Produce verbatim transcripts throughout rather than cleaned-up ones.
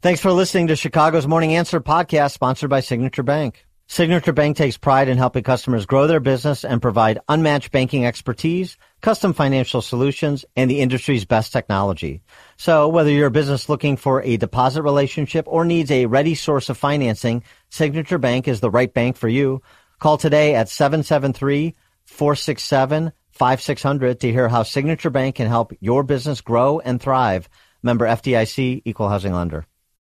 Thanks for listening to Chicago's Morning Answer podcast, sponsored by Signature Bank. Signature Bank takes pride in helping customers grow their business and provide unmatched banking expertise, custom financial solutions, and the industry's best technology. So whether you're a business looking for a deposit relationship or needs a ready source of financing, Signature Bank is the right bank for you. Call today at seven seven three, four six seven, five six zero zero to hear how Signature Bank can help your business grow and thrive. Member F D I C, Equal Housing Lender.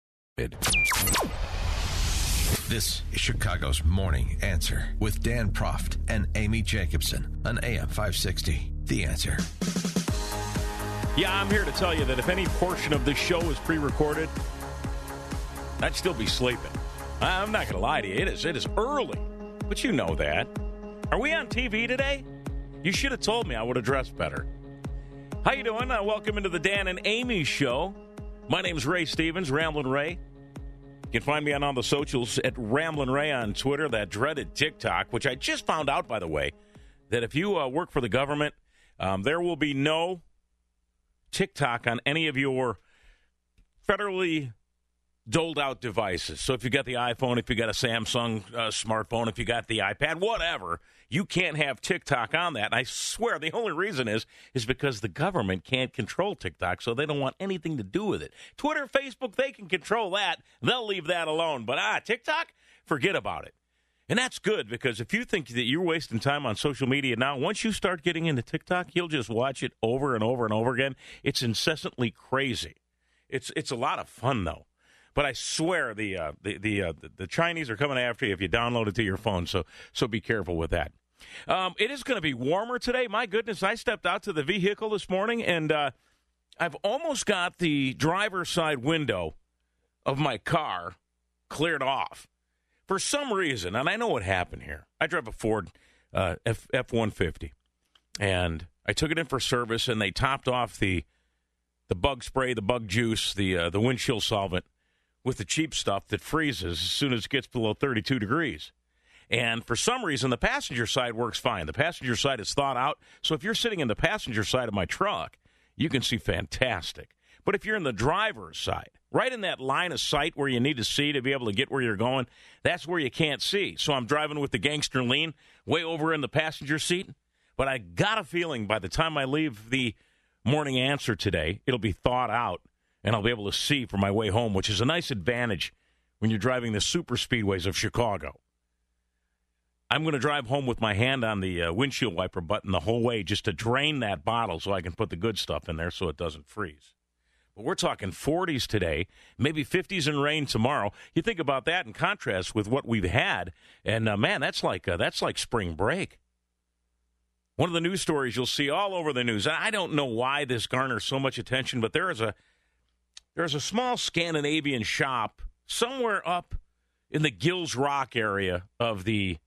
This is Chicago's Morning Answer with Dan Proft and Amy Jacobson on A M five sixty. The Answer. Yeah, I'm here to tell you that if any portion of this show is pre-recorded, I'd still be sleeping. I'm not going to lie to you. It is, it is early, but you know that. Are we on T V today? You should have told me. I would have dressed better. How you doing? Uh, welcome into the Dan and Amy Show. My name's Ray Stevens, Ramblin' Ray. You can find me on all the socials at Ramblin' Ray on Twitter, that dreaded TikTok, which I just found out, by the way, that if you uh, work for the government, um, there will be no TikTok on any of your federally doled out devices. So if you got the iPhone, if you got a Samsung uh, smartphone, if you got the iPad, whatever, you can't have TikTok on that. And I swear the only reason is is because the government can't control TikTok, so they don't want anything to do with it. Twitter, Facebook, they can control that. They'll leave that alone. But ah, TikTok, forget about it. And that's good, because if you think that you're wasting time on social media now, once you start getting into TikTok, you'll just watch it over and over and over again. It's incessantly crazy. It's it's a lot of fun, though. But I swear the uh, the the, uh, the Chinese are coming after you if you download it to your phone, so so be careful with that. Um, it is going to be warmer today. My goodness, I stepped out to the vehicle this morning, and uh, I've almost got the driver's side window of my car cleared off. For some reason, and I know what happened here. I drive a Ford uh, F- F-one fifty, and I took it in for service, and they topped off the the bug spray, the bug juice, the uh, the windshield solvent, with the cheap stuff that freezes as soon as it gets below thirty-two degrees. And for some reason, the passenger side works fine. The passenger side is thawed out, so if you're sitting in the passenger side of my truck, you can see fantastic. But if you're in the driver's side, right in that line of sight where you need to see to be able to get where you're going, that's where you can't see. So I'm driving with the gangster lean way over in the passenger seat. But I got a feeling by the time I leave the Morning Answer today, it'll be thawed out, and I'll be able to see for my way home, which is a nice advantage when you're driving the super speedways of Chicago. I'm going to drive home with my hand on the uh, windshield wiper button the whole way just to drain that bottle so I can put the good stuff in there so it doesn't freeze. But we're talking forties today, maybe fifties and rain tomorrow. You think about that in contrast with what we've had, and, uh, man, that's like uh, that's like spring break. One of the news stories you'll see all over the news, I don't know why this garners so much attention, but there is a there's a small Scandinavian shop somewhere up in the Gills Rock area of the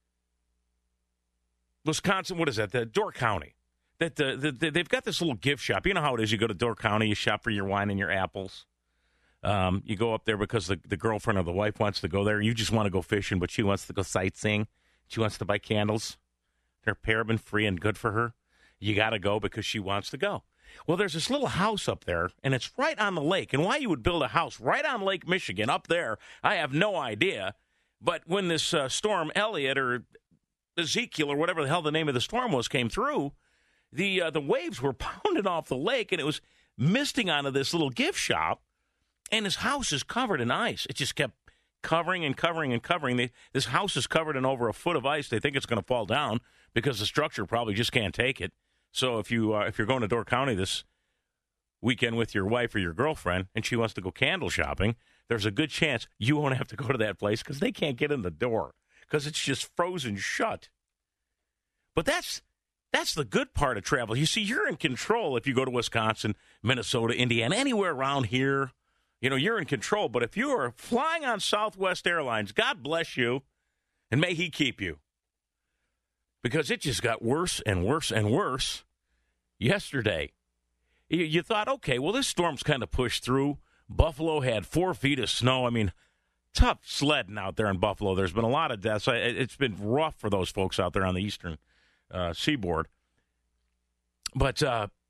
Wisconsin, what is that, the Door County. That the, the, the, they've got this little gift shop. You know how it is. You go to Door County, you shop for your wine and your apples. Um, you go up there because the, the girlfriend or the wife wants to go there. You just want to go fishing, but she wants to go sightseeing. She wants to buy candles. They're paraben-free and good for her. You got to go because she wants to go. Well, there's this little house up there, and it's right on the lake. And why you would build a house right on Lake Michigan up there, I have no idea. But when this uh, storm Elliott or Ezekiel or whatever the hell the name of the storm was came through, the uh, the waves were pounding off the lake, and it was misting onto this little gift shop, and his house is covered in ice. It just kept covering and covering and covering. They, this house is covered in over a foot of ice. They think it's going to fall down because the structure probably just can't take it. So if, you, uh, if you're going to Door County this weekend with your wife or your girlfriend and she wants to go candle shopping, there's a good chance you won't have to go to that place because they can't get in the door because it's just frozen shut. But that's that's the good part of travel. You see, you're in control if you go to Wisconsin, Minnesota, Indiana, anywhere around here. You know, you're in control. But if you are flying on Southwest Airlines, God bless you, and may he keep you. Because it just got worse and worse and worse yesterday. You, you thought, okay, well, this storm's kind of pushed through. Buffalo had four feet of snow. I mean, tough sledding out there in Buffalo. There's been a lot of deaths. It's been rough for those folks out there on the eastern uh, seaboard. But uh,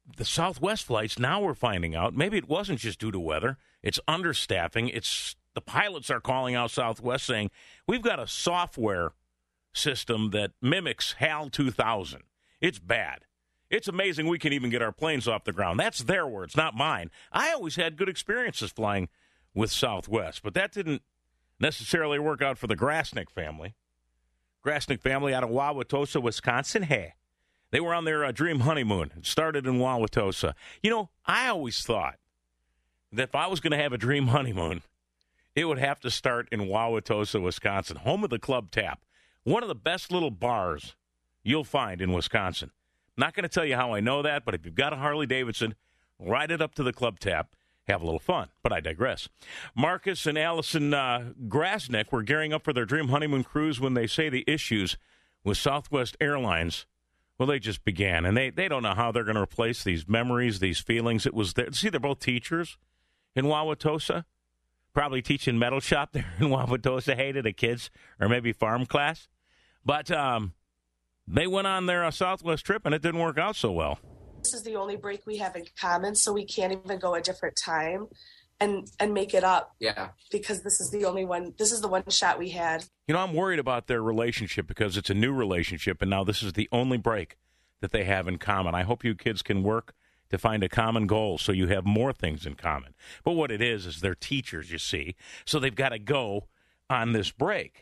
the Southwest flights, now we're finding out, maybe it wasn't just due to weather. It's understaffing. It's the pilots are calling out Southwest saying, we've got a software system that mimics HAL two thousand. It's bad. It's amazing we can even get our planes off the ground. That's their words, not mine. I always had good experiences flying with Southwest, but that didn't necessarily work out for the Grasnick family. Grasnick family out of Wauwatosa, Wisconsin. Hey, they were on their uh, dream honeymoon. It started in Wauwatosa. You know, I always thought that if I was going to have a dream honeymoon, it would have to start in Wauwatosa, Wisconsin, home of the Club Tap. One of the best little bars you'll find in Wisconsin. Not going to tell you how I know that, but if you've got a Harley-Davidson, ride it up to the Club Tap. Have a little fun, but I digress. Marcus and Allison uh, Grasnick were gearing up for their dream honeymoon cruise when they say the issues with Southwest Airlines, well, they just began. And they, they don't know how they're going to replace these memories, these feelings. It was there. See, they're both teachers in Wauwatosa, probably teaching metal shop there in Wauwatosa, hey, to the kids, or maybe farm class. But um, they went on their uh, Southwest trip, and it didn't work out so well. This is the only break we have in common, so we can't even go a different time and and make it up. Yeah. Because this is the only one, this is the one shot we had. You know, I'm worried about their relationship because it's a new relationship, and now this is the only break that they have in common. I hope you kids can work to find a common goal so you have more things in common. But what it is, is they're teachers, you see, so they've got to go on this break.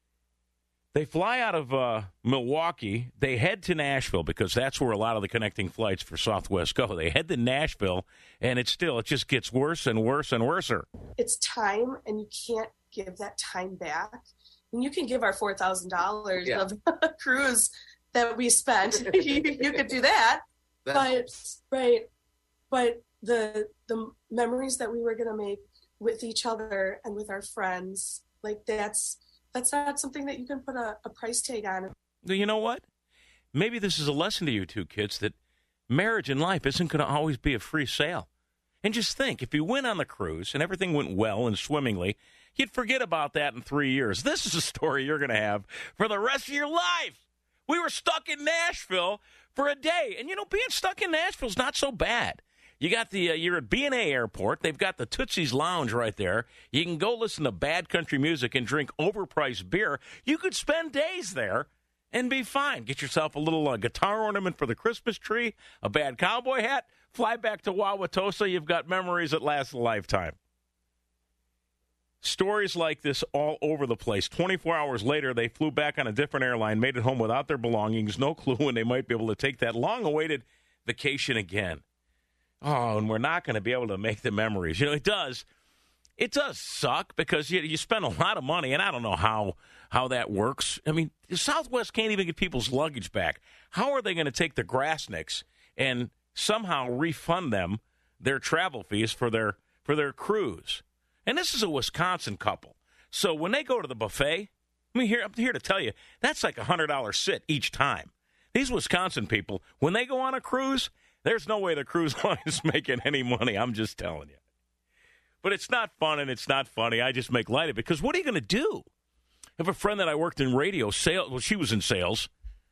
They fly out of uh, Milwaukee. They head to Nashville because that's where a lot of the connecting flights for Southwest go. They head to Nashville, and it's still, it just gets worse and worse and worser. It's time, and you can't give that time back. And you can give our four thousand dollars yeah. of cruise that we spent. you, you could do that. But, right, but the the memories that we were going to make with each other and with our friends, like that's, That's not something that you can put a, a price tag on. You know what? Maybe this is a lesson to you two kids that marriage and life isn't going to always be a free sale. And just think, if you went on the cruise and everything went well and swimmingly, you'd forget about that in three years. This is a story you're going to have for the rest of your life. We were stuck in Nashville for a day. And, you know, being stuck in Nashville is not so bad. You got the, uh, you're at B and A Airport. They've got the Tootsie's Lounge right there. You can go listen to bad country music and drink overpriced beer. You could spend days there and be fine. Get yourself a little uh, guitar ornament for the Christmas tree, a bad cowboy hat, fly back to Wauwatosa. You've got memories that last a lifetime. Stories like this all over the place. twenty-four hours later, they flew back on a different airline, made it home without their belongings, no clue when they might be able to take that long-awaited vacation again. Oh, and we're not going to be able to make the memories. You know, it does. It does suck because you, you spend a lot of money, and I don't know how how that works. I mean, Southwest can't even get people's luggage back. How are they going to take the Grasnicks and somehow refund them their travel fees for their for their cruise? And this is a Wisconsin couple. So when they go to the buffet, I mean, here, I'm here to tell you, that's like a one hundred dollars sit each time. These Wisconsin people, when they go on a cruise, there's no way the cruise line is making any money. I'm just telling you. But it's not fun and it's not funny. I just make light of it because what are you going to do? I have a friend that I worked in radio sales. Well, she was in sales.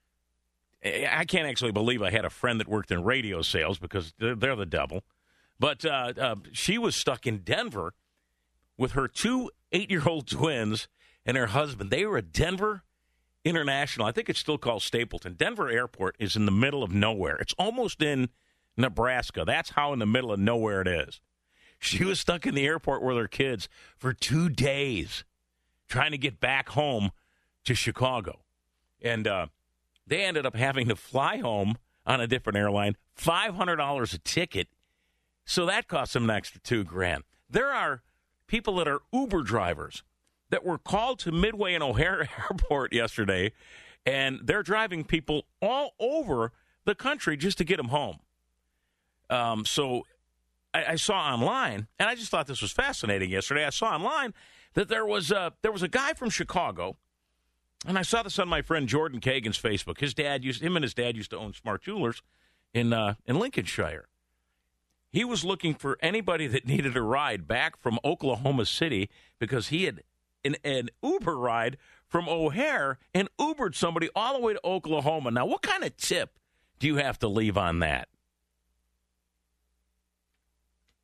I can't actually believe I had a friend that worked in radio sales because they're, they're the devil. But uh, uh, she was stuck in Denver with her two eight-year-old twins and her husband. They were at Denver International. I think it's still called Stapleton. Denver Airport is in the middle of nowhere. It's almost in Nebraska. That's how in the middle of nowhere it is. She was stuck in the airport with her kids for two days trying to get back home to Chicago. And uh, they ended up having to fly home on a different airline, five hundred dollars a ticket. So that cost them an extra two grand. There are people that are Uber drivers that were called to Midway and O'Hare Airport yesterday, and they're driving people all over the country just to get them home. Um, so I, I saw online, and I just thought this was fascinating yesterday. I saw online that there was a, there was a guy from Chicago, and I saw this on my friend Jordan Kagan's Facebook. His dad used him and his dad used to own Smart Jewelers in uh, in Lincolnshire. He was looking for anybody that needed a ride back from Oklahoma City because he had an, an Uber ride from O'Hare and Ubered somebody all the way to Oklahoma. Now, what kind of tip do you have to leave on that?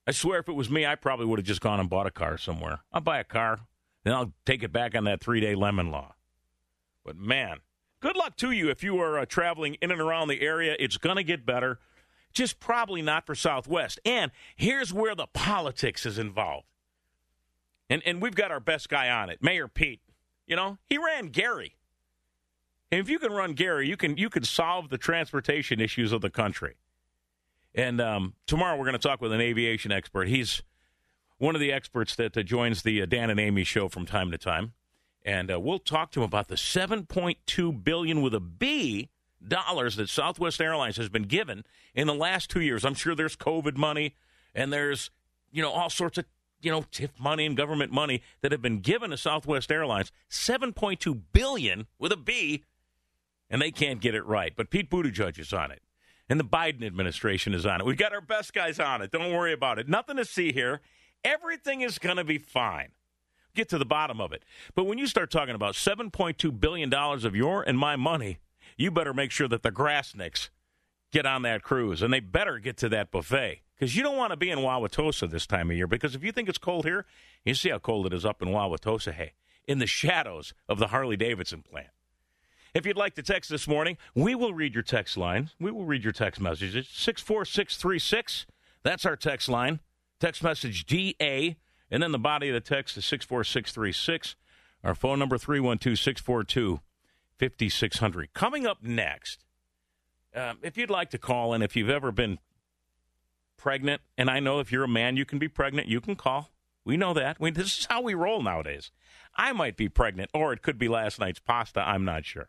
I swear if it was me, I probably would have just gone and bought a car somewhere. I'll buy a car, then I'll take it back on that three-day lemon law. But, man, good luck to you if you are uh, traveling in and around the area. It's going to get better, just probably not for Southwest. And here's where the politics is involved. And and we've got our best guy on it, Mayor Pete. You know, he ran Gary. And if you can run Gary, you can you can solve the transportation issues of the country. And um, tomorrow we're going to talk with an aviation expert. He's one of the experts that uh, joins the uh, Dan and Amy show from time to time. And uh, we'll talk to him about the seven point two billion dollars with a B dollars that Southwest Airlines has been given in the last two years. I'm sure there's COVID money and there's, you know, all sorts of, you know, T I F money and government money that have been given to Southwest Airlines. seven point two billion dollars with a B, and they can't get it right. But Pete Buttigieg is on it. And the Biden administration is on it. We've got our best guys on it. Don't worry about it. Nothing to see here. Everything is going to be fine. Get to the bottom of it. But when you start talking about seven point two billion dollars of your and my money, you better make sure that the Grassnicks get on that cruise. And they better get to that buffet. Because you don't want to be in Wauwatosa this time of year. Because if you think it's cold here, you see how cold it is up in Wauwatosa. Hey, in the shadows of the Harley-Davidson plant. If you'd like to text this morning, we will read your text line. We will read your text messages. six four six three six. That's our text line. Text message D A. And then the body of the text is six four six three six. Our phone number three one two, six four two, five six zero zero. Coming up next, um, if you'd like to call in, if you've ever been pregnant, and I know if you're a man, you can be pregnant, you can call. We know that. We, this is how we roll nowadays. I might be pregnant, or it could be last night's pasta. I'm not sure.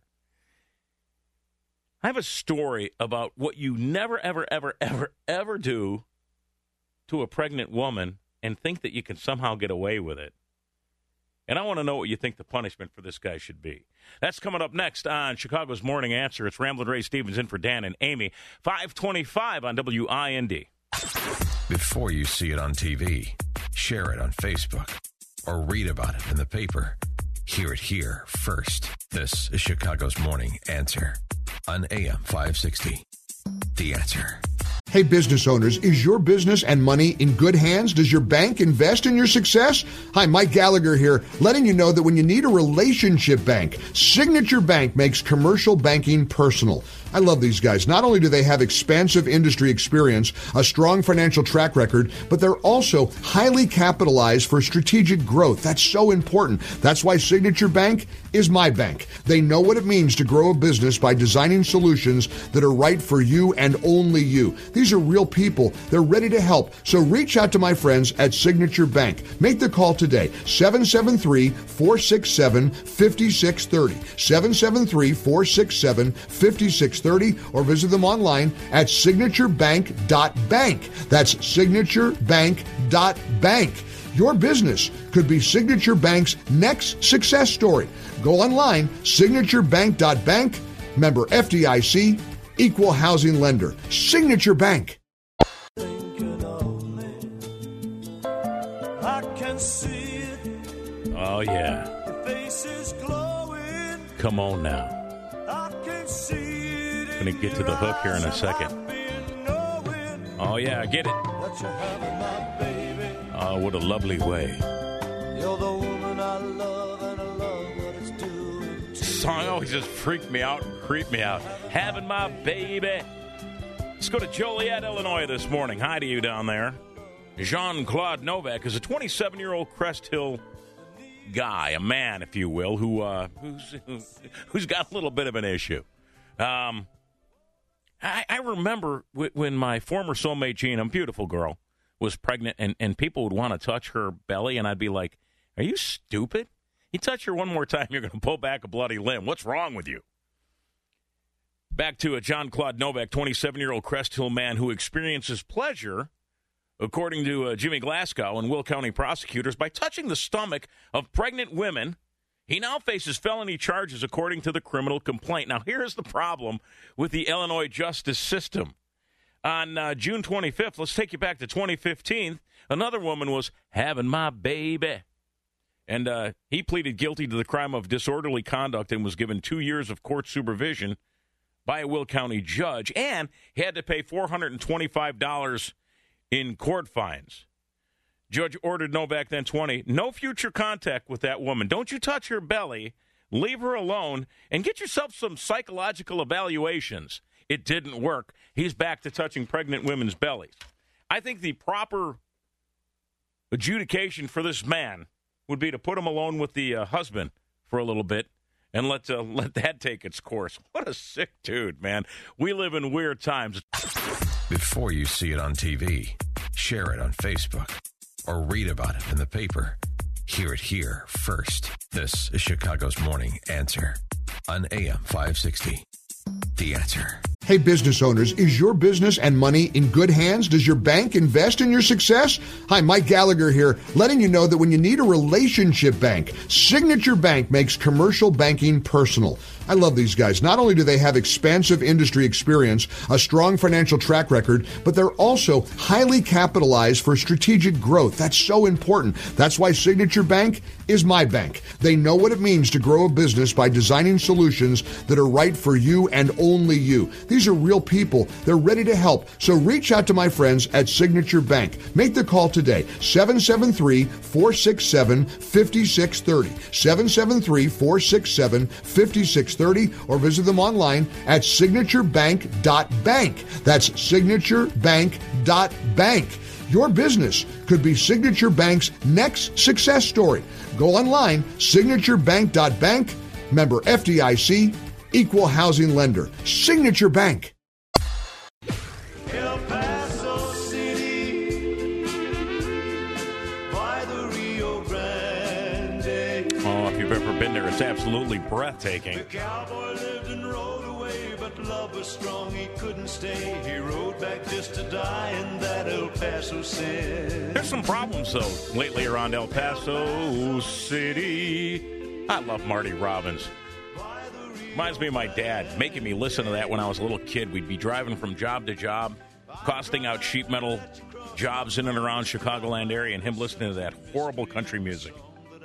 I have a story about what you never, ever, ever, ever, ever do to a pregnant woman and think that you can somehow get away with it. And I want to know what you think the punishment for this guy should be. That's coming up next on Chicago's Morning Answer. It's Ramblin' Ray Stevens in for Dan and Amy. five twenty-five on W I N D. Before you see it on T V, share it on Facebook, or read about it in the paper. Hear it here first. This is Chicago's Morning Answer on A M five sixty. The Answer. Hey, business owners, is your business and money in good hands? Does your bank invest in your success? Hi, Mike Gallagher here, letting you know that when you need a relationship bank, Signature Bank makes commercial banking personal. I love these guys. Not only do they have expansive industry experience, a strong financial track record, but they're also highly capitalized for strategic growth. That's so important. That's why Signature Bank is my bank. They know what it means to grow a business by designing solutions that are right for you and only you. These are real people. They're ready to help. So reach out to my friends at Signature Bank. Make the call today, seven seven three, four six seven, five six three zero, seven seven three, four six seven, five six three zero, or visit them online at signature bank dot bank. That's signature bank dot bank. Your business could be Signature Bank's next success story. Go online, signature bank dot bank, member F D I C, equal housing lender. Signature Bank. Oh, yeah. Come on now. Going to get to the hook here in a second. Oh, yeah, I get it. Oh, what a lovely way. You're the woman I love, and I love what it's doing. This song always just freaked me out and creeped me out. Having my baby. Let's go to Joliet, Illinois this morning. Hi to you down there. Jean-Claude Novak is a twenty-seven-year-old Crest Hill guy, a man, if you will, who uh, who's who's got a little bit of an issue. Um, I, I remember w- when my former soulmate Jean, a beautiful girl, was pregnant, and, and people would want to touch her belly, and I'd be like, "Are you stupid? You touch her one more time, you're going to pull back a bloody limb. What's wrong with you?" Back to a Jean-Claude Novak, twenty-seven-year-old Crest Hill man who experiences pleasure, according to uh, Jimmy Glasgow and Will County prosecutors, by touching the stomach of pregnant women. He now faces felony charges according to the criminal complaint. Now, here's the problem with the Illinois justice system. On uh, June twenty-fifth, let's take you back to twenty fifteen, another woman was having my baby. And uh, he pleaded guilty to the crime of disorderly conduct and was given two years of court supervision by a Will County judge. And he had to pay four hundred twenty-five dollars in court fines. Judge ordered Novak, then twenty, no future contact with that woman. Don't you touch her belly, leave her alone, and get yourself some psychological evaluations. It didn't work. He's back to touching pregnant women's bellies. I think the proper adjudication for this man would be to put him alone with the uh, husband for a little bit and let uh, let that take its course. What a sick dude, man. We live in weird times. Before you see it on T V, share it on Facebook, or read about it in the paper. Hear it here first. This is Chicago's Morning Answer on A M five sixty. The Answer. Hey, business owners, is your business and money in good hands? Does your bank invest in your success? Hi, Mike Gallagher here, letting you know that when you need a relationship bank, Signature Bank makes commercial banking personal. I love these guys. Not only do they have expansive industry experience, a strong financial track record, but they're also highly capitalized for strategic growth. That's so important. That's why Signature Bank is my bank. They know what it means to grow a business by designing solutions that are right for you and only you. These are real people. They're ready to help. So reach out to my friends at Signature Bank. Make the call today, seven seven three, four six seven, five six three zero, seven seven three, four six seven, five six three zero, or visit them online at signature bank dot bank. That's signature bank dot bank. Your business could be Signature Bank's next success story. Go online, signature bank dot bank, member F D I C, equal housing lender. Signature Bank. El Paso City, by the Rio Grande. Oh, if you've ever been there, it's absolutely breathtaking. The cowboy lived and rode away, but love was strong, he couldn't stay. He rode back just to die in that El Paso City. There's some problems, though, lately around El Paso City. I love Marty Robbins. Reminds me of my dad making me listen to that when I was a little kid. We'd be driving from job to job, costing out sheet metal jobs in and around Chicagoland area, and him listening to that horrible country music.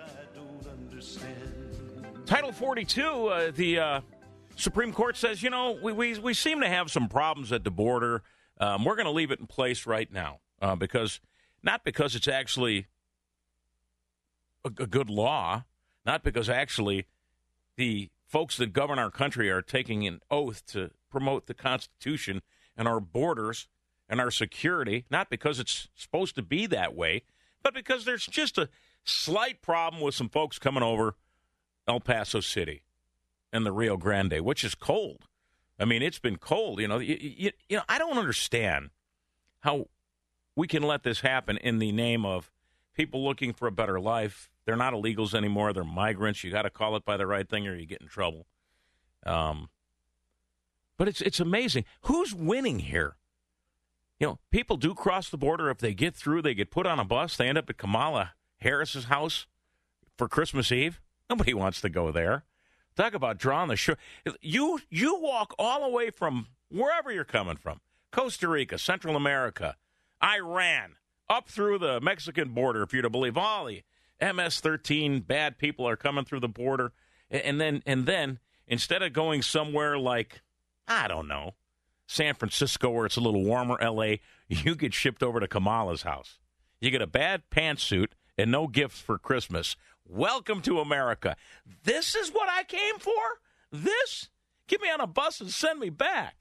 Title forty-two, uh, the uh, Supreme Court says, you know, we, we, we seem to have some problems at the border. Um, we're going to leave it in place right now uh, because, not because it's actually a, a good law, not because actually the folks that govern our country are taking an oath to promote the Constitution and our borders and our security, not because it's supposed to be that way, but because there's just a slight problem with some folks coming over El Paso City and the Rio Grande, which is cold. I mean, it's been cold. You know, you, you, you know, I don't understand how we can let this happen in the name of people looking for a better life. They're not illegals anymore. They're migrants. You got to call it by the right thing or you get in trouble. Um, but it's it's amazing. Who's winning here? You know, people do cross the border. If they get through, they get put on a bus. They end up at Kamala Harris's house for Christmas Eve. Nobody wants to go there. Talk about drawing the shore. You, you walk all the way from wherever you're coming from, Costa Rica, Central America, Iran, up through the Mexican border, if you're to believe all the M S thirteen bad people are coming through the border, and then and then instead of going somewhere like, I don't know, San Francisco where it's a little warmer, L A, you get shipped over to Kamala's house. You get a bad pantsuit and no gifts for Christmas. Welcome to America. This is what I came for? This? Get me on a bus and send me back.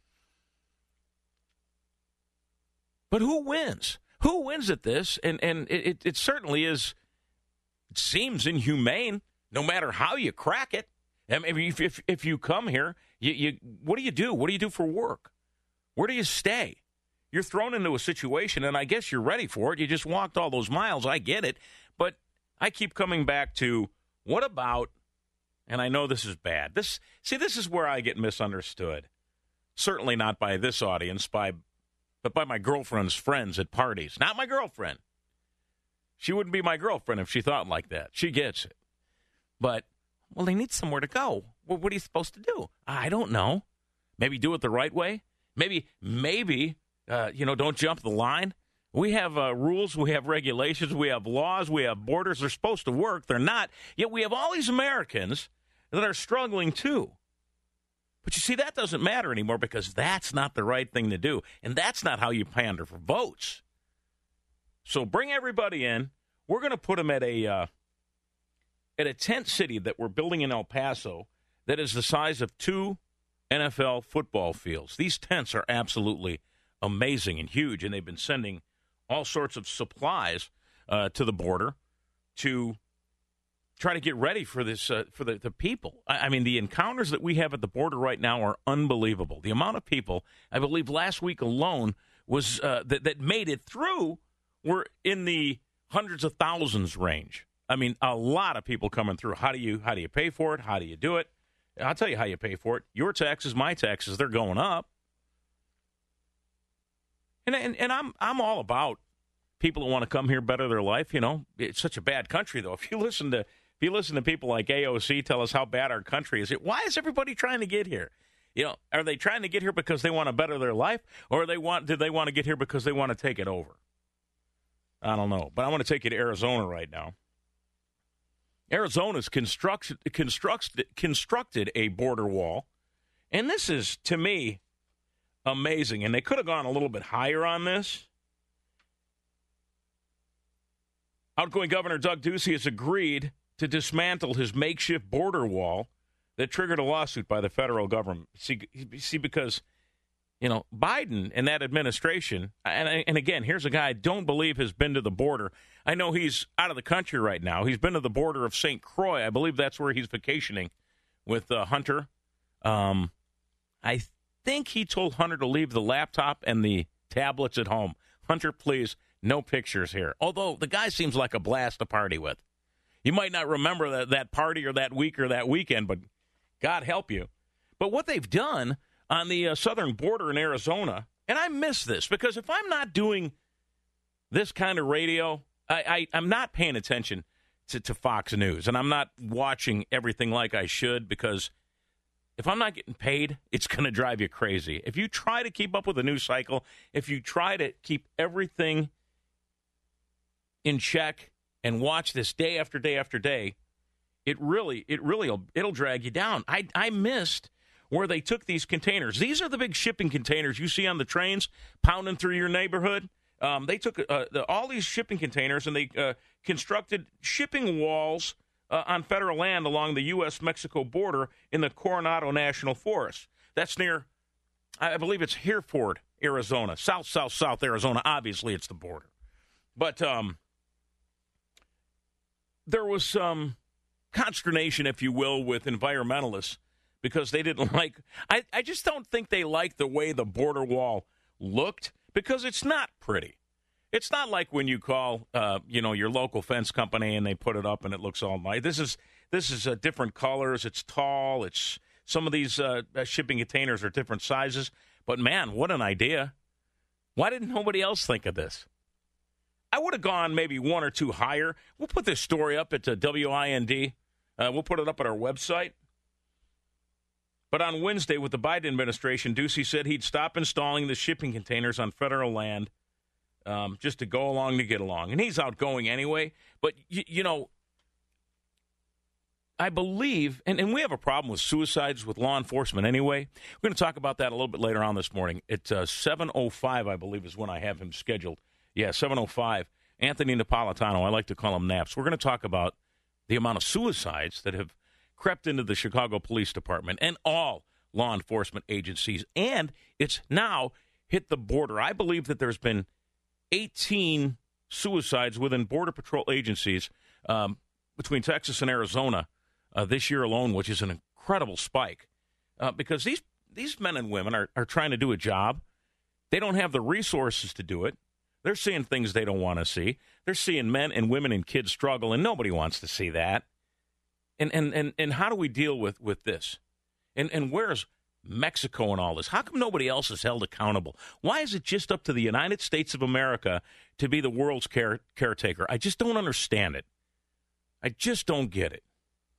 But who wins? Who wins at this? And and it, it certainly is. It seems inhumane, no matter how you crack it. I mean, if if, if you come here, you, you what do you do? What do you do for work? Where do you stay? You're thrown into a situation, and I guess you're ready for it. You just walked all those miles. I get it. But I keep coming back to, what about, and I know this is bad. This see, this is where I get misunderstood. Certainly not by this audience, by but by my girlfriend's friends at parties. Not my girlfriend. She wouldn't be my girlfriend if she thought like that. She gets it. But, well, they need somewhere to go. Well, what are you supposed to do? I don't know. Maybe do it the right way. Maybe, maybe, uh, you know, don't jump the line. We have uh, rules. We have regulations. We have laws. We have borders. They're supposed to work. They're not. Yet we have all these Americans that are struggling, too. But you see, that doesn't matter anymore because that's not the right thing to do. And that's not how you pander for votes. So bring everybody in. We're going to put them at a uh, at a tent city that we're building in El Paso that is the size of two N F L football fields. These tents are absolutely amazing and huge, and they've been sending all sorts of supplies uh, to the border to try to get ready for this uh, for the, the people. I, I mean, the encounters that we have at the border right now are unbelievable. The amount of people, I believe last week alone, was uh, that, that made it through were in the hundreds of thousands range. I mean, a lot of people coming through. How do you how do you pay for it? How do you do it? I'll tell you how you pay for it. Your taxes, my taxes, they're going up. And and, and I'm I'm all about people who want to come here better their life. You know, it's such a bad country, though. If you listen to if you listen to people like A O C tell us how bad our country is, why is everybody trying to get here? You know, are they trying to get here because they want to better their life, or they want do they want to get here because they want to take it over? I don't know, but I want to take you to Arizona right now. Arizona's construct, constructs, constructed a border wall, and this is, to me, amazing. And they could have gone a little bit higher on this. Outgoing Governor Doug Ducey has agreed to dismantle his makeshift border wall that triggered a lawsuit by the federal government. See, see because... You know, Biden and that administration, and, and again, here's a guy I don't believe has been to the border. I know he's out of the country right now. He's been to the border of Saint Croix. I believe that's where he's vacationing with uh, Hunter. Um, I think he told Hunter to leave the laptop and the tablets at home. Hunter, please, no pictures here. Although the guy seems like a blast to party with. You might not remember that, that party or that week or that weekend, but God help you. But what they've done on the uh, southern border in Arizona, and I miss this, because if I'm not doing this kind of radio, I, I, I'm not paying attention to, to Fox News, and I'm not watching everything like I should, because if I'm not getting paid, it's going to drive you crazy. If you try to keep up with the news cycle, if you try to keep everything in check and watch this day after day after day, it really, it really, it'll drag you down. I, I missed where they took these containers. These are the big shipping containers you see on the trains pounding through your neighborhood. Um, they took uh, the, all these shipping containers and they uh, constructed shipping walls uh, on federal land along the U S Mexico border in the Coronado National Forest. That's near, I believe it's Hereford, Arizona. South, south, south Arizona. Obviously, it's the border. But um, there was some consternation, if you will, with environmentalists, because they didn't like, I, I just don't think they liked the way the border wall looked, because it's not pretty. It's not like when you call, uh, you know, your local fence company and they put it up and it looks all nice. This is this is uh, different colors. It's tall. It's some of these uh, shipping containers are different sizes. But man, what an idea! Why didn't nobody else think of this? I would have gone maybe one or two higher. We'll put this story up at uh, W I N D. Uh, we'll put it up at our website. But on Wednesday, with the Biden administration, Ducey said he'd stop installing the shipping containers on federal land um, just to go along to get along. And he's outgoing anyway. But, y- you know, I believe, and, and we have a problem with suicides with law enforcement anyway. We're going to talk about that a little bit later on this morning. At uh, seven oh five, I believe, is when I have him scheduled. Yeah, seven oh five. Anthony Napolitano, I like to call him Naps. We're going to talk about the amount of suicides that have crept into the Chicago Police Department and all law enforcement agencies, and it's now hit the border. I believe that there's been eighteen suicides within Border Patrol agencies um, between Texas and Arizona uh, this year alone, which is an incredible spike, uh, because these these men and women are, are trying to do a job. They don't have the resources to do it. They're seeing things they don't want to see. They're seeing men and women and kids struggle, and nobody wants to see that. And and and, and how do we deal with, with this? And and where's Mexico and all this? How come nobody else is held accountable? Why is it just up to the United States of America to be the world's care, caretaker? I just don't understand it. I just don't get it.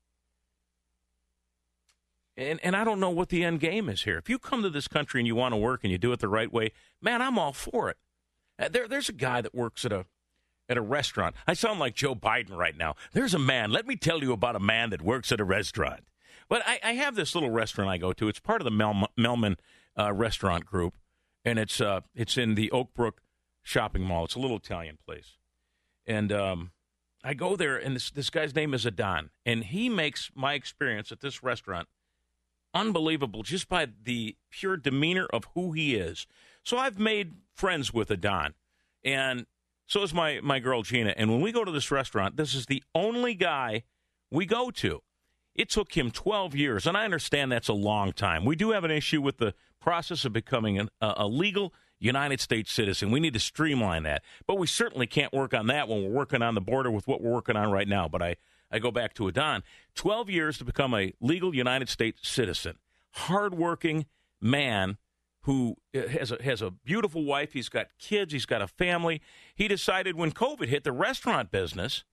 And and I don't know what the end game is here. If you come to this country and you want to work and you do it the right way, man, I'm all for it. Uh, there, there's a guy that works at a at a restaurant. I sound like Joe Biden right now. There's a man. Let me tell you about a man that works at a restaurant. But I, I have this little restaurant I go to. It's part of the Mel, Melman uh, restaurant group, and it's uh, it's in the Oak Brook shopping mall. It's a little Italian place. And um, I go there, and this, this guy's name is Adon. And he makes my experience at this restaurant unbelievable just by the pure demeanor of who he is. So I've made friends with Adon. And so is my, my girl, Gina. And when we go to this restaurant, this is the only guy we go to. It took him twelve years, and I understand that's a long time. We do have an issue with the process of becoming an, a, a legal United States citizen. We need to streamline that. But we certainly can't work on that when we're working on the border with what we're working on right now. But I, I go back to Adon. twelve years to become a legal United States citizen. Hardworking man who has a, has a beautiful wife. He's got kids. He's got a family. He decided when COVID hit, the restaurant business,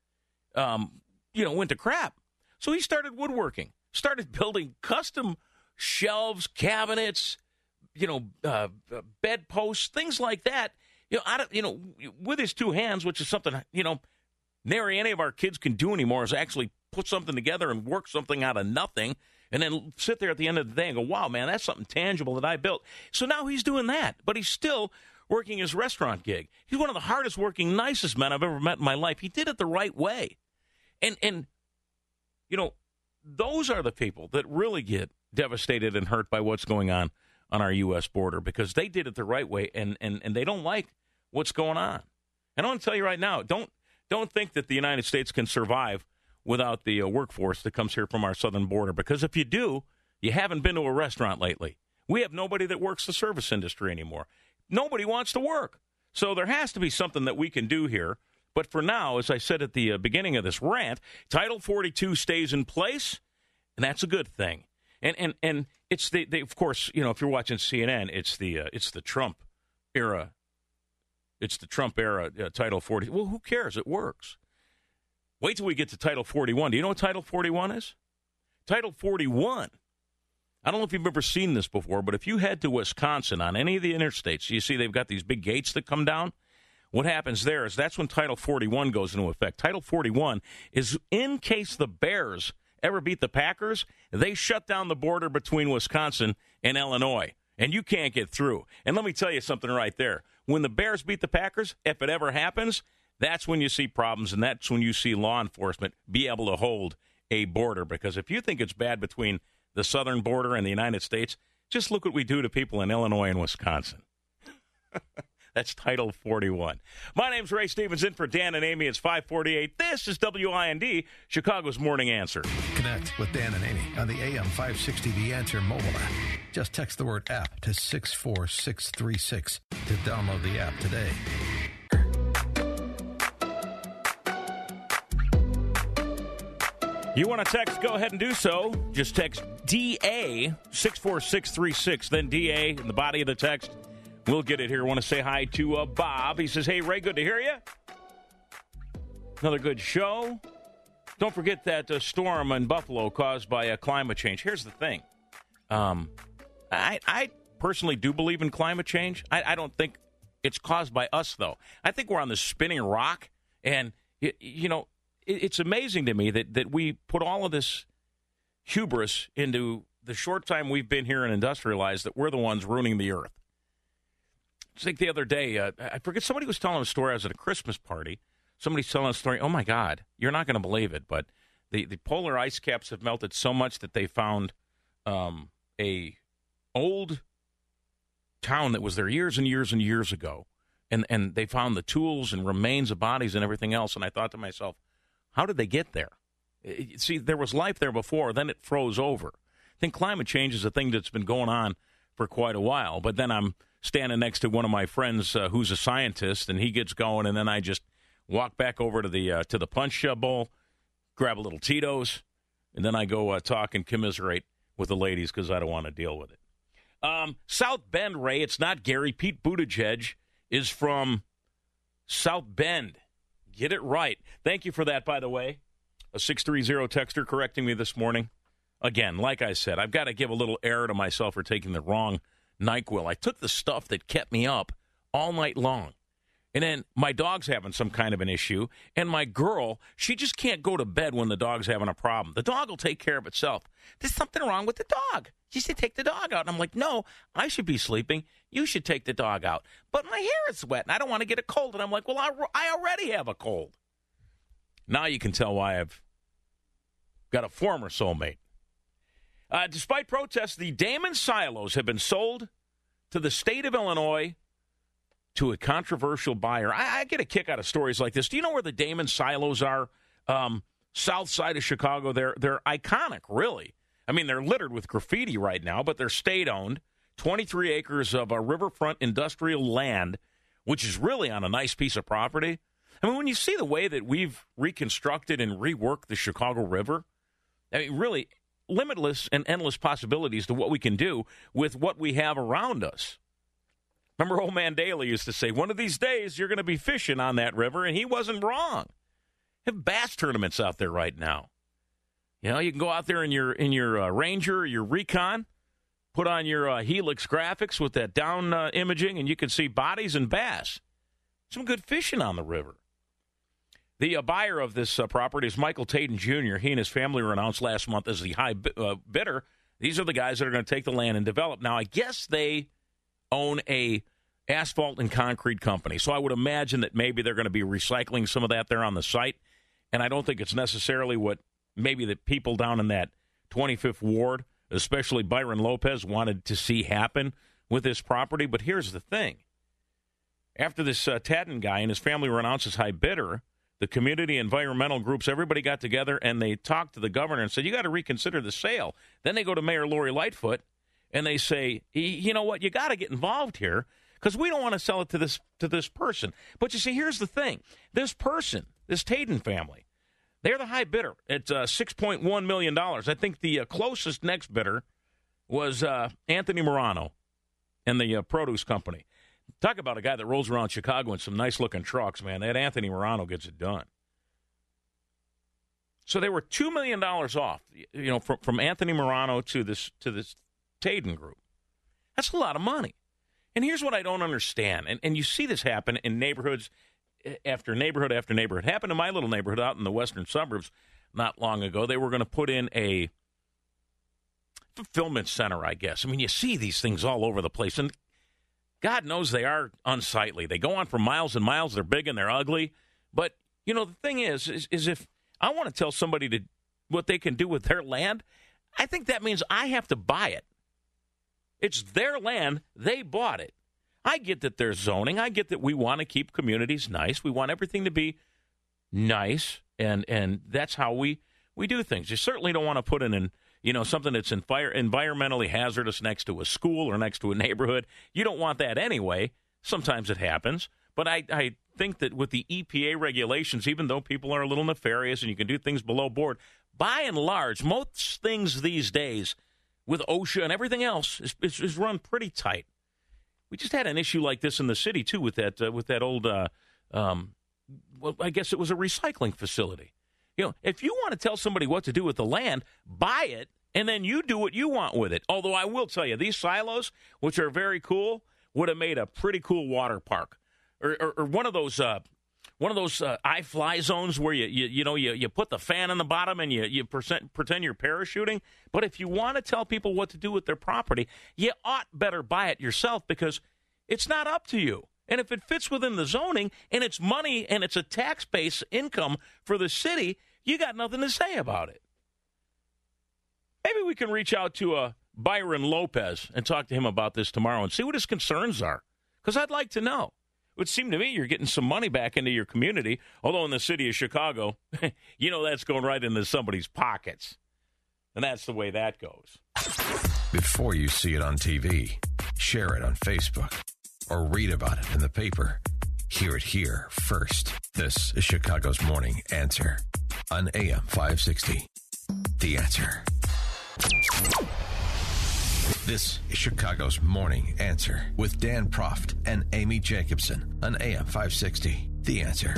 um, you know, went to crap. So he started woodworking, started building custom shelves, cabinets, you know, uh, bed posts, things like that. You know, out of, you know, with his two hands, which is something, you know, nary any of our kids can do anymore, is actually put something together and work something out of nothing, and then sit there at the end of the day and go, wow, man, that's something tangible that I built. So now he's doing that, but he's still working his restaurant gig. He's one of the hardest working, nicest men I've ever met in my life. He did it the right way. And, and you know, those are the people that really get devastated and hurt by what's going on on our U S border, because they did it the right way, and, and, and they don't like what's going on. And I want to tell you right now, don't don't think that the United States can survive without the uh, workforce that comes here from our southern border, because if you do, you haven't been to a restaurant lately. We have nobody that works the service industry anymore. Nobody wants to work. So there has to be something that we can do here. But for now, as I said at the uh, beginning of this rant, Title forty-two stays in place, and that's a good thing. And and and it's the, the of course, you know, if you're watching C N N, it's the uh, it's the Trump era. It's the Trump era uh, Title forty. Well, who cares? It works. Wait till we get to Title forty-one. Do you know what Title forty-one is? Title forty-one. I don't know if you've ever seen this before, but if you head to Wisconsin on any of the interstates, you see they've got these big gates that come down. What happens there is that's when Title forty-one goes into effect. Title forty-one is in case the Bears ever beat the Packers, they shut down the border between Wisconsin and Illinois, and you can't get through. And let me tell you something right there. When the Bears beat the Packers, if it ever happens, that's when you see problems, and that's when you see law enforcement be able to hold a border. Because if you think it's bad between the southern border and the United States, just look what we do to people in Illinois and Wisconsin. That's Title forty-one. My name's Ray Stevens, in for Dan and Amy. It's five forty-eight. This is W I N D, Chicago's Morning Answer. Connect with Dan and Amy on the A M five sixty The Answer mobile app. Just text the word app to six four six three six to download the app today. You want to text, go ahead and do so. Just text D A six four six three six, then D A in the body of the text. We'll get it here. I want to say hi to uh, Bob. He says, hey, Ray, good to hear you. Another good show. Don't forget that uh, storm in Buffalo caused by uh, climate change. Here's the thing. Um, I, I personally do believe in climate change. I, I don't think it's caused by us, though. I think we're on this spinning rock. And, you, you know, it, it's amazing to me that, that we put all of this hubris into the short time we've been here and industrialized, that we're the ones ruining the earth. I think the other day, uh, I forget, somebody was telling a story. I was at a Christmas party. Somebody's telling a story. Oh, my God, you're not going to believe it, but the, the polar ice caps have melted so much that they found um, a old town that was there years and years and years ago, and, and they found the tools and remains of bodies and everything else, and I thought to myself, how did they get there? It, see, there was life there before, then it froze over. I think climate change is a thing that's been going on for quite a while, but then I'm standing next to one of my friends uh, who's a scientist, and he gets going, and then I just walk back over to the uh, to the punch uh, bowl, grab a little Tito's, and then I go uh, talk and commiserate with the ladies because I don't want to deal with it. Um, South Bend, Ray, it's not Gary. Pete Buttigieg is from South Bend. Get it right. Thank you for that, by the way. A six three zero texter correcting me this morning. Again, like I said, I've got to give a little error to myself for taking the wrong NyQuil. I took the stuff that kept me up all night long. And then my dog's having some kind of an issue, and my girl, she just can't go to bed when the dog's having a problem. The dog will take care of itself. There's something wrong with the dog. She said, take the dog out. And I'm like, no, I should be sleeping. You should take the dog out. But my hair is wet, and I don't want to get a cold. And I'm like, well, I, I already have a cold. Now you can tell why I've got a former soulmate. Uh, despite protests, the Damen silos have been sold to the state of Illinois to a controversial buyer. I, I get a kick out of stories like this. Do you know where the Damen silos are? Um, south side of Chicago. They're they're iconic, really. I mean, they're littered with graffiti right now, but they're state-owned. twenty-three acres of a riverfront industrial land, which is really on a nice piece of property. I mean, when you see the way that we've reconstructed and reworked the Chicago River, I mean, really limitless and endless possibilities to what we can do with what we have around us. Remember old man Daly used to say, one of these days you're going to be fishing on that river, and he wasn't wrong. They have bass tournaments out there right now. You know, you can go out there in your in your uh, Ranger, your Recon, put on your uh, Helix graphics with that down uh, imaging, and you can see bodies and bass. Some good fishing on the river. The uh, buyer of this uh, property is Michael Taden Junior He and his family were announced last month as the high uh, bidder. These are the guys that are going to take the land and develop. Now, I guess they own a asphalt and concrete company, so I would imagine that maybe they're going to be recycling some of that there on the site, and I don't think it's necessarily what maybe the people down in that twenty-fifth Ward, especially Byron Lopez, wanted to see happen with this property. But here's the thing. After this uh, Taden guy and his family were announced as high bidder, the community environmental groups, everybody got together and they talked to the governor and said, you got to reconsider the sale. Then they go to Mayor Lori Lightfoot and they say, you know what, you got to get involved here because we don't want to sell it to this to this person. But you see, here's the thing. This person, this Taden family, they're the high bidder at uh, six point one million dollars. I think the uh, closest next bidder was uh, Anthony Morano and the uh, produce company. Talk about a guy that rolls around Chicago in some nice-looking trucks, man. That Anthony Morano gets it done. So they were two million dollars off, you know, from, from Anthony Morano to this to this Taden group. That's a lot of money. And here's what I don't understand. And, and you see this happen in neighborhoods after neighborhood after neighborhood. It happened in my little neighborhood out in the western suburbs not long ago. They were going to put in a fulfillment center, I guess. I mean, you see these things all over the place. And God knows they are unsightly. They go on for miles and miles. They're big and they're ugly. But, you know, the thing is, is, is if I want to tell somebody to what they can do with their land, I think that means I have to buy it. It's their land. They bought it. I get that there's zoning. I get that we want to keep communities nice. We want everything to be nice, and, and that's how we, we do things. You certainly don't want to put in an You know, something that's envir- environmentally hazardous next to a school or next to a neighborhood. You don't want that anyway. Sometimes it happens. But I, I think that with the E P A regulations, even though people are a little nefarious and you can do things below board, by and large, most things these days with OSHA and everything else is, is, is run pretty tight. We just had an issue like this in the city, too, with that, uh, with that old, uh, um, well, I guess it was a recycling facility. You know, if you want to tell somebody what to do with the land, buy it, and then you do what you want with it. Although I will tell you, these silos, which are very cool, would have made a pretty cool water park, or, or, or one of those, uh, one of those uh, I-fly zones where you, you, you know, you, you put the fan on the bottom and you, you percent, pretend you're parachuting. But if you want to tell people what to do with their property, you ought better buy it yourself because it's not up to you. And if it fits within the zoning and it's money and it's a tax-based income for the city, you got nothing to say about it. Maybe we can reach out to uh, Byron Lopez and talk to him about this tomorrow and see what his concerns are. Because I'd like to know. It would seem to me you're getting some money back into your community, although in the city of Chicago, you know that's going right into somebody's pockets. And that's the way that goes. Before you see it on T V, share it on Facebook, or read about it in the paper. Hear it here first. This is Chicago's Morning Answer on A M five sixty. The Answer. This is Chicago's Morning Answer with Dan Proft and Amy Jacobson on A M five sixty. The Answer.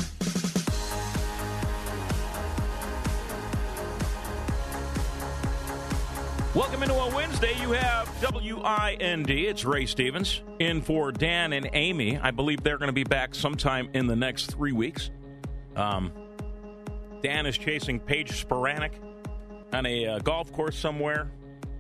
Welcome into a Wednesday. You have W I N D. It's Ray Stevens in for Dan and Amy. I believe they're going to be back sometime in the next three weeks. Um, Dan is chasing Paige Spiranek on a uh, golf course somewhere.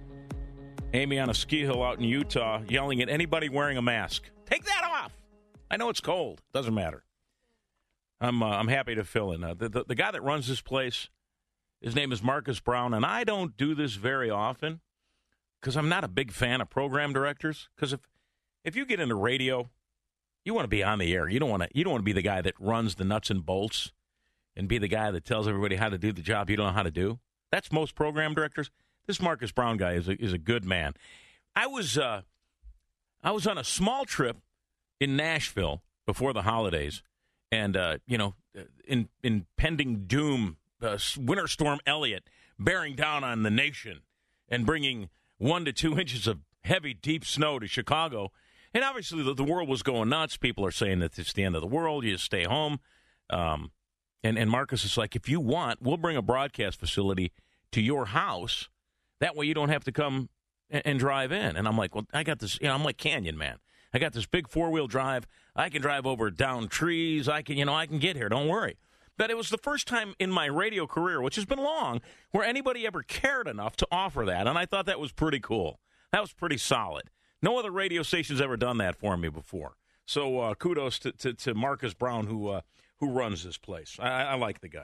Amy on a ski hill out in Utah yelling at anybody wearing a mask. Take that off! I know it's cold. Doesn't matter. I'm uh, I'm happy to fill in. Uh, the, the, the guy that runs this place, his name is Marcus Brown, and I don't do this very often because I'm not a big fan of program directors. Because if if you get into radio, you want to be on the air. You don't want to you don't want to be the guy that runs the nuts and bolts and be the guy that tells everybody how to do the job you don't know how to do. That's most program directors. This Marcus Brown guy is a, is a good man. I was uh, I was on a small trip in Nashville before the holidays, and uh, you know, in impending doom. Uh, Winter Storm Elliott bearing down on the nation and bringing one to two inches of heavy, deep snow to Chicago. And obviously the, the world was going nuts. People are saying that it's the end of the world. You just stay home. Um, and, and Marcus is like, if you want, we'll bring a broadcast facility to your house. That way you don't have to come and, and drive in. And I'm like, well, I got this. You know, I'm like Canyon Man. I got this big four-wheel drive. I can drive over down trees. I can, you know, I can get here. Don't worry. But it was the first time in my radio career, which has been long, where anybody ever cared enough to offer that. And I thought that was pretty cool. That was pretty solid. No other radio station's ever done that for me before. So uh, kudos to, to, to Marcus Brown, who uh, who runs this place. I, I like the guy.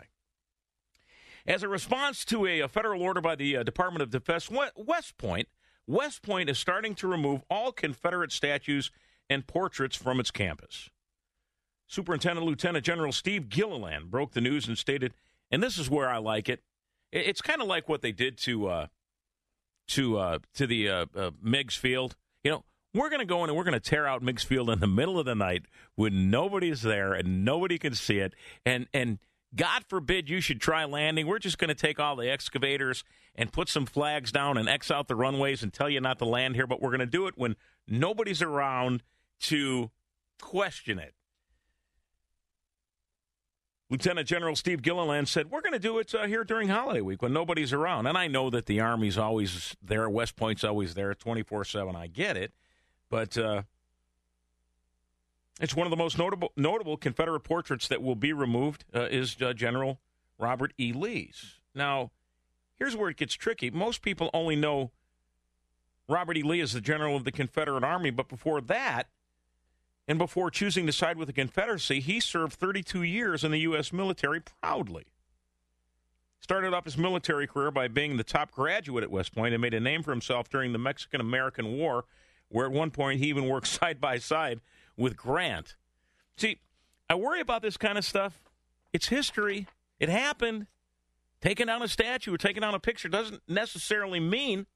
As a response to a, a federal order by the uh, Department of Defense, West Point, West Point is starting to remove all Confederate statues and portraits from its campus. Superintendent Lieutenant General Steve Gilliland broke the news and stated, and this is where I like it. It's kind of like what they did to uh, to uh, to the uh, uh, Meigs Field. You know, we're going to go in and we're going to tear out Meigs Field in the middle of the night when nobody's there and nobody can see it. And and God forbid you should try landing. We're just going to take all the excavators and put some flags down and X out the runways and tell you not to land here. But we're going to do it when nobody's around to question it. Lieutenant General Steve Gilliland said, we're going to do it uh, here during holiday week when nobody's around. And I know that the Army's always there. West Point's always there twenty-four seven. I get it. But uh, it's one of the most notable notable Confederate portraits that will be removed uh, is uh, General Robert E. Lee's. Now, here's where it gets tricky. Most people only know Robert E. Lee as the general of the Confederate Army. But before that, and before choosing to side with the Confederacy, he served thirty-two years in the U S military proudly. Started off his military career by being the top graduate at West Point and made a name for himself during the Mexican-American War, where at one point he even worked side by side with Grant. See, I worry about this kind of stuff. It's history. It happened. Taking down a statue or taking down a picture doesn't necessarily mean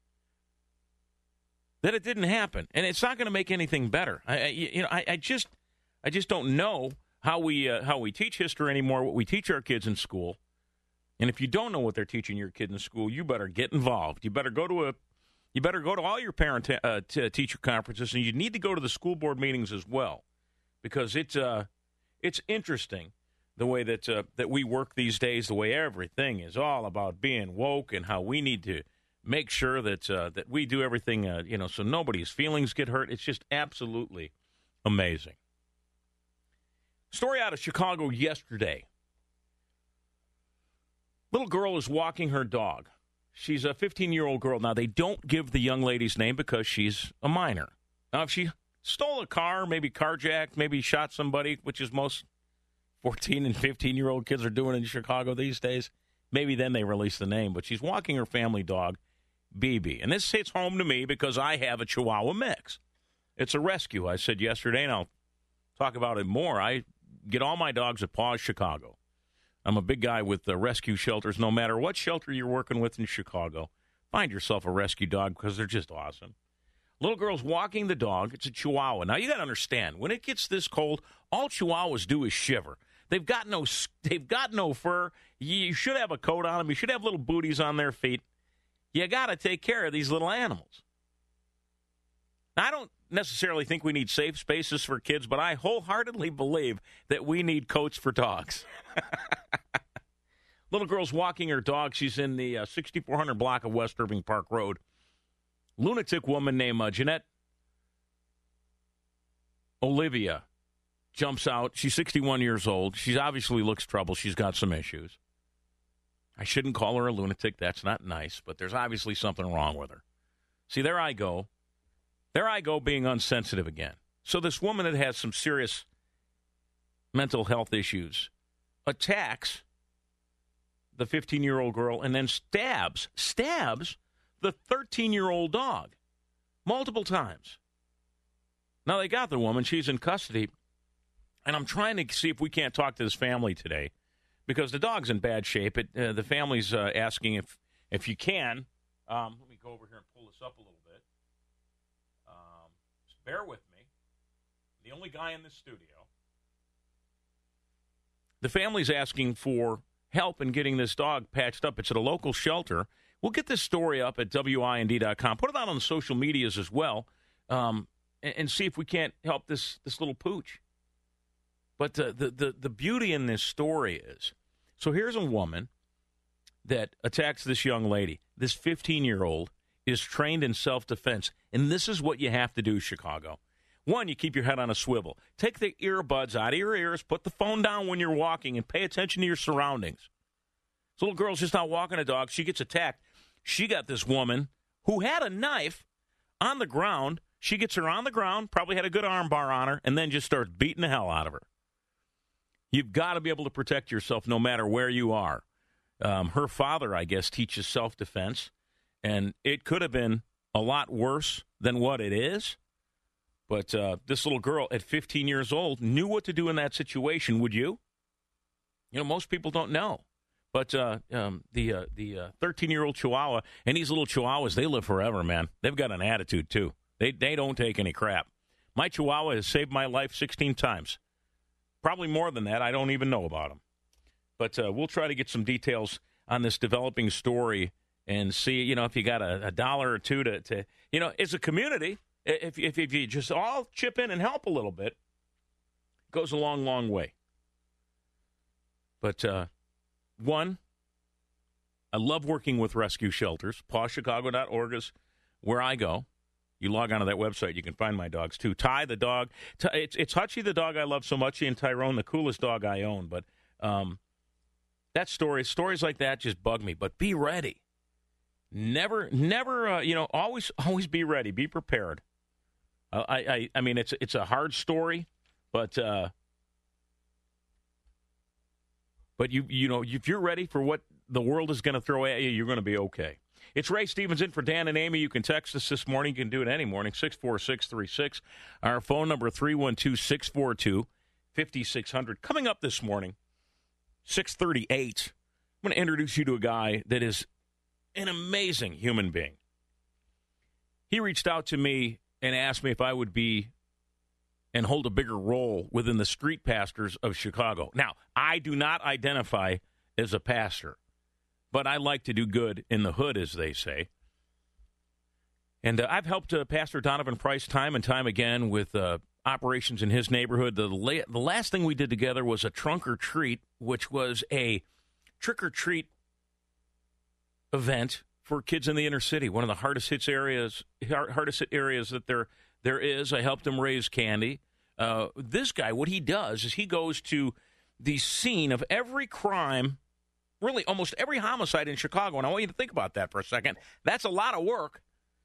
that it didn't happen, and it's not going to make anything better. I, I you know, I, I just, I just don't know how we uh, how we teach history anymore. What we teach our kids in school, and if you don't know what they're teaching your kid in school, you better get involved. You better go to a, you better go to all your parent uh, t- teacher conferences, and you need to go to the school board meetings as well, because it's uh, it's interesting the way that uh, that we work these days. The way everything is all about being woke and how we need to make sure that uh, that we do everything, uh, you know, so nobody's feelings get hurt. It's just absolutely amazing. Story out of Chicago yesterday. Little girl is walking her dog. She's a fifteen-year-old girl. Now, they don't give the young lady's name because she's a minor. Now, if she stole a car, maybe carjacked, maybe shot somebody, which is most fourteen and fifteen-year-old kids are doing in Chicago these days, maybe then they release the name. But she's walking her family dog, B B. And this hits home to me because I have a Chihuahua mix. It's a rescue. I said yesterday, and I'll talk about it more. I get all my dogs at Paws Chicago. I'm a big guy with the rescue shelters. No matter what shelter you're working with in Chicago, find yourself a rescue dog because they're just awesome. Little girl's walking the dog. It's a Chihuahua. Now, you got to understand, when it gets this cold, all Chihuahuas do is shiver. They've got no, they've got no fur. You should have a coat on them. You should have little booties on their feet. You got to take care of these little animals. Now, I don't necessarily think we need safe spaces for kids, but I wholeheartedly believe that we need coats for dogs. Little girl's walking her dog. She's in the uh, sixty-four hundred block of West Irving Park Road. Lunatic woman named uh, Jeanette Olivia jumps out. She's sixty-one years old. She obviously looks troubled. She's got some issues. I shouldn't call her a lunatic. That's not nice, but there's obviously something wrong with her. See, there I go. There I go being unsensitive again. So this woman that has some serious mental health issues attacks the fifteen-year-old girl and then stabs, stabs the thirteen-year-old dog multiple times. Now, they got the woman. She's in custody. And I'm trying to see if we can't talk to this family today because the dog's in bad shape. It, uh, the family's uh, asking if if you can. Um, let me go over here and pull this up a little bit. Um, just bear with me. The only guy in the studio. The family's asking for help in getting this dog patched up. It's at a local shelter. We'll get this story up at W I N D dot com. Put it out on the social medias as well, um, and, and see if we can't help this this little pooch. But uh, the, the, the beauty in this story is, so here's a woman that attacks this young lady. This fifteen-year-old is trained in self-defense, and this is what you have to do, Chicago. One, you keep your head on a swivel. Take the earbuds out of your ears, put the phone down when you're walking, and pay attention to your surroundings. This little girl's just out walking a dog. She gets attacked. She got this woman who had a knife on the ground. She gets her on the ground, probably had a good arm bar on her, and then just starts beating the hell out of her. You've got to be able to protect yourself no matter where you are. Um, her father, I guess, teaches self-defense, and it could have been a lot worse than what it is. But uh, this little girl at fifteen years old knew what to do in that situation. Would you? You know, most people don't know. But uh, um, the uh, the uh, thirteen-year-old Chihuahua, and these little Chihuahuas, they live forever, man. They've got an attitude, too. They, they don't take any crap. My Chihuahua has saved my life sixteen times. Probably more than that. I don't even know about them. But uh, we'll try to get some details on this developing story and see, you know, if you got a, a dollar or two to, to, you know, as a community, if, if, if you just all chip in and help a little bit, it goes a long, long way. But, uh, one, I love working with rescue shelters. paw chicago dot org is where I go. You log onto that website, you can find my dogs, too. Ty, the dog. It's, it's Hutchie, the dog I love so much, and Tyrone, the coolest dog I own. But um, that story, stories like that just bug me. But be ready. Never, never, uh, you know, always always be ready. Be prepared. Uh, I, I I mean, it's, it's a hard story, but, uh, but you, you know, if you're ready for what the world is going to throw at you, you're going to be okay. It's Ray Stevens in for Dan and Amy. You can text us this morning. You can do it any morning, six four six three six. Our phone number, three one two, six four two, five six zero zero. Coming up this morning, six thirty-eight, I'm going to introduce you to a guy that is an amazing human being. He reached out to me and asked me if I would be and hold a bigger role within the street pastors of Chicago. Now, I do not identify as a pastor, but I like to do good in the hood, as they say. And uh, I've helped uh, Pastor Donovan Price time and time again with uh, operations in his neighborhood. The, la- the last thing we did together was a trunk or treat, which was a trick or treat event for kids in the inner city, one of the hardest hit areas, hardest hit areas that there there is. I helped him raise candy. Uh, this guy, what he does is he goes to the scene of every crime, really almost every homicide in Chicago, and I want you to think about that for a second. That's a lot of work.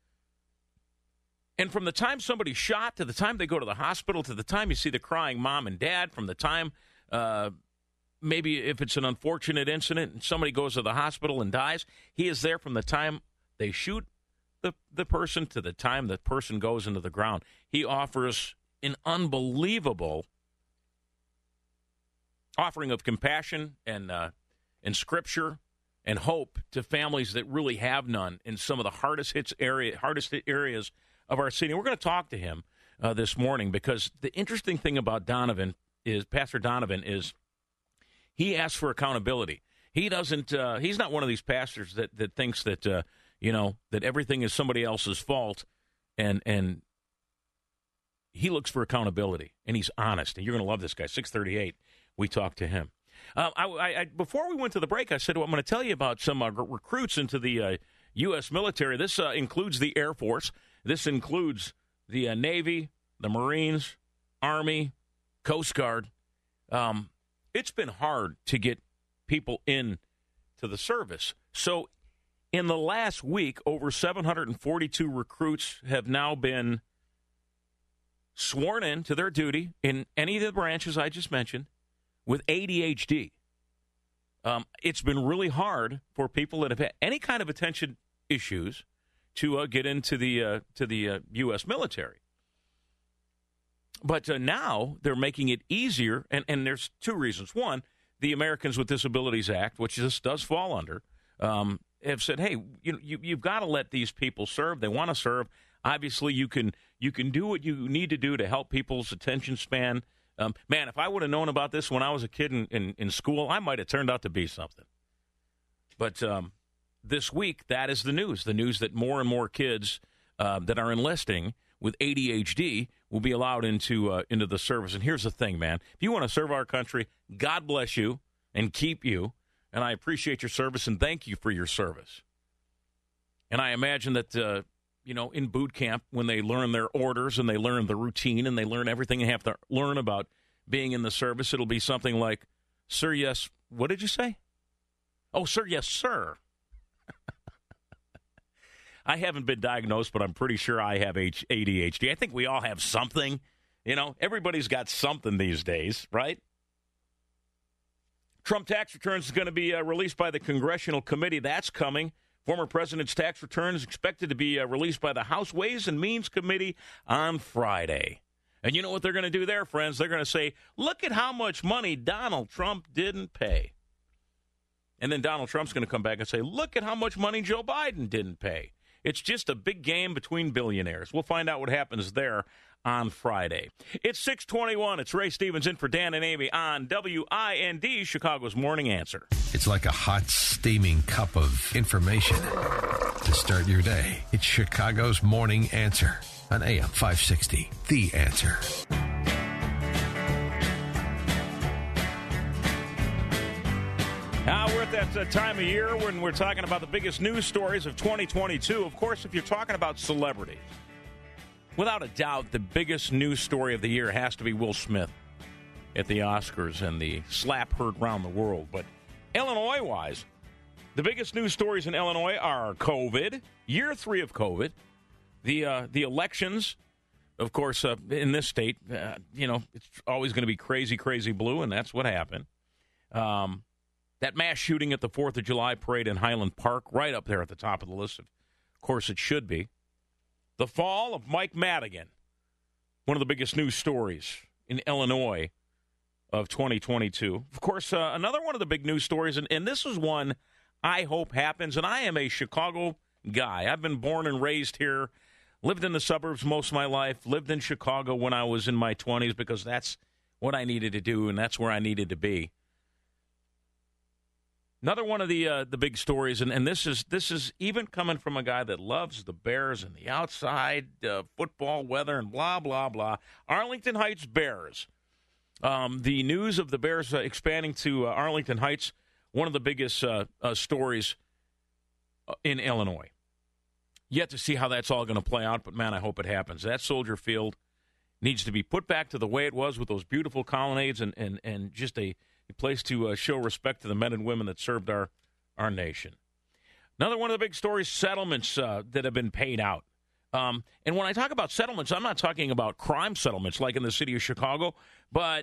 And from the time somebody's shot to the time they go to the hospital to the time you see the crying mom and dad, from the time uh, maybe if it's an unfortunate incident and somebody goes to the hospital and dies, he is there from the time they shoot the, the person to the time the person goes into the ground. He offers an unbelievable offering of compassion and uh, and scripture and hope to families that really have none in some of the hardest hits area, hardest hit areas of our city. And we're going to talk to him uh, this morning because the interesting thing about Donovan is, Pastor Donovan, is he asks for accountability. He doesn't. Uh, he's not one of these pastors that that thinks that uh, you know that everything is somebody else's fault, and and he looks for accountability and he's honest. And you're going to love this guy. six thirty-eight. We talk to him. Um, I, I, before we went to the break, I said, well, I'm going to tell you about some uh, recruits into the uh, U S military. This uh, includes the Air Force. This includes the uh, Navy, the Marines, Army, Coast Guard. Um, it's been hard to get people in to the service. So in the last week, over seven hundred forty-two recruits have now been sworn in to their duty in any of the branches I just mentioned with A D H D. Um, it's been really hard for people that have had any kind of attention issues to uh, get into the uh, to the uh, U S military. But uh, now they're making it easier, and, and there's two reasons. One, the Americans with Disabilities Act, which this does fall under, um, have said, hey, you, you, you've got to let these people serve. They want to serve. Obviously, you can you can do what you need to do to help people's attention span. Um, man, if I would have known about this when I was a kid in, in, in school, I might have turned out to be something. But um, this week, that is the news. The news that more and more kids uh, that are enlisting with A D H D will be allowed into uh, into the service. And here's the thing, man. If you want to serve our country, God bless you and keep you. And I appreciate your service and thank you for your service. And I imagine that, uh, you know, in boot camp, when they learn their orders and they learn the routine and they learn everything they have to learn about being in the service, it'll be something like, sir, yes, what did you say? Oh, sir, yes, sir. I haven't been diagnosed, but I'm pretty sure I have A D H D. I think we all have something. You know, everybody's got something these days, right? Trump tax returns is going to be uh, released by the Congressional Committee. That's coming. Former president's tax return is expected to be uh, released by the House Ways and Means Committee on Friday. And you know what they're going to do there, friends? They're going to say, look at how much money Donald Trump didn't pay. And then Donald Trump's going to come back and say, look at how much money Joe Biden didn't pay. It's just a big game between billionaires. We'll find out what happens there on Friday. It's six twenty-one. It's Ray Stevens in for Dan and Amy on W I N D, Chicago's Morning Answer. It's like a hot, steaming cup of information to start your day. It's Chicago's Morning Answer on A M five sixty, The Answer. Now, we're at that uh, time of year when we're talking about the biggest news stories of twenty twenty-two. Of course, if you're talking about celebrities, without a doubt, the biggest news story of the year has to be Will Smith at the Oscars and the slap heard around the world. But Illinois-wise, the biggest news stories in Illinois are COVID, year three of COVID, the uh, the elections. Of course, uh, in this state, uh, you know, it's always going to be crazy, crazy blue, and that's what happened. Um, that mass shooting at the fourth of July parade in Highland Park, right up there at the top of the list. Of course, it should be. The fall of Mike Madigan, one of the biggest news stories in Illinois of twenty twenty-two. Of course, uh, another one of the big news stories, and, and this is one I hope happens, and I am a Chicago guy. I've been born and raised here, lived in the suburbs most of my life, lived in Chicago when I was in my twenties because that's what I needed to do, and that's where I needed to be. Another one of the uh, the big stories, and, and this is this is even coming from a guy that loves the Bears and the outside uh, football weather and blah, blah, blah. Arlington Heights Bears. Um, the news of the Bears uh, expanding to uh, Arlington Heights, one of the biggest uh, uh, stories in Illinois. Yet to see how that's all going to play out, but, man, I hope it happens. That Soldier Field needs to be put back to the way it was with those beautiful colonnades and, and, and just a – a place to uh, show respect to the men and women that served our, our nation. Another one of the big stories, settlements uh, that have been paid out. Um, and when I talk about settlements, I'm not talking about crime settlements like in the city of Chicago, but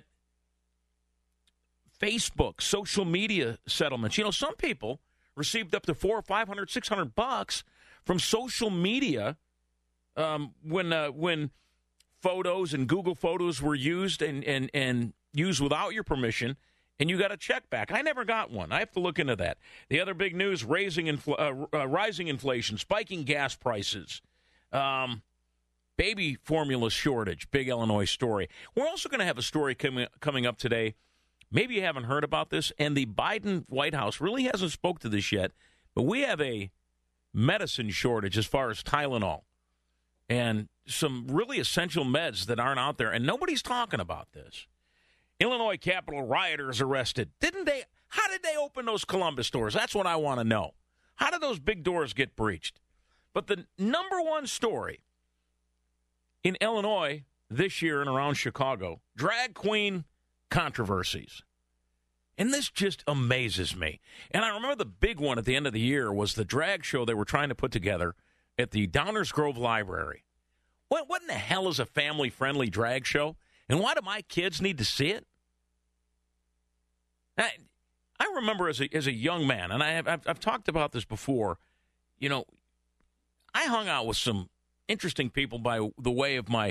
Facebook, social media settlements. You know, some people received up to four, five hundred, six hundred bucks from social media um, when uh, when photos and Google Photos were used and and and used without your permission. And you got a check back. I never got one. I have to look into that. The other big news, raising infl- uh, uh, rising inflation, spiking gas prices, um, baby formula shortage, big Illinois story. We're also going to have a story coming coming up today. Maybe you haven't heard about this, and the Biden White House really hasn't spoke to this yet, but we have a medicine shortage as far as Tylenol and some really essential meds that aren't out there, and nobody's talking about this. Illinois Capitol rioters arrested. Didn't they? How did they open those Columbus doors? That's what I want to know. How did those big doors get breached? But the number one story in Illinois this year and around Chicago, drag queen controversies. And this just amazes me. And I remember the big one at the end of the year was the drag show they were trying to put together at the Downers Grove Library. What, what in the hell is a family-friendly drag show? And why do my kids need to see it? I, I remember as a, as a young man, and I have, I've, I've talked about this before, you know, I hung out with some interesting people by the way of my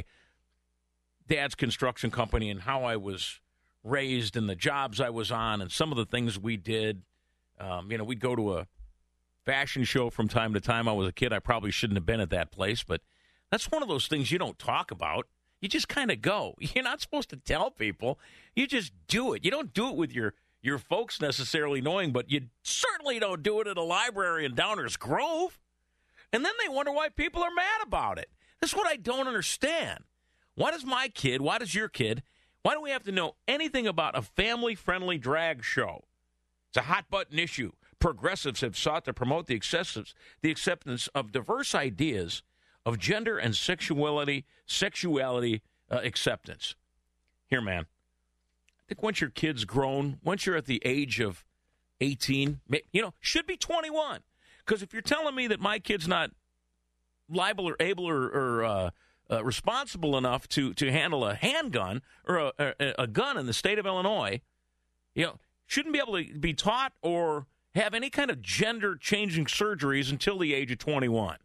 dad's construction company and how I was raised and the jobs I was on and some of the things we did. Um, you know, we'd go to a fashion show from time to time. I was a kid. I probably shouldn't have been at that place, but that's one of those things you don't talk about. You just kind of go. You're not supposed to tell people. You just do it. You don't do it with your, your folks necessarily knowing, but you certainly don't do it at a library in Downers Grove. And then they wonder why people are mad about it. That's what I don't understand. Why does my kid, why does your kid, why do we have to know anything about a family-friendly drag show? It's a hot-button issue. Progressives have sought to promote the acceptance, the acceptance of diverse ideas of gender and sexuality, sexuality uh, acceptance. Here, man, I think once your kid's grown, once you're at the age of eighteen, you know, should be twenty-one. Because if you're telling me that my kid's not liable or able or, or uh, uh, responsible enough to, to handle a handgun or a, a, a gun in the state of Illinois, you know, shouldn't be able to be taught or have any kind of gender-changing surgeries until the age of twenty-one.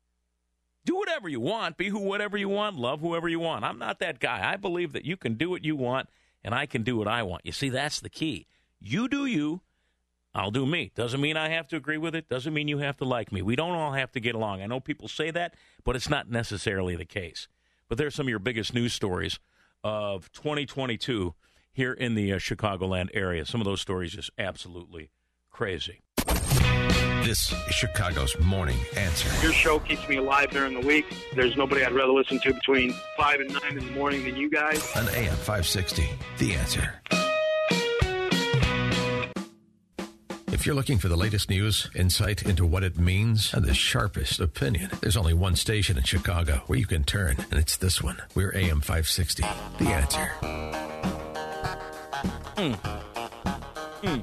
Do whatever you want, be who whatever you want, love whoever you want. I'm not that guy. I believe that you can do what you want, and I can do what I want. You see, that's the key. You do you, I'll do me. Doesn't mean I have to agree with it. Doesn't mean you have to like me. We don't all have to get along. I know people say that, but it's not necessarily the case. But there's some of your biggest news stories of twenty twenty-two here in the uh, Chicagoland area. Some of those stories just absolutely crazy. This is Chicago's Morning Answer. Your show keeps me alive during the week. There's nobody I'd rather listen to between five and nine in the morning than you guys. On A M five sixty, The Answer. If you're looking for the latest news, insight into what it means, and the sharpest opinion, there's only one station in Chicago where you can turn, and it's this one. We're A M five sixty, The Answer. Mm. Mm.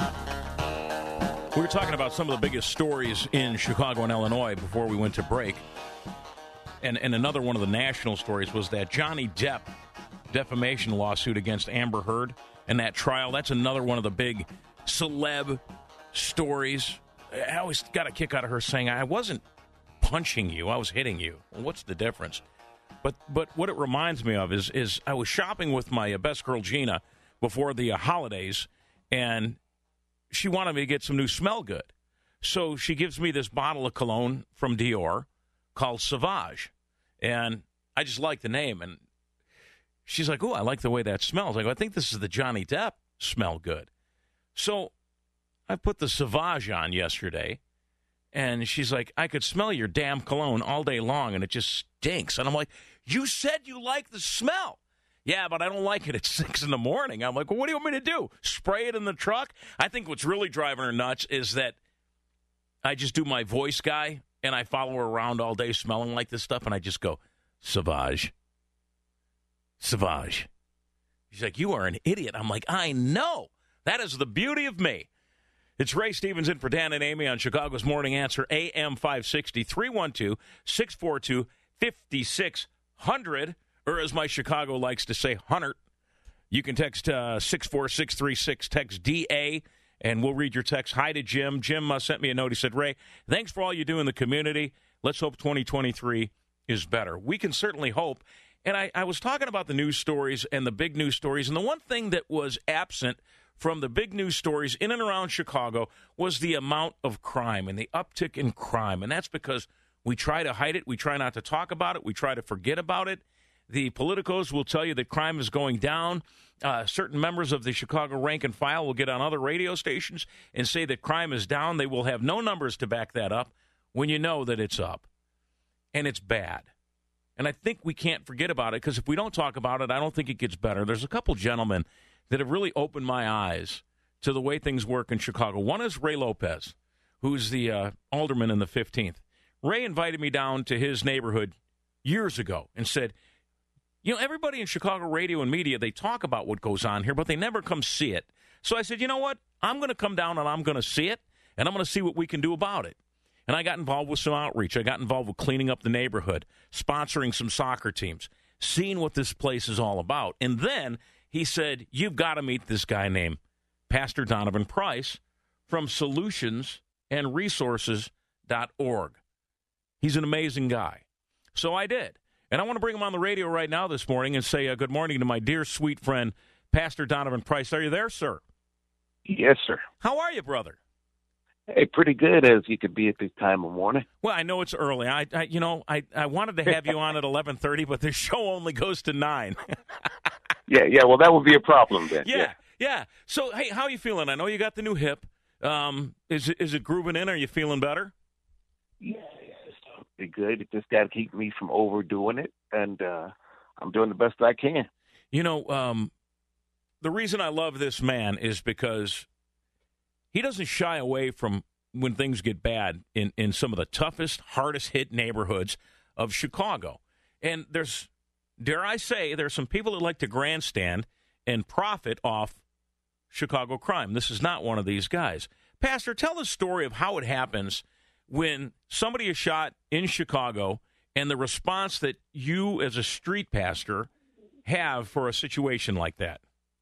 We were talking about some of the biggest stories in Chicago and Illinois before we went to break. And, and another one of the national stories was that Johnny Depp defamation lawsuit against Amber Heard and that trial. That's another one of the big celeb stories. I always got a kick out of her saying, I wasn't punching you, I was hitting you. Well, what's the difference? But but what it reminds me of is, is I was shopping with my uh, best girl, Gina, before the uh, holidays, and she wanted me to get some new Smell Good. So she gives me this bottle of cologne from Dior called Sauvage. And I just like the name. And she's like, oh, I like the way that smells. I go, I think this is the Johnny Depp Smell Good. So I put the Sauvage on yesterday. And she's like, I could smell your damn cologne all day long, and it just stinks. And I'm like, you said you like the smell. Yeah, but I don't like it at six in the morning. I'm like, well, what do you want me to do? Spray it in the truck? I think what's really driving her nuts is that I just do my voice guy, and I follow her around all day smelling like this stuff, and I just go, Sauvage. Sauvage. She's like, you are an idiot. I'm like, I know. That is the beauty of me. It's Ray Stevens in for Dan and Amy on Chicago's Morning Answer, A M five sixty, three one two, six four two, five six zero zero. Or as my Chicago likes to say, Hunter. You can text uh, six four six three six, text D A, and we'll read your text. Hi to Jim. Jim uh, sent me a note. He said, Ray, thanks for all you do in the community. Let's hope twenty twenty-three is better. We can certainly hope. And I, I was talking about the news stories and the big news stories, and the one thing that was absent from the big news stories in and around Chicago was the amount of crime and the uptick in crime. And that's because we try to hide it. We try not to talk about it. We try to forget about it. The politicos will tell you that crime is going down. Uh, certain members of the Chicago rank and file will get on other radio stations and say that crime is down. They will have no numbers to back that up when you know that it's up. And it's bad. And I think we can't forget about it, because if we don't talk about it, I don't think it gets better. There's a couple gentlemen that have really opened my eyes to the way things work in Chicago. One is Ray Lopez, who's the uh, alderman in the fifteenth. Ray invited me down to his neighborhood years ago and said, you know, everybody in Chicago radio and media, they talk about what goes on here, but they never come see it. So I said, you know what? I'm going to come down and I'm going to see it, and I'm going to see what we can do about it. And I got involved with some outreach. I got involved with cleaning up the neighborhood, sponsoring some soccer teams, seeing what this place is all about. And then he said, you've got to meet this guy named Pastor Donovan Price from solutions and resources dot org. He's an amazing guy. So I did. And I want to bring him on the radio right now this morning and say uh, good morning to my dear, sweet friend, Pastor Donovan Price. Are you there, sir? Yes, sir. How are you, brother? Hey, pretty good as you could be at this time of morning. Well, I know it's early. I, I you know, I, I wanted to have you on at eleven thirty, but the show only goes to nine. yeah, yeah. Well, that would be a problem then. Yeah, yeah, yeah. So, hey, how are you feeling? I know you got the new hip. Um, is it, is it grooving in? Are you feeling better? Yeah, yeah, it's pretty good. It just got to keep me from overdoing it, and uh, I'm doing the best I can. You know, um, the reason I love this man is because he doesn't shy away from when things get bad in, in some of the toughest, hardest hit neighborhoods of Chicago. And there's, dare I say, there's some people that like to grandstand and profit off Chicago crime. This is not one of these guys. Pastor, tell the story of how it happens when somebody is shot in Chicago and the response that you as a street pastor have for a situation like that.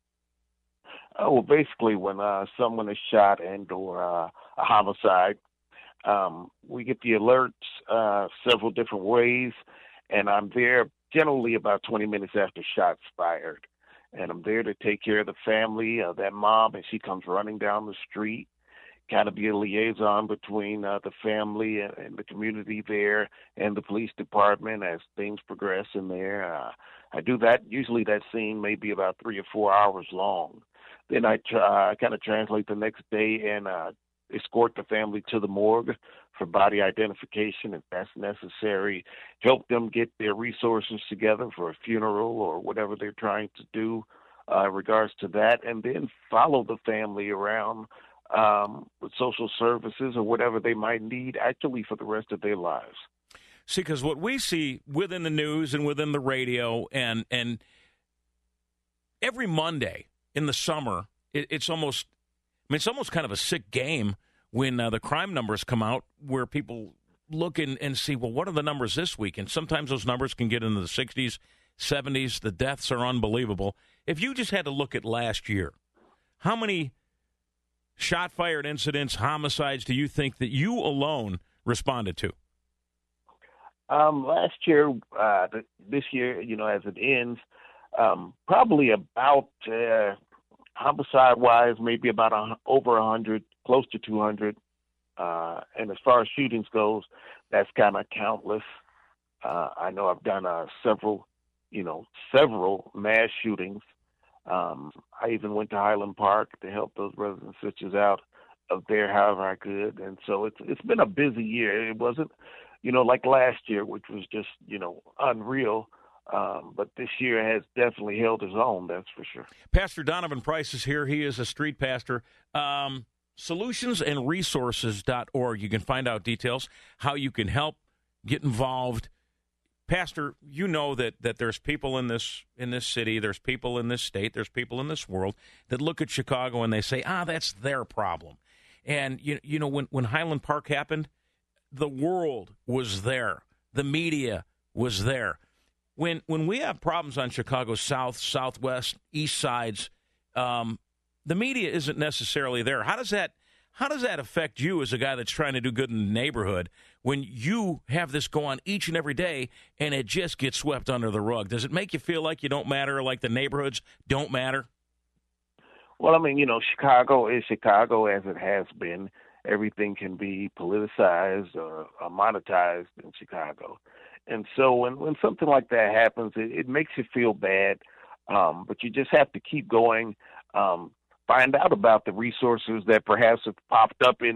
Oh, well, basically, when uh, someone is shot and or uh, a homicide, um, we get the alerts uh, several different ways, and I'm there generally about twenty minutes after shots fired. And I'm there to take care of the family, uh, that mom, and she comes running down the street, kind of be a liaison between uh, the family and, and the community there and the police department as things progress in there. Uh, I do that. Usually that scene may be about three or four hours long. Then I try, uh, kind of translate the next day and uh, escort the family to the morgue for body identification if that's necessary, help them get their resources together for a funeral or whatever they're trying to do uh, in regards to that, and then follow the family around um, with social services or whatever they might need actually for the rest of their lives. See, because what we see within the news and within the radio and, and every Monday in the summer, it, it's almost, I mean, it's almost kind of a sick game when uh, the crime numbers come out where people look and, and see, well, what are the numbers this week? And sometimes those numbers can get into the sixties, seventies. The deaths are unbelievable. If you just had to look at last year, how many shot-fired incidents, homicides do you think that you alone responded to? Um, last year, uh, this year, you know, as it ends, um, probably about uh, homicide-wise, maybe about a, over a hundred, close to two hundred. Uh, and as far as shootings goes, that's kind of countless. Uh, I know I've done uh, several, you know, several mass shootings. Um, I even went to Highland Park to help those brothers and sisters out of there however I could. And so it's it's been a busy year. It wasn't, you know, like last year, which was just, you know, unreal. Um, but this year has definitely held his own, that's for sure. Pastor Donovan Price is here. He is a street pastor. Um, solutions and resources dot org. You can find out details, how you can help, get involved. Pastor, you know that, that there's people in this in this city, there's people in this state, there's people in this world that look at Chicago and they say, ah, that's their problem. And, you, you know, when, when Highland Park happened, the world was there. The media was there. When when we have problems on Chicago's south, southwest, east sides, um, the media isn't necessarily there. How does that how does that affect you as a guy that's trying to do good in the neighborhood when you have this go on each and every day and it just gets swept under the rug? Does it make you feel like you don't matter, like the neighborhoods don't matter? Well, I mean, you know, Chicago is Chicago as it has been. Everything can be politicized or, or monetized in Chicago. And so when, when something like that happens, it, it makes you feel bad, um, but you just have to keep going, um, find out about the resources that perhaps have popped up in,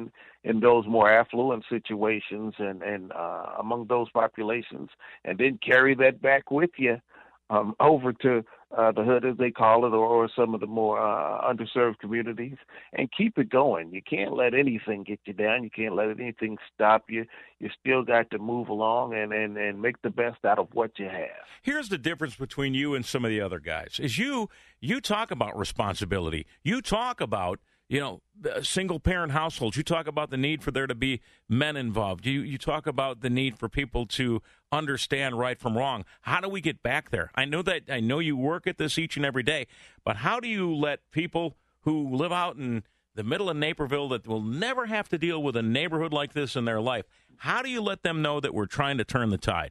in those more affluent situations and, and uh, among those populations, and then carry that back with you um, over to uh, the hood, as they call it, or, or some of the more uh, underserved communities, and keep it going. You can't let anything get you down. You can't let anything stop you. You still got to move along and, and, and make the best out of what you have. Here's the difference between you and some of the other guys. Is you you talk about responsibility. You talk about, you know, single-parent households. You talk about the need for there to be men involved. You you talk about the need for people to understand right from wrong. How do we get back there? I know that I know you work at this each and every day, but how do you let people who live out in the middle of Naperville that will never have to deal with a neighborhood like this in their life, how do you let them know that we're trying to turn the tide?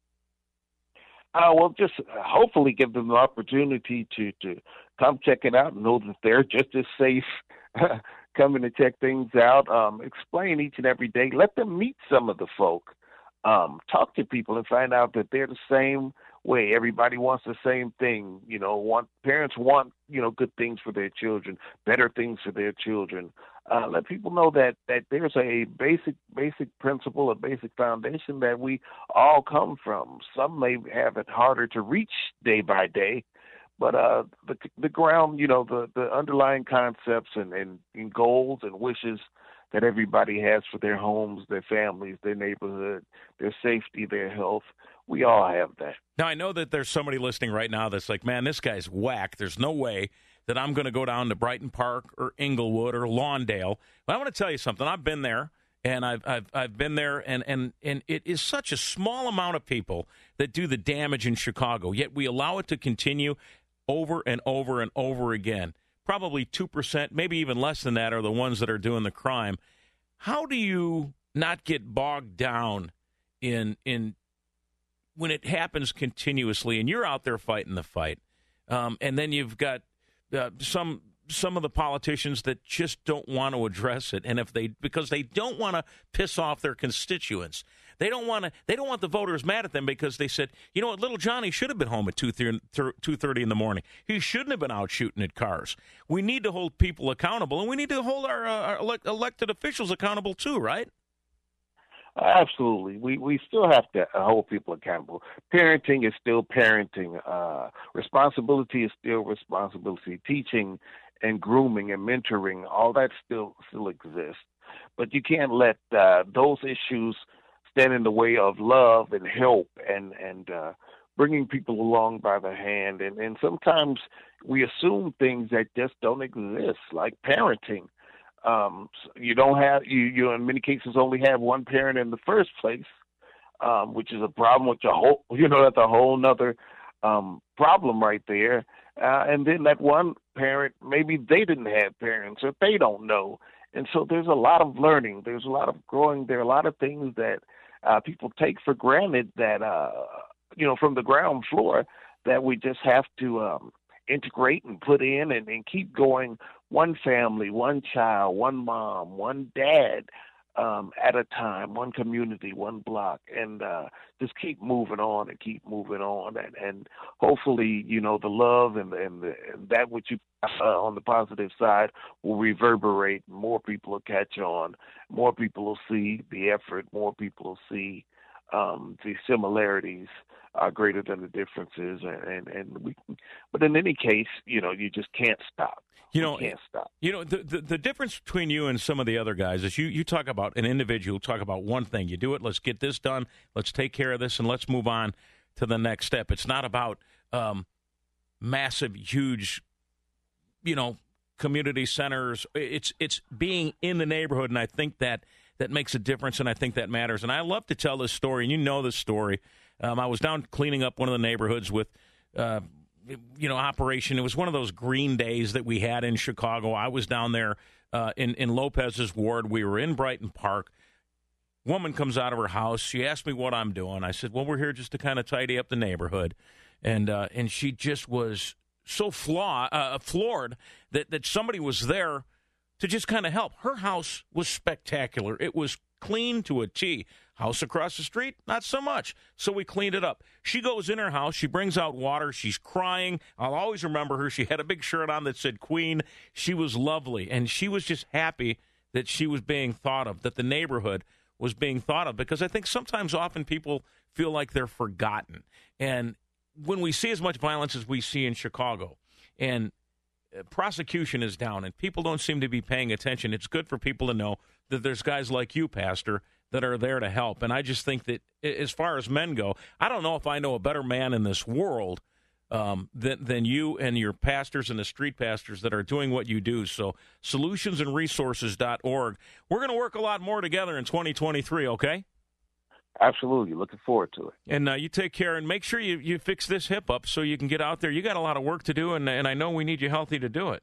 Uh, well, just hopefully give them the opportunity to, to come check it out and know that they're just as safe coming to check things out. Um, explain each and every day. Let them meet some of the folk. Um, talk to people and find out that they're the same way. Everybody wants the same thing. You know, want parents want, you know, good things for their children, better things for their children. Uh, let people know that, that there's a basic basic principle, a basic foundation that we all come from. Some may have it harder to reach day by day, but uh, the the ground, you know, the, the underlying concepts and, and, and goals and wishes that everybody has for their homes, their families, their neighborhood, their safety, their health, we all have that. Now, I know that there's somebody listening right now that's like, man, this guy's whack. There's no way that I'm going to go down to Brighton Park or Inglewood or Lawndale. But I want to tell you something. I've been there, and I've I've, I've been there, and, and, and it is such a small amount of people that do the damage in Chicago, yet we allow it to continue over and over and over again. Probably two percent, maybe even less than that, are the ones that are doing the crime. How do you not get bogged down in in when it happens continuously and you're out there fighting the fight, um, and then you've got uh, some some of the politicians that just don't want to address it, and if they because they don't want to piss off their constituents. They don't want to. They don't want the voters mad at them because they said, you know what, little Johnny should have been home at two thirty in the morning. He shouldn't have been out shooting at cars. We need to hold people accountable, and we need to hold our, uh, our elect- elected officials accountable too, right? Absolutely. We we still have to hold people accountable. Parenting is still parenting. Uh, responsibility is still responsibility. Teaching and grooming and mentoring, all that still still exists. But you can't let uh, those issues stand in the way of love and help and and uh, bringing people along by the hand. And, and sometimes we assume things that just don't exist, like parenting. Um, you don't have you, you in many cases only have one parent in the first place, um, which is a problem with your whole. You know, that's a whole nother um, problem right there. Uh, and then that one parent, maybe they didn't have parents or they don't know. And so there's a lot of learning. There's a lot of growing. There are a lot of things that uh, people take for granted that, uh, you know, from the ground floor that we just have to um, integrate and put in and, and keep going one family, one child, one mom, one dad um, at a time, one community, one block, and uh, just keep moving on and keep moving on. And, and hopefully, you know, the love and, and, the, and that which you uh, on the positive side will reverberate. More people will catch on. More people will see the effort. More people will see um, the similarities are greater than the differences. And, and, and we, but in any case, you know, you just can't stop. You know, you can't stop. You know, the, the the difference between you and some of the other guys is you, you talk about an individual, talk about one thing. You do it, let's get this done, let's take care of this, and let's move on to the next step. It's not about um, massive, huge, you know, community centers. It's it's being in the neighborhood, and I think that that makes a difference, and I think that matters. And I love to tell this story, and you know this story. Um, I was down cleaning up one of the neighborhoods with uh, – you know, operation. It was one of those green days that we had in Chicago. I was down there uh, in, in Lopez's ward. We were in Brighton Park. Woman comes out of her house. She asked me what I'm doing. I said, well, we're here just to kind of tidy up the neighborhood. And uh, and she just was so flaw, uh, floored that, that somebody was there to just kind of help. Her house was spectacular. It was clean to a T. House across the street, not so much. So we cleaned it up. She goes in her house. She brings out water. She's crying. I'll always remember her. She had a big shirt on that said Queen. She was lovely, and she was just happy that she was being thought of, that the neighborhood was being thought of, because I think sometimes often people feel like they're forgotten. And when we see as much violence as we see in Chicago, and prosecution is down, and people don't seem to be paying attention, it's good for people to know that there's guys like you, Pastor, that are there to help. And I just think that as far as men go, I don't know if I know a better man in this world um, than, than you and your pastors and the street pastors that are doing what you do. So solutions and resources dot org. We're going to work a lot more together in twenty twenty-three, okay? Absolutely. Looking forward to it. And uh, you take care, and make sure you, you fix this hip up so you can get out there. You got a lot of work to do, and, and I know we need you healthy to do it.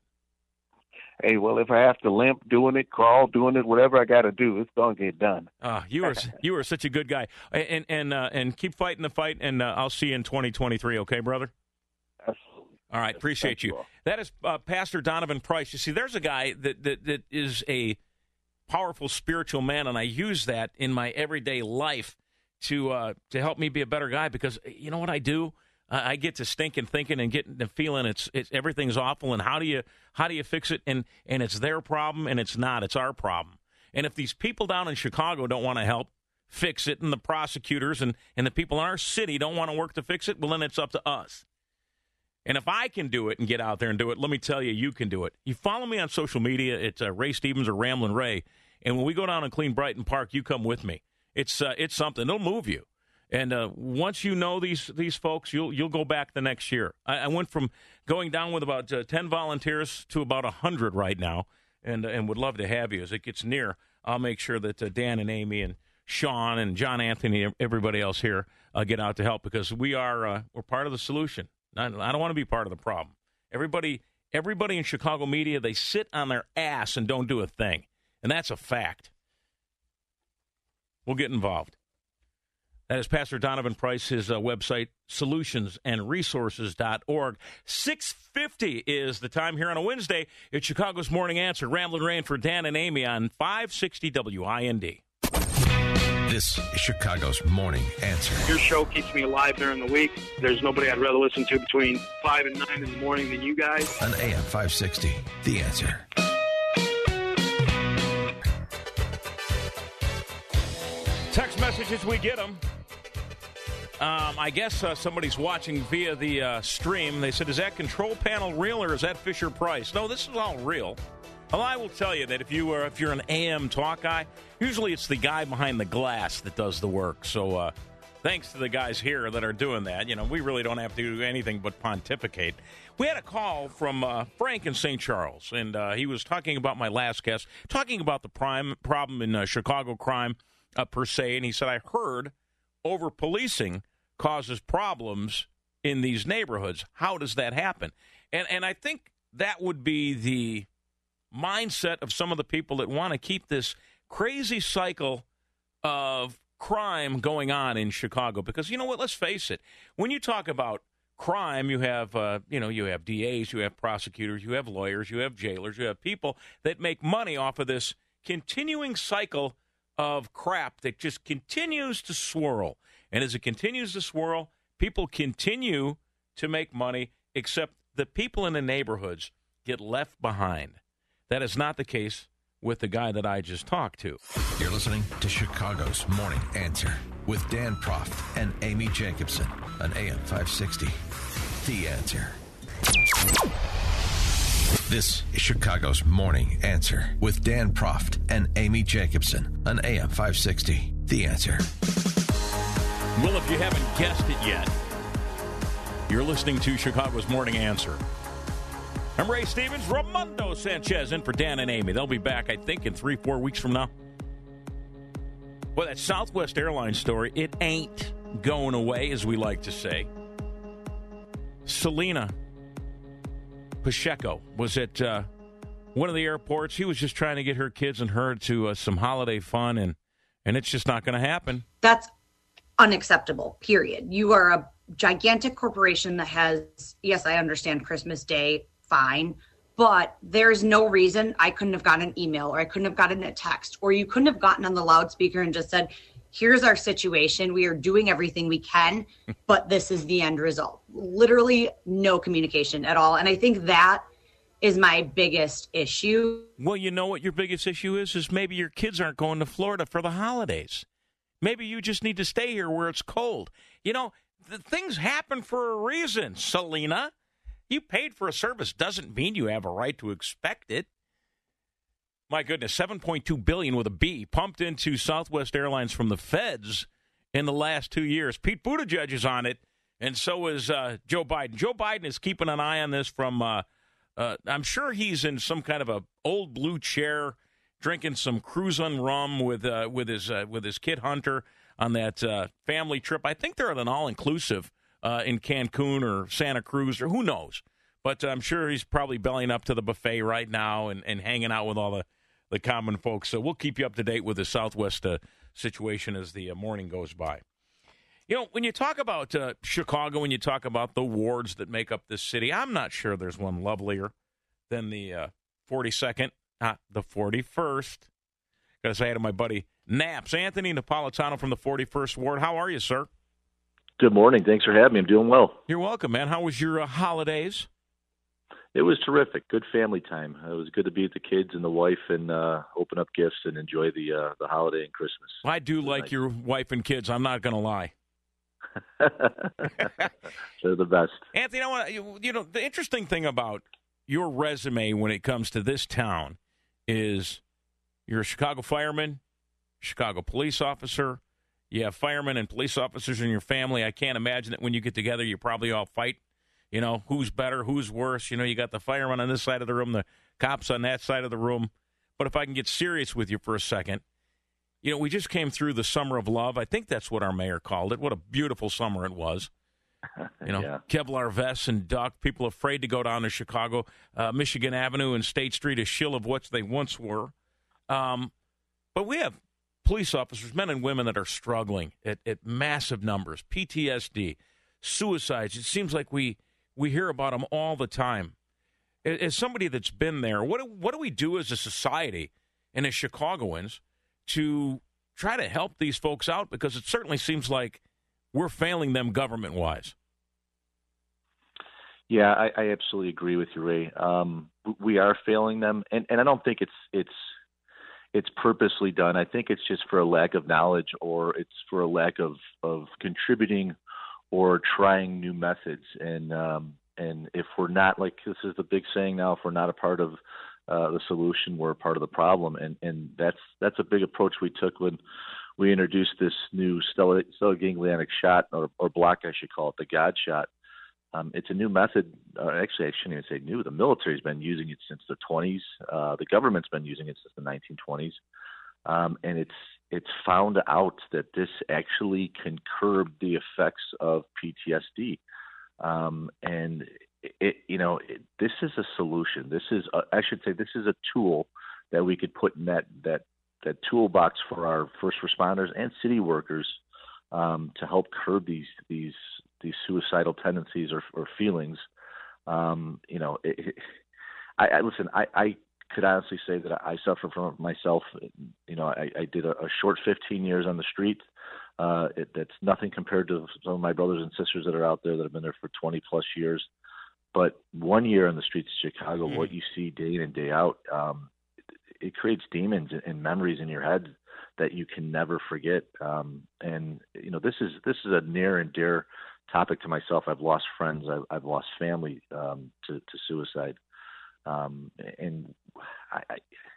Hey, well, if I have to limp doing it, crawl doing it, whatever I got to do, it's going to get done. Uh, you are you are such a good guy. And and uh, and keep fighting the fight, and uh, I'll see you in twenty twenty-three, okay, brother? Absolutely. All right, appreciate Thank you. you That is uh, Pastor Donovan Price. You see, there's a guy that, that, that is a powerful spiritual man, and I use that in my everyday life to uh, to help me be a better guy, because you know what I do? I get to stinking thinking and getting the feeling it's, it's everything's awful, and how do you how do you fix it? And and it's their problem, and it's not. It's our problem. And if these people down in Chicago don't want to help fix it, and the prosecutors and, and the people in our city don't want to work to fix it, well, then it's up to us. And if I can do it and get out there and do it, let me tell you, you can do it. You follow me on social media. It's uh, Ray Stevens or Ramblin' Ray. And when we go down and clean Brighton Park, you come with me. It's uh, it's something. It'll move you. And uh, once you know these these folks, you'll you'll go back the next year. I, I went from going down with about uh, ten volunteers to about one hundred right now, and and would love to have you. As it gets near, I'll make sure that uh, Dan and Amy and Sean and John Anthony and everybody else here uh, get out to help, because we are uh, we're part of the solution. I, I don't want to be part of the problem. Everybody everybody in Chicago media, they sit on their ass and don't do a thing, and that's a fact. We'll get involved. That is Pastor Donovan Price, his uh, website, solutions and resources dot org. six fifty is the time here on a Wednesday. It's Chicago's Morning Answer. Ramblin' Rain for Dan and Amy on five sixty W I N D. This is Chicago's Morning Answer. Your show keeps me alive during the week. There's nobody I'd rather listen to between five and nine in the morning than you guys. On A M five sixty, The Answer. Text messages, we get them. Um, I guess uh, somebody's watching via the uh, stream. They said, is that control panel real or is that Fisher Price? No, this is all real. Well, I will tell you that if, you are, if you're an A M talk guy, usually it's the guy behind the glass that does the work. So uh, thanks to the guys here that are doing that. You know, we really don't have to do anything but pontificate. We had a call from uh, Frank in Saint Charles, and uh, he was talking about my last guest, talking about the prime problem in uh, Chicago crime uh, per se, and he said, I heard over-policing causes problems in these neighborhoods. How does that happen? And and I think that would be the mindset of some of the people that want to keep this crazy cycle of crime going on in Chicago. Because you know what? Let's face it. When you talk about crime, you have uh, you know you have D As, you have prosecutors, you have lawyers, you have jailers, you have people that make money off of this continuing cycle of crap that just continues to swirl. And as it continues to swirl, people continue to make money, except the people in the neighborhoods get left behind. That is not the case with the guy that I just talked to. You're listening to Chicago's Morning Answer with Dan Proft and Amy Jacobson on A M five sixty. The Answer. This is Chicago's Morning Answer with Dan Proft and Amy Jacobson on A M five sixty. The Answer. Well, if you haven't guessed it yet, you're listening to Chicago's Morning Answer. I'm Ray Stevens. Ramondo Sanchez in for Dan and Amy. They'll be back, I think, in three, four weeks from now. Well, that Southwest Airlines story, it ain't going away, as we like to say. Selena Pacheco was at uh, one of the airports. He was just trying to get her kids and her to uh, some holiday fun, and, and it's just not going to happen. That's unacceptable, period. You are a gigantic corporation that has, yes, I understand Christmas Day, fine, but there's no reason I couldn't have gotten an email or I couldn't have gotten a text, or you couldn't have gotten on the loudspeaker and just said, here's our situation. We are doing everything we can, but this is the end result. Literally no communication at all. And I think that is my biggest issue. Well, you know what your biggest issue is? Is maybe your kids aren't going to Florida for the holidays. Maybe you just need to stay here where it's cold. You know, the things happen for a reason, Selena. You paid for a service doesn't mean you have a right to expect it. My goodness, seven point two billion dollars with a B pumped into Southwest Airlines from the feds in the last two years. Pete Buttigieg is on it, and so is uh, Joe Biden. Joe Biden is keeping an eye on this from, uh, uh, I'm sure he's in some kind of a old blue chair, drinking some Cruzan rum with uh, with his uh, with his kid Hunter on that uh, family trip. I think they're at an all-inclusive uh, in Cancun or Santa Cruz or who knows. But I'm sure he's probably bellying up to the buffet right now and, and hanging out with all the, the common folks. So we'll keep you up to date with the Southwest uh, situation as the uh, morning goes by. You know, when you talk about uh, Chicago, when you talk about the wards that make up this city, I'm not sure there's one lovelier than the uh, forty-second. Ah, the forty-first. Got to say hi to my buddy Naps, Anthony Napolitano from the forty-first Ward. How are you, sir? Good morning. Thanks for having me. I'm doing well. You're welcome, man. How was your uh, holidays? It was terrific. Good family time. It was good to be with the kids and the wife and uh, open up gifts and enjoy the uh, the holiday and Christmas. I do like nice. Your wife and kids. I'm not going to lie. They're the best. Anthony, I want you, you know, the interesting thing about your resume when it comes to this town is you're a Chicago fireman, Chicago police officer. You have firemen and police officers in your family. I can't imagine that when you get together, you probably all fight. You know, who's better, who's worse. You know, you got the firemen on this side of the room, the cops on that side of the room. But if I can get serious with you for a second, you know, we just came through the Summer of Love. I think that's what our mayor called it. What a beautiful summer it was. You know, yeah. Kevlar vests and duck, people afraid to go down to Chicago. Uh, Michigan Avenue and State Street, a shill of what they once were. Um, but we have police officers, men and women that are struggling at, at massive numbers, P T S D, suicides. It seems like we, we hear about them all the time. As somebody that's been there, what do, what do we do as a society and as Chicagoans to try to help these folks out? Because it certainly seems like we're failing them government-wise. Yeah, I, I absolutely agree with you, Ray. Um, we are failing them, and, and I don't think it's it's it's purposely done. I think it's just for a lack of knowledge, or it's for a lack of, of contributing or trying new methods. And um, and if we're not, like this is the big saying now, if we're not a part of uh, the solution, we're a part of the problem. And and that's that's a big approach we took when we introduced this new stellate ganglionic shot, or, or block, I should call it, the God shot. Um, it's a new method. Uh, actually, I shouldn't even say new. The military's been using it since the twenties. Uh, the government's been using it since the nineteen twenties. Um, and it's it's found out that this actually can curb the effects of P T S D. Um, and, it, you know, it, this is a solution. This is, a, I should say, this is a tool that we could put in that, that, that toolbox for our first responders and city workers um, to help curb these these these suicidal tendencies or, or feelings. Um, you know, it, it, I, I listen. I, I could honestly say that I suffer from it myself. You know, I, I did a, a short fifteen years on the street. Uh, it, that's nothing compared to some of my brothers and sisters that are out there that have been there for twenty plus years. But one year on the streets of Chicago, mm-hmm. what you see day in and day out, um, it, it creates demons and memories in your head that you can never forget. Um, and you know, this is this is a near and dear topic to myself. I've lost friends. I've, I've lost family um, to, to suicide. Um, and I, I,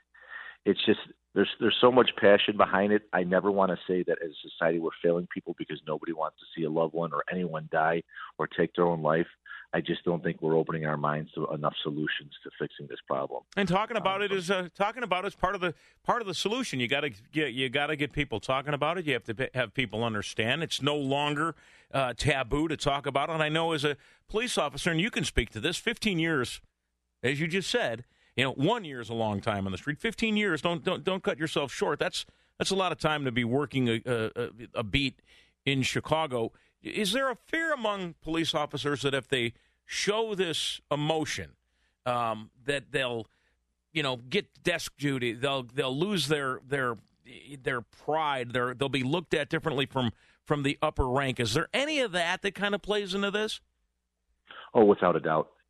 it's just, there's, there's so much passion behind it. I never want to say that as a society we're failing people because nobody wants to see a loved one or anyone die or take their own life. I just don't think we're opening our minds to enough solutions to fixing this problem. And talking about um, it is uh, talking about it is part of the part of the solution. You got to get you got to get people talking about it. You have to have people understand it's no longer uh, taboo to talk about it. And I know as a police officer, and you can speak to this, fifteen years, as you just said, you know, one year is a long time on the street. Fifteen years, don't don't don't cut yourself short. That's that's a lot of time to be working a, a, a beat in Chicago. Is there a fear among police officers that if they show this emotion, um, that they'll, you know, get desk duty, they'll they'll lose their their their pride, their they'll be looked at differently from from the upper rank? Is there any of that that kind of plays into this? Oh, without a doubt.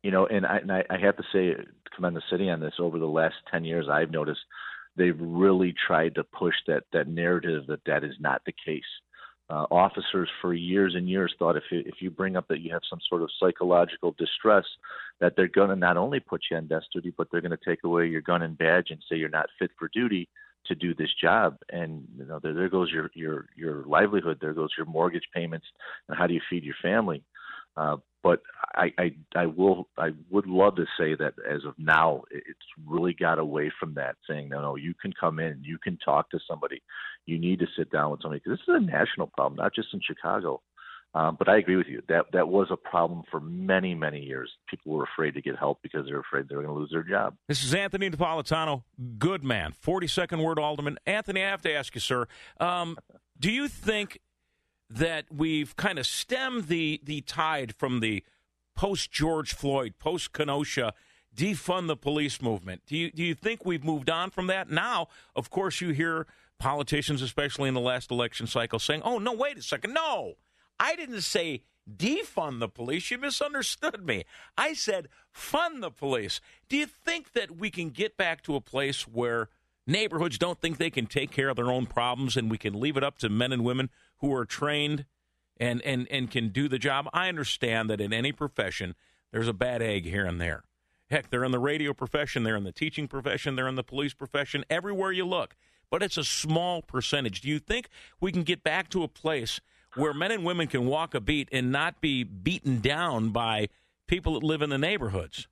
You know, and I, and I, I have to say, commend the city on this. Over the last ten years, I've noticed they've really tried to push that that narrative that that is not the case. Uh, officers for years and years thought if you, if you bring up that you have some sort of psychological distress, that they're going to not only put you on desk duty, but they're going to take away your gun and badge and say you're not fit for duty to do this job. And you know, there, there goes your, your your livelihood. There goes your mortgage payments, and how do you feed your family? Uh, but I, I I will I would love to say that as of now, it's really got away from that, saying no, no, you can come in, you can talk to somebody, you need to sit down with somebody, because this is a national problem, not just in Chicago. Um, but I agree with you that that was a problem for many many years. People were afraid to get help because they're afraid they were going to lose their job. This is Anthony Napolitano, good man, forty-second ward alderman. Anthony, I have to ask you, sir, um, do you think that we've kind of stemmed the the tide from the post-George Floyd, post-Kenosha, defund the police movement? Do you do you think we've moved on from that? Now, of course, you hear politicians, especially in the last election cycle, saying, oh, no, wait a second, no, I didn't say defund the police. You misunderstood me. I said fund the police. Do you think that we can get back to a place where neighborhoods don't think they can take care of their own problems and we can leave it up to men and women who are trained and, and, and can do the job? I understand that in any profession, there's a bad egg here and there. Heck, they're in the radio profession, they're in the teaching profession, they're in the police profession, everywhere you look. But it's a small percentage. Do you think we can get back to a place where men and women can walk a beat and not be beaten down by people that live in the neighborhoods?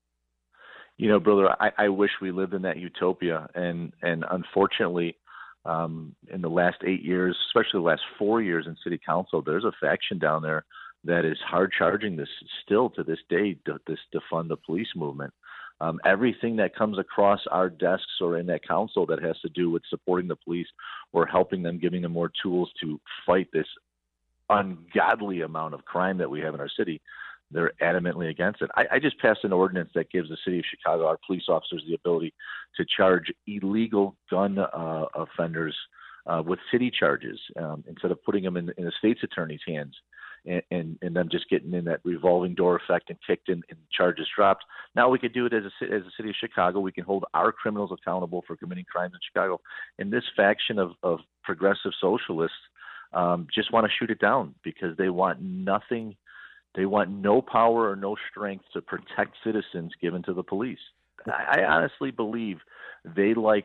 You know, brother, I, I wish we lived in that utopia. And, and unfortunately, um, in the last eight years, especially the last four years in city council, there's a faction down there that is hard charging this still to this day, to, this defund the police movement. Um, everything that comes across our desks or in that council that has to do with supporting the police or helping them, giving them more tools to fight this ungodly amount of crime that we have in our city, they're adamantly against it. I, I just passed an ordinance that gives the city of Chicago, our police officers, the ability to charge illegal gun uh, offenders uh, with city charges um, instead of putting them in, in the state's attorney's hands and, and, and them just getting in that revolving door effect and kicked in and charges dropped. Now we could do it as a, as a city of Chicago. We can hold our criminals accountable for committing crimes in Chicago. And this faction of, of progressive socialists um, just want to shoot it down because they want nothing. They want no power or no strength to protect citizens given to the police. I, I honestly believe they like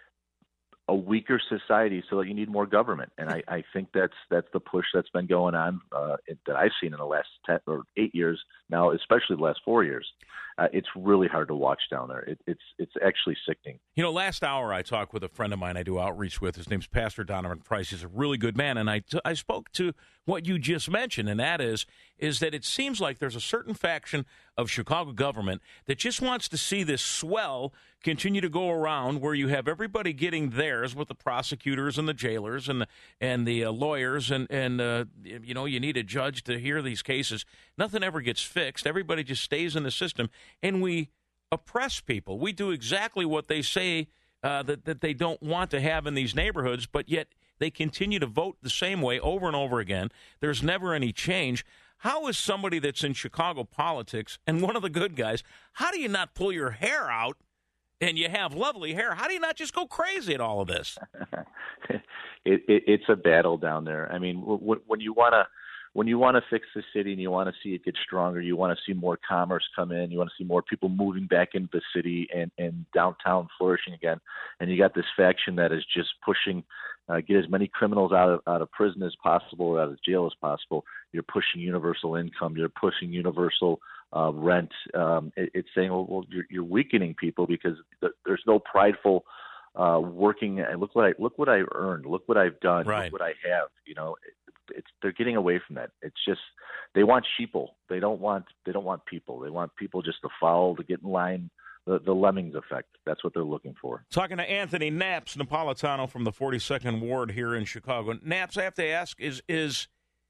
a weaker society so that you need more government. And I, I think that's that's the push that's been going on uh, that I've seen in the last ten or eight years now, especially the last four years. Uh, it's really hard to watch down there. It, it's it's actually sickening. You know, last hour I talked with a friend of mine I do outreach with. His name's Pastor Donovan Price. He's a really good man. And I, t- I spoke to what you just mentioned, and that is, is that it seems like there's a certain faction of Chicago government that just wants to see this swell continue to go around where you have everybody getting theirs with the prosecutors and the jailers and the, and the uh, lawyers and, and uh, you know, you need a judge to hear these cases. Nothing ever gets fixed. Everybody just stays in the system, and we oppress people. We do exactly what they say uh, that, that they don't want to have in these neighborhoods, but yet they continue to vote the same way over and over again. There's never any change. How is somebody that's in Chicago politics and one of the good guys, how do you not pull your hair out and you have lovely hair? How do you not just go crazy at all of this? it, it, it's a battle down there. I mean, w- when you want to when you want to fix the city and you want to see it get stronger, you want to see more commerce come in, you want to see more people moving back into the city and, and downtown flourishing again, and you got this faction that is just pushing uh, get as many criminals out of out of prison as possible, out of jail as possible. You're pushing universal income. You're pushing universal uh, rent. Um, it, it's saying, well, well you're, you're weakening people because th- there's no prideful uh, working. And look what I look what I earned. Look what I've done. Right. Look what I have. You know, it, it's they're getting away from that. It's just they want sheeple. They don't want they don't want people. They want people just to follow, to get in line. The, the Lemmings effect. That's what they're looking for. Talking to Anthony Naps Napolitano from the forty-second Ward here in Chicago. Naps, I have to ask, is is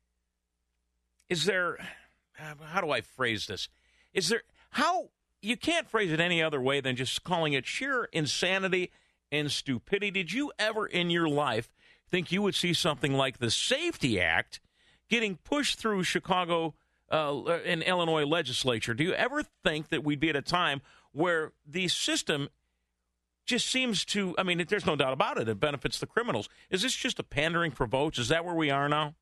is there, how do I phrase this? Is there, how, you can't phrase it any other way than just calling it sheer insanity and stupidity. Did you ever in your life think you would see something like the Safety Act getting pushed through Chicago uh, in Illinois legislature. Do you ever think that we'd be at a time where the system just seems to, I mean, there's no doubt about it, it benefits the criminals. Is this just a pandering for votes? Is that where we are now?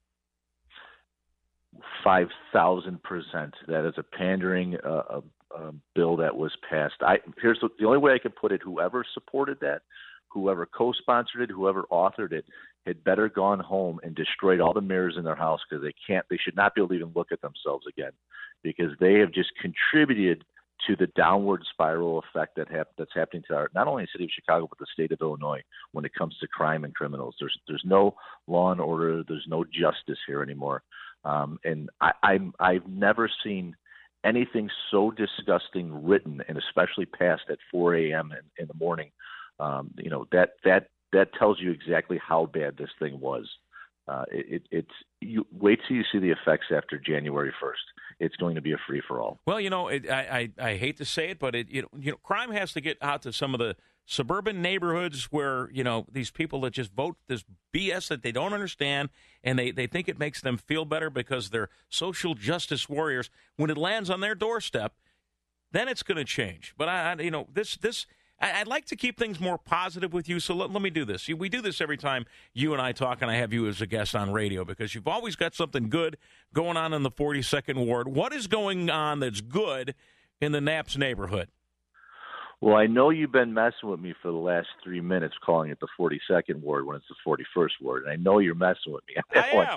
five thousand percent. That is a pandering uh, uh, bill that was passed. I Here's the, the only way I can put it. Whoever supported that, whoever co-sponsored it, whoever authored it, had better gone home and destroyed all the mirrors in their house, because they can't, they should not be able to even look at themselves again, because they have just contributed to the downward spiral effect that hap- that's happening to our, not only the city of Chicago, but the state of Illinois when it comes to crime and criminals. There's there's no law and order. There's no justice here anymore. Um, and I, I'm, I've never seen anything so disgusting written, and especially passed at four a.m. in, in the morning. Um, you know, that that that tells you exactly how bad this thing was. Uh, it, it, it's you wait till you see the effects after January first. It's going to be a free for all. Well, you know, it, I, I I hate to say it, but it you know, you know crime has to get out to some of the suburban neighborhoods where, you know, these people that just vote this B S that they don't understand, and they, they think it makes them feel better because they're social justice warriors. When it lands on their doorstep, then it's going to change. But I, I you know, this this. I'd like to keep things more positive with you, so let, let me do this. We do this every time you and I talk, and I have you as a guest on radio, because you've always got something good going on in the forty-second Ward. What is going on that's good in the Knapp's neighborhood? Well, I know you've been messing with me for the last three minutes calling it the forty-second Ward when it's the forty-first Ward, and I know you're messing with me. I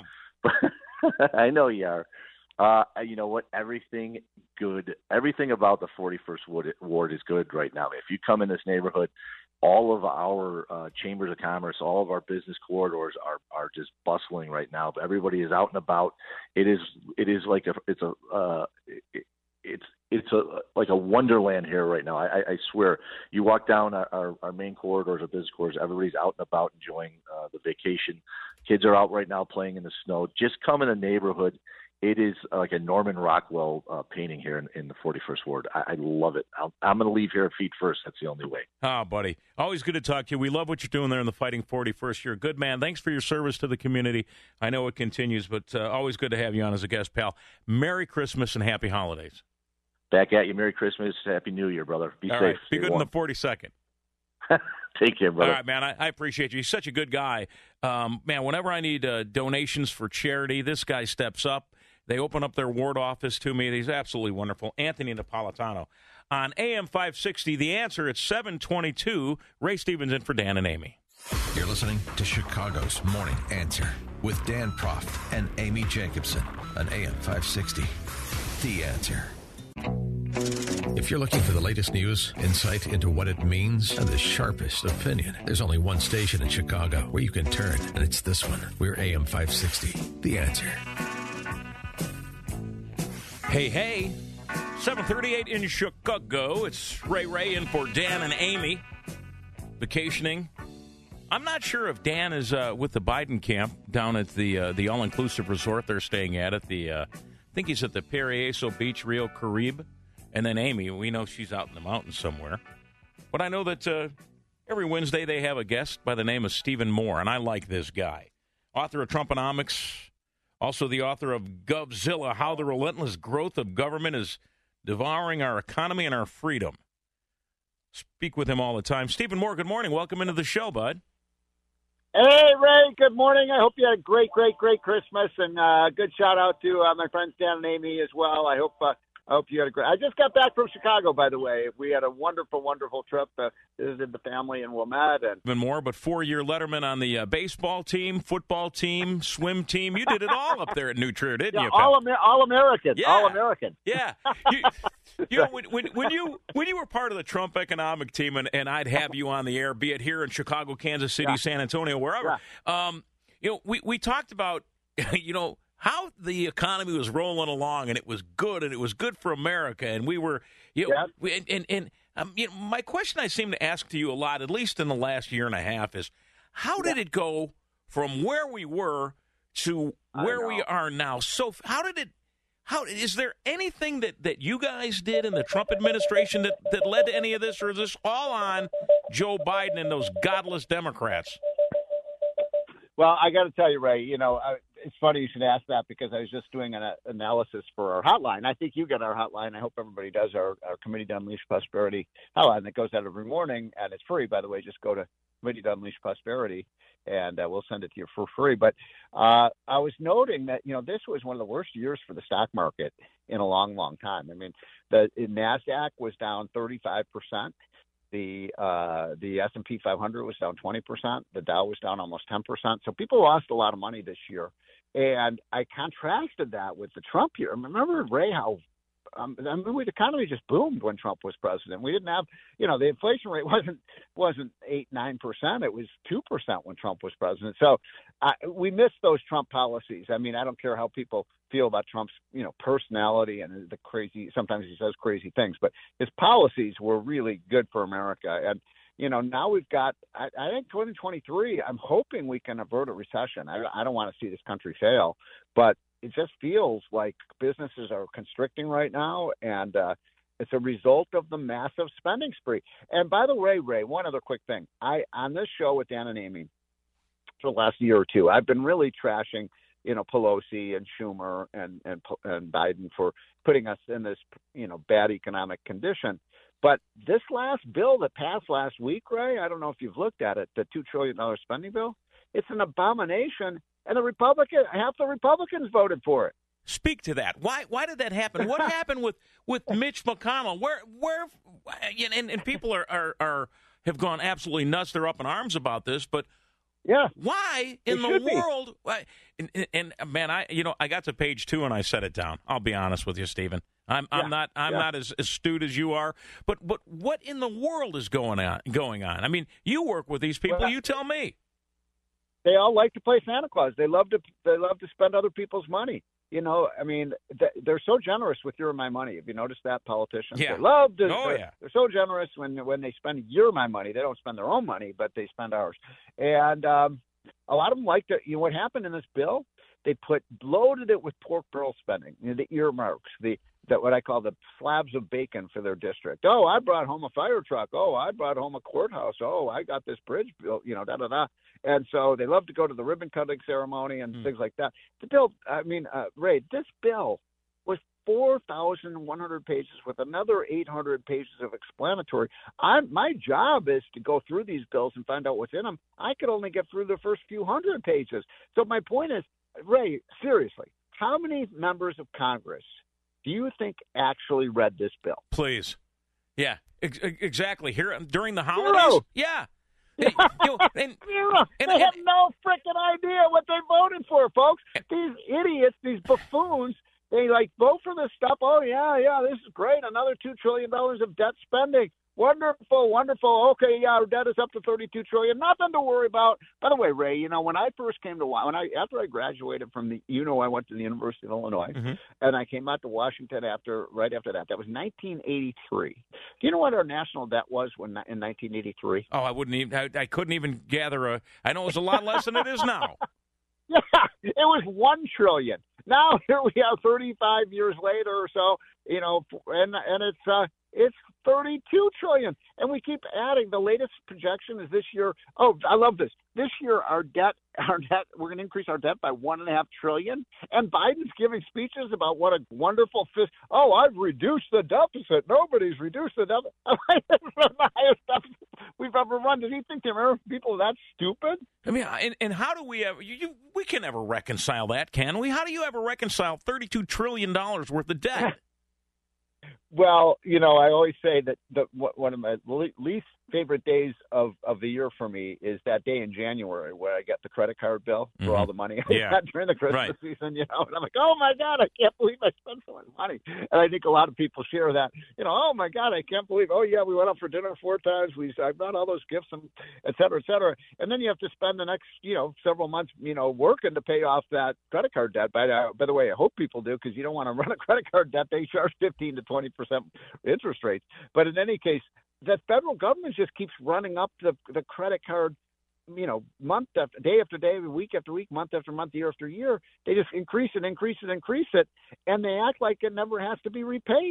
am. I know you are. Uh, you know what? Everything good, everything about the forty-first Ward, Ward is good right now. If you come in this neighborhood, all of our uh, chambers of commerce, all of our business corridors are, are just bustling right now. Everybody is out and about. It is it is like a it's a uh, it, it's it's a like a wonderland here right now. I, I swear. You walk down our, our, our main corridors, our business corridors, everybody's out and about enjoying uh, the vacation. Kids are out right now playing in the snow. Just come in the neighborhood. It is like a Norman Rockwell uh, painting here in, in the forty-first Ward. I, I love it. I'll, I'm going to leave here feet first. That's the only way. Oh, buddy. Always good to talk to you. We love what you're doing there in the Fighting forty-first. You're a good man. Thanks for your service to the community. I know it continues, but uh, always good to have you on as a guest, pal. Merry Christmas and happy holidays. Back at you. Merry Christmas. Happy New Year, brother. Be All safe. Right. Be good warm. in the forty-second. Take care, brother. All right, man. I, I appreciate you. He's such a good guy. Um, man, whenever I need uh, donations for charity, this guy steps up. They open up their ward office to me. He's absolutely wonderful. Anthony Napolitano. On A M five sixty, The Answer at seven twenty-two. Ray Stevens in for Dan and Amy. You're listening to Chicago's Morning Answer with Dan Proft and Amy Jacobson on A M five sixty. The Answer. If you're looking for the latest news, insight into what it means, and the sharpest opinion, there's only one station in Chicago where you can turn, and it's this one. We're A M five sixty. The Answer. Hey, hey, seven thirty-eight in Chicago. It's Ray Ray in for Dan and Amy. Vacationing. I'm not sure if Dan is uh, with the Biden camp down at the uh, the all-inclusive resort they're staying at. At the, uh, I think he's at the Paraiso Beach Rio Caribe. And then Amy, we know she's out in the mountains somewhere. But I know that uh, every Wednesday they have a guest by the name of Stephen Moore, and I like this guy. Author of Trumponomics. Also the author of Govzilla, How the Relentless Growth of Government is Devouring Our Economy and Our Freedom. Speak with him all the time. Stephen Moore, good morning. Welcome into the show, bud. Hey, Ray, good morning. I hope you had a great, great, great Christmas, and uh, good shout-out to uh, my friends Dan and Amy as well. I hope uh, I hope you had a great – I just got back from Chicago, by the way. We had a wonderful, wonderful trip. Uh, visited the family in Wilmette. And Even more, but four-year letterman on the uh, baseball team, football team, swim team. You did it all up there at New Trier, didn't yeah, you? all, Amer- all American. Yeah. All American. Yeah. You, you know, when, when, when you when you were part of the Trump economic team, and, and I'd have you on the air, be it here in Chicago, Kansas City, yeah. San Antonio, wherever, yeah. um, you know, we, we talked about, you know, how the economy was rolling along, and it was good, and it was good for America, and we were, you know, yeah. we, and, and, and um, you know, my question I seem to ask to you a lot, at least in the last year and a half, is how did yeah. it go from where we were to where we are now? So how did it, how is there anything that, that you guys did in the Trump administration that, that led to any of this, or is this all on Joe Biden and those godless Democrats? Well, I got to tell you, Ray, you know, uh, it's funny you should ask that because I was just doing an uh, analysis for our hotline. I think you get our hotline. I hope everybody does our, our Committee to Unleash Prosperity hotline that goes out every morning, and it's free, by the way. Just go to Committee to Unleash Prosperity, and uh, we'll send it to you for free. But uh, I was noting that, you know, this was one of the worst years for the stock market in a long, long time. I mean, the NASDAQ was down thirty-five percent. The uh, the S and P five hundred was down twenty percent. The Dow was down almost ten percent. So people lost a lot of money this year. And I contrasted that with the Trump year. Remember, Ray, how um, I mean, the economy just boomed when Trump was president. We didn't have, you know, the inflation rate wasn't wasn't eight, nine percent. It was two percent when Trump was president. So uh, we missed those Trump policies. I mean, I don't care how people feel about Trump's, you know, personality and the crazy, sometimes he says crazy things, but his policies were really good for America. And, you know, now we've got, I, I think twenty twenty-three, I'm hoping we can avert a recession. I, I don't want to see this country fail, but it just feels like businesses are constricting right now. And uh, it's a result of the massive spending spree. And by the way, Ray, one other quick thing. I, on this show with Dan and Amy for the last year or two, I've been really trashing, you know, Pelosi and Schumer and, and and Biden for putting us in this, you know, bad economic condition. But this last bill that passed last week, Ray, I don't know if you've looked at it, the two trillion dollars spending bill, it's an abomination. And the Republican, half the Republicans voted for it. Speak to that. Why Why did that happen? What happened with, with Mitch McConnell? Where where and, and people are, are, are have gone absolutely nuts. They're up in arms about this, but yeah, why in the world? And, and, and man, I you know I got to page two and I set it down. I'll be honest with you, Stephen. I'm I'm yeah, not I'm yeah. not as astute as you are. But but what in the world is going on? Going on? I mean, you work with these people. Well, you tell me. They all like to play Santa Claus. They love to they love to spend other people's money. You know, I mean, they're so generous with your and my money. Have you noticed that, politicians? Yeah. They love to. Oh, they're, yeah. they're so generous when when they spend your my money. They don't spend their own money, but they spend ours. And um, a lot of them like to. You know what happened in this bill? They put loaded it with pork barrel spending. You know, the earmarks, the that what I call the slabs of bacon for their district. Oh, I brought home a fire truck. Oh, I brought home a courthouse. Oh, I got this bridge built. You know, da da da. And so they love to go to the ribbon cutting ceremony and mm. things like that. The bill, I mean, uh, Ray, this bill was four thousand one hundred pages with another eight hundred pages of explanatory. I'm, my job is to go through these bills and find out what's in them. I could only get through the first few hundred pages. So my point is, Ray, seriously, how many members of Congress do you think actually read this bill? Please. Yeah, ex- exactly. Here during the holidays? Zero. Yeah. Hey, you know, and, Zero. And, they and, have no freaking idea what they voted for, folks. These idiots, these buffoons, they like vote for this stuff. Oh, yeah, yeah, this is great. Another two trillion dollars of debt spending. Wonderful, wonderful. Okay, yeah, our debt is up to thirty-two trillion dollars. Nothing to worry about. By the way, Ray, you know, when I first came to when I after I graduated from the, you know, I went to the University of Illinois, mm-hmm. and I came out to Washington after right after that. That was nineteen eighty-three. Do you know what our national debt was when in nineteen eighty-three? Oh, I wouldn't even. I, I couldn't even gather a. I know it was a lot less than it is now. Yeah, it was one trillion. Now here we are, thirty-five years later or so. You know, and and it's uh, it's thirty-two trillion, and we keep adding. The latest projection is this year. Oh, I love this. This year, our debt, our debt, we're going to increase our debt by one and a half trillion. And Biden's giving speeches about what a wonderful fist. Oh, I've reduced the deficit. Nobody's reduced the deficit. It's the highest deficit we've ever run. Does he think the American people are that stupid? I mean, and, and how do we ever? You, you, we can never reconcile that, can we? How do you ever reconcile thirty-two trillion dollars worth of debt? Well, you know, I always say that the, one of my least favorite days of, of the year for me is that day in January where I get the credit card bill for mm-hmm. all the money I yeah. got during the Christmas right. season, you know, and I'm like, oh my God, I can't believe I spent so much money. And I think a lot of people share that, you know, oh my God, I can't believe, oh yeah, we went out for dinner four times. We, I brought all those gifts and et cetera, et cetera. And then you have to spend the next, you know, several months, you know, working to pay off that credit card debt. By, uh, by the way, I hope people do, because you don't want to run a credit card debt. They charge fifteen to twenty percent interest rates. But in any case, the federal government just keeps running up the the credit card, you know, month after day after day, week after week, month after month, year after year. They just increase it, increase it, increase it, and they act like it never has to be repaid.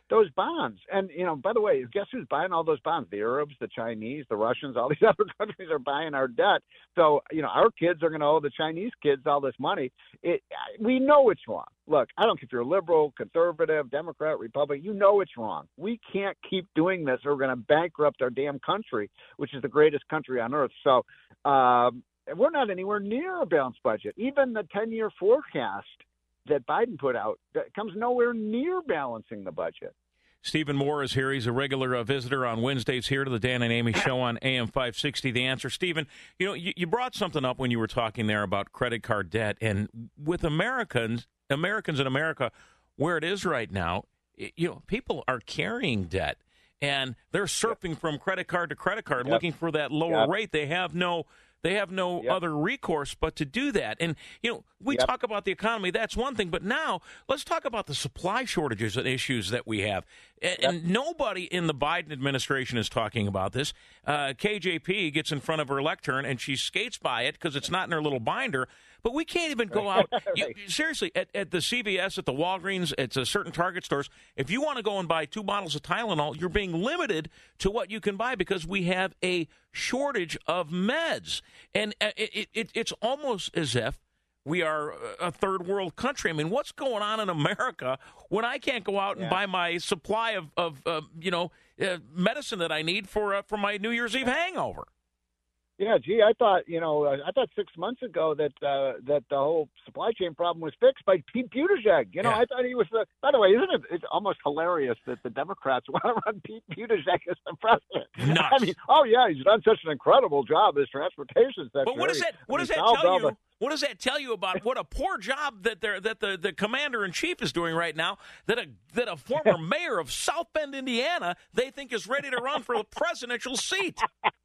those bonds. And, you know, by the way, guess who's buying all those bonds? The Arabs, the Chinese, the Russians, all these other countries are buying our debt. So, you know, our kids are going to owe the Chinese kids all this money. It, we know it's wrong. Look, I don't care if you're liberal, conservative, Democrat, Republican, you know it's wrong. We can't keep doing this or we're going to bankrupt our damn country, which is the greatest country on earth. So um, we're not anywhere near a balanced budget. Even the ten-year forecast that Biden put out that comes nowhere near balancing the budget. Stephen Moore is here. He's a regular uh, visitor on Wednesdays here to the Dan and Amy Show on A M five sixty. The Answer. Stephen, you know, you, you brought something up when you were talking there about credit card debt. And with Americans, Americans in America, where it is right now, it, you know, people are carrying debt. And they're surfing yep. from credit card to credit card, yep. looking for that lower yep. rate. They have no They have no yep. other recourse but to do that. And, you know, we yep. talk about the economy. That's one thing. But now let's talk about the supply shortages and issues that we have. And, yep. and nobody in the Biden administration is talking about this. Uh, K J P gets in front of her lectern and she skates by it because it's not in her little binder. But we can't even go out. You, seriously, at, at the C V S, at the Walgreens, at uh, certain Target stores, if you want to go and buy two bottles of Tylenol, you're being limited to what you can buy because we have a shortage of meds. And uh, it, it, it's almost as if we are a third world country. I mean, what's going on in America when I can't go out and yeah. buy my supply of, of uh, you know, uh, medicine that I need for uh, for my New Year's Eve hangover? Yeah, gee, I thought, you know, I thought six months ago that uh, that the whole supply chain problem was fixed by Pete Buttigieg. You know, yeah. I thought he was the, by the way, isn't it, it's almost hilarious that the Democrats want to run Pete Buttigieg as the president. Nuts. I mean, oh, yeah, he's done such an incredible job as transportation secretary. But what does that, what does that tell you? What does that tell you about what a poor job that they're, that the, the commander in chief is doing right now? That a that a former mayor of South Bend, Indiana, they think is ready to run for the presidential seat.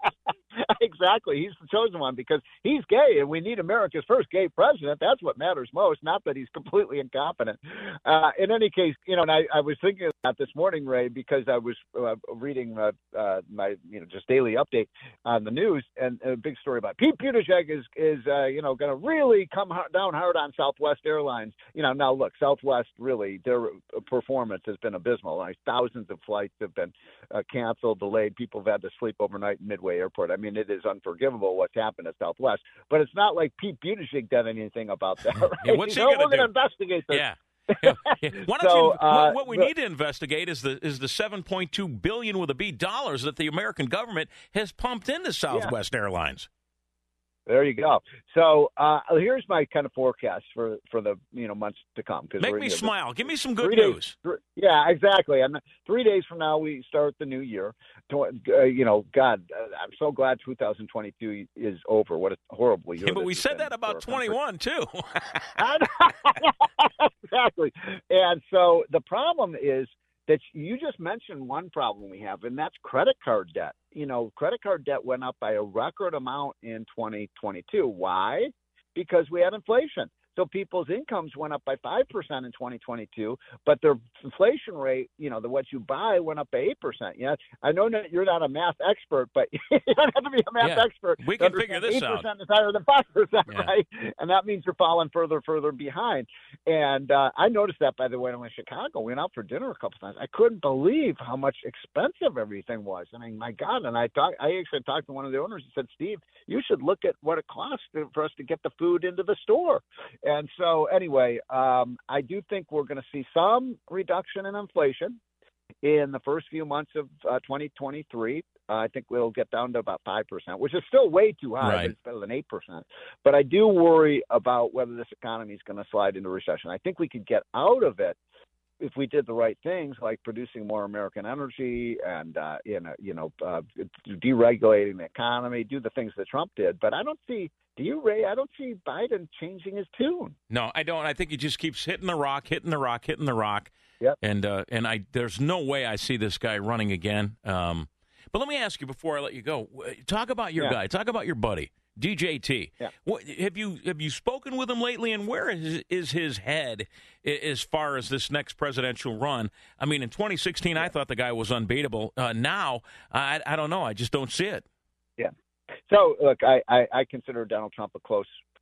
Exactly, he's the chosen one because he's gay, and we need America's first gay president. That's what matters most. Not that he's completely incompetent. Uh, in any case, you know, and I, I was thinking about this morning, Ray, because I was uh, reading uh, uh, my you know just daily update on the news, and a big story about Pete Buttigieg is is uh, you know going to really come down hard on Southwest Airlines. You know, now look, Southwest really, their performance has been abysmal. Like, thousands of flights have been uh, canceled, delayed. People have had to sleep overnight in Midway Airport. I mean, it is unforgivable what's happened at Southwest. But it's not like Pete Buttigieg did anything about that. Right? Yeah, what's you he know, going we're to do? investigate this. Yeah. Yeah. Yeah. Why don't so, you, uh, what we but, need to investigate is the is the seven point two billion with a B dollars that the American government has pumped into Southwest yeah. Airlines. There you go. So uh, here's my kind of forecast for, for the you know months to come. Cause Make we're, me you know, smile. Give me some good three news. Days, three, yeah, exactly. And three days from now, we start the new year. Uh, you know, God, uh, I'm so glad two thousand twenty-two is over. What a horrible year. Yeah, but we said that about twenty-one, too. Exactly. And so the problem is that you just mentioned one problem we have, and that's credit card debt. You know, credit card debt went up by a record amount in twenty twenty-two. Why? Because we had inflation. So people's incomes went up by five percent in twenty twenty-two, but their inflation rate, you know, the what you buy went up by eight percent. Yeah, I know that you're not a math expert, but you don't have to be a math yeah, expert. We can figure this out. eight percent out. is higher than five percent, yeah. right? And that means you're falling further, further behind. And uh, I noticed that, by the way, when I was in Chicago. We went out for dinner a couple times. I couldn't believe how much expensive everything was. I mean, my God. And I talked, I actually talked to one of the owners and said, Steve, you should look at what it costs for us to get the food into the store. And so, anyway, um, I do think we're going to see some reduction in inflation in the first few months of uh, twenty twenty-three. Uh, I think we'll get down to about five percent, which is still way too high. Right. But it's better than eight percent. But I do worry about whether this economy is going to slide into recession. I think we could get out of it if we did the right things, like producing more American energy and, uh, you know, you know uh, deregulating the economy, do the things that Trump did. But I don't see – do you, Ray? I don't see Biden changing his tune. No, I don't. I think he just keeps hitting the rock, hitting the rock, hitting the rock. Yep. And, uh, and I there's no way I see this guy running again. Um, but let me ask you before I let you go, talk about your yeah. guy. Talk about your buddy. D J T. Yeah. What, have you have you spoken with him lately, and where is, is his head as far as this next presidential run? I mean, in twenty sixteen, yeah. I thought the guy was unbeatable. Uh, now, I, I don't know. I just don't see it. Yeah. So, look, I, I, I consider Donald Trump a close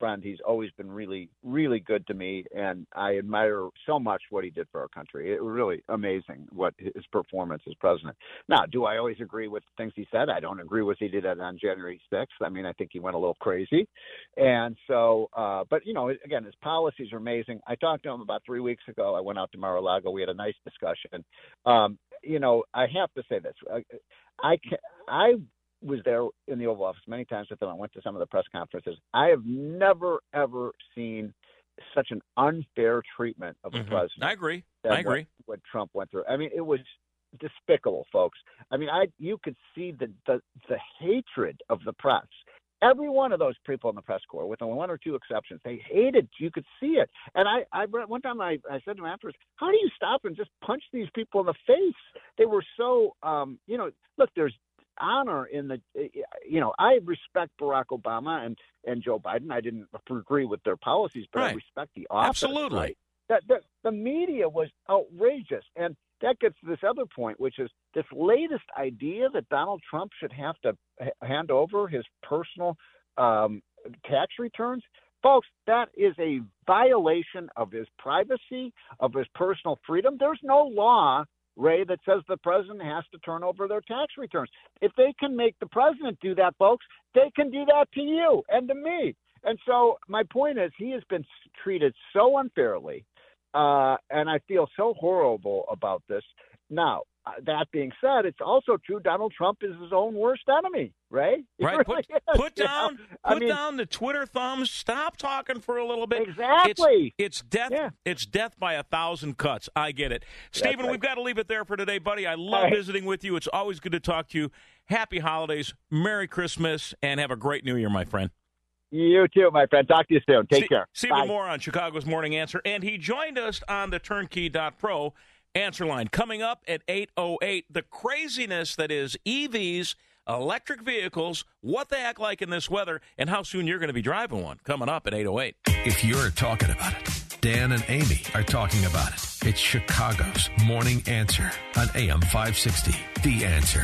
friend. He's always been really, really good to me, and I admire so much what he did for our country. It was really amazing what his performance as president. Now, do I always agree with things he said? I don't agree with what he did on January sixth. I mean, I think he went a little crazy. And so, uh, but, you know, again, his policies are amazing. I talked to him about three weeks ago. I went out to Mar-a-Lago. We had a nice discussion. Um, you know, I have to say this. I, I, can, I was there in the Oval Office many times with him. I went to some of the press conferences. I have never, ever seen such an unfair treatment of the mm-hmm. president. I agree. I agree. What, what Trump went through. I mean, it was despicable, folks. I mean, I you could see the, the, the hatred of the press. Every one of those people in the press corps, with one or two exceptions, they hated. You could see it. And I, I one time I, I said to him afterwards, how do you stop and just punch these people in the face? They were so, um, you know, look, there's honor in the, you know, I respect Barack Obama and, and Joe Biden. I didn't agree with their policies, but right. I respect the office. Absolutely. Right? That, that the media was outrageous. And that gets to this other point, which is this latest idea that Donald Trump should have to h- hand over his personal um, tax returns. Folks, that is a violation of his privacy, of his personal freedom. There's no law, Ray, that says the president has to turn over their tax returns. If they can make the president do that, folks, they can do that to you and to me. And so my point is he has been treated so unfairly. Uh, and I feel so horrible about this. Now, uh, that being said, it's also true Donald Trump is his own worst enemy, right? He right. Really put, is, put down, know? put I mean, down the Twitter thumbs. Stop talking for a little bit. Exactly. It's, it's death. Yeah. It's death by a thousand cuts. I get it, Stephen. right. We've got to leave it there for today, buddy. I love right. visiting with you. It's always good to talk to you. Happy holidays, Merry Christmas, and have a great New Year, my friend. You too, my friend. Talk to you soon. Take See, care. Stephen Bye. Moore on Chicago's Morning Answer, and he joined us on the Turnkey dot pro answer line. Coming up at eight oh eight, the craziness that is E Vs, electric vehicles, what they act like in this weather, and how soon you're going to be driving one. Coming up at eight oh eight. If you're talking about it, Dan and Amy are talking about it. It's Chicago's Morning Answer on A M five sixty. The Answer.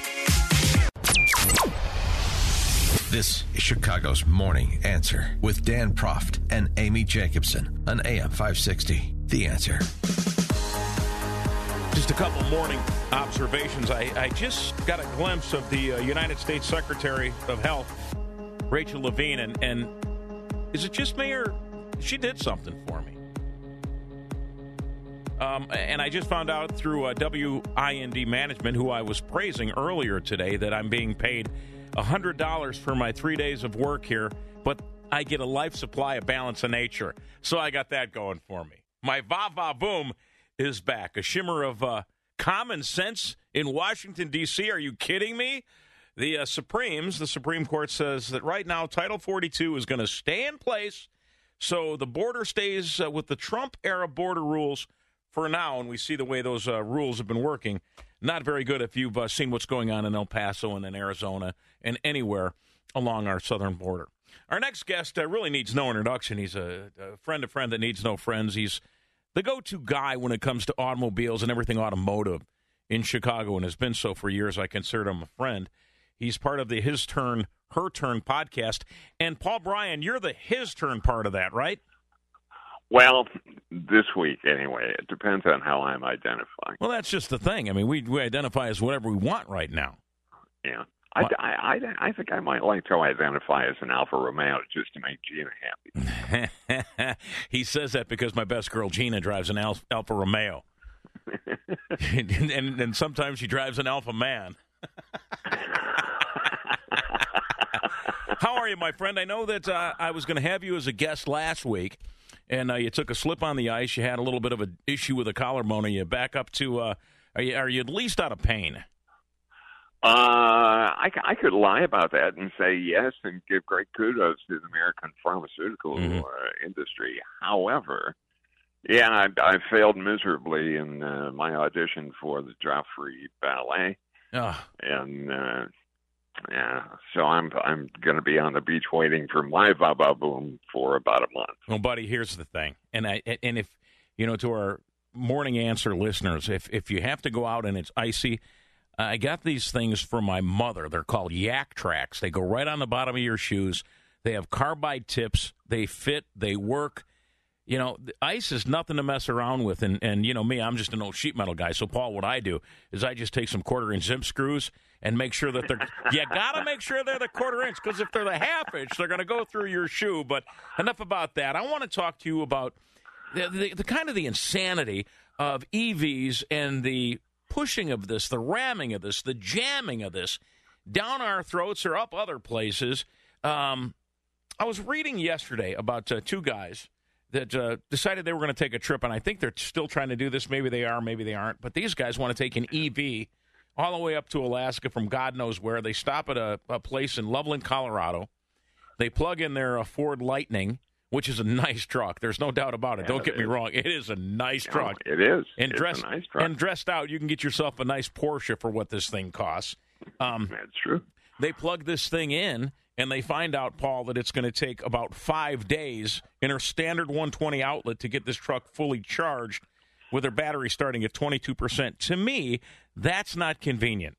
This is Chicago's Morning Answer with Dan Proft and Amy Jacobson on A M five sixty. The Answer. Just a couple morning observations. I, I just got a glimpse of the uh, United States Secretary of Health, Rachel Levine, and, and is it just me or she did something for me? Um, and I just found out through uh, W I N D Management, who I was praising earlier today, that I'm being paid one hundred dollars for my three days of work here, but I get a life supply of Balance of Nature. So I got that going for me. My va-va-boom is back. A shimmer of uh, common sense in Washington, D C Are you kidding me? The uh, Supremes, the Supreme Court says that right now Title forty-two is going to stay in place, so the border stays uh, with the Trump-era border rules for now, and we see the way those uh, rules have been working. Not very good if you've uh, seen what's going on in El Paso and in Arizona and anywhere along our southern border. Our next guest uh, really needs no introduction. He's a, a friend of friend that needs no friends. He's the go-to guy when it comes to automobiles and everything automotive in Chicago, and has been so for years. I consider him a friend. He's part of the His Turn, Her Turn podcast. And, Paul Bryan, you're the His Turn part of that, right? Well, this week, anyway. It depends on how I'm identifying. Well, that's just the thing. I mean, we, we identify as whatever we want right now. Yeah. I, I, I, I think I might like to identify as an Alfa Romeo just to make Gina happy. He says that because my best girl, Gina, drives an Al- Alfa Romeo. and, and, and sometimes she drives an Alpha Man. How are you, my friend? I know that uh, I was going to have you as a guest last week, and uh, you took a slip on the ice. You had a little bit of an issue with a collarbone. Are you back up to uh, – are you, are you at least out of pain? Uh, I, I could lie about that and say yes and give great kudos to the American pharmaceutical mm-hmm. uh, industry. However, yeah, I, I failed miserably in uh, my audition for the Joffrey Ballet, oh. and uh, yeah, so I'm I'm going to be on the beach waiting for my va-va boom for about a month. Well, buddy, here's the thing, and I and if you know, to our Morning Answer listeners, if if you have to go out and it's icy. I got these things for my mother. They're called Yak Tracks. They go right on the bottom of your shoes. They have carbide tips. They fit. They work. You know, ice is nothing to mess around with. And, and, you know, me, I'm just an old sheet metal guy. So, Paul, what I do is I just take some quarter-inch zip screws and make sure that they're – you got to make sure they're the quarter-inch, because if they're the half-inch, they're going to go through your shoe. But enough about that. I want to talk to you about the, the, the kind of the insanity of E Vs and the pushing of this, the ramming of this, the jamming of this down our throats or up other places. Um, I was reading yesterday about uh, two guys – that uh, decided they were going to take a trip, and I think they're still trying to do this. Maybe they are, maybe they aren't. But these guys want to take an E V all the way up to Alaska from God knows where. They stop at a, a place in Loveland, Colorado. They plug in their uh, Ford Lightning, which is a nice truck. There's no doubt about it. Yeah, Don't get me wrong. It is a nice no, truck. It is. And it's dressed, a nice truck. And dressed out, you can get yourself a nice Porsche for what this thing costs. Um, That's true. They plug this thing in, and they find out, Paul, that it's going to take about five days in her standard one twenty outlet to get this truck fully charged with her battery starting at twenty-two percent. To me, that's not convenient.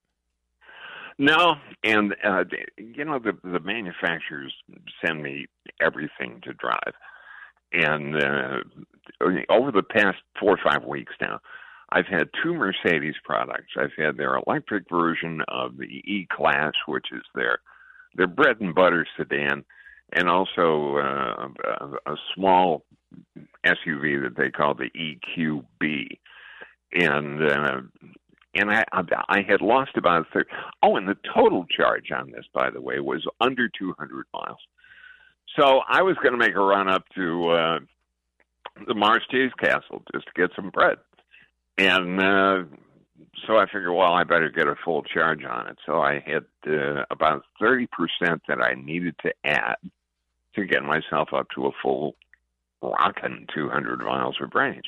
No, and, uh, you know, the, the manufacturers send me everything to drive. And uh, over the past four or five weeks now, I've had two Mercedes products. I've had their electric version of the E-Class, which is their their bread and butter sedan, and also uh, a, a small S U V that they call the E Q B. And uh, and I I had lost about thirty. Oh, and the total charge on this, by the way, was under two hundred miles. So I was going to make a run up to uh, the Mars Cheese Castle just to get some bread. And uh, so I figured, well, I better get a full charge on it. So I had uh, about thirty percent that I needed to add to get myself up to a full rockin' two hundred miles of range.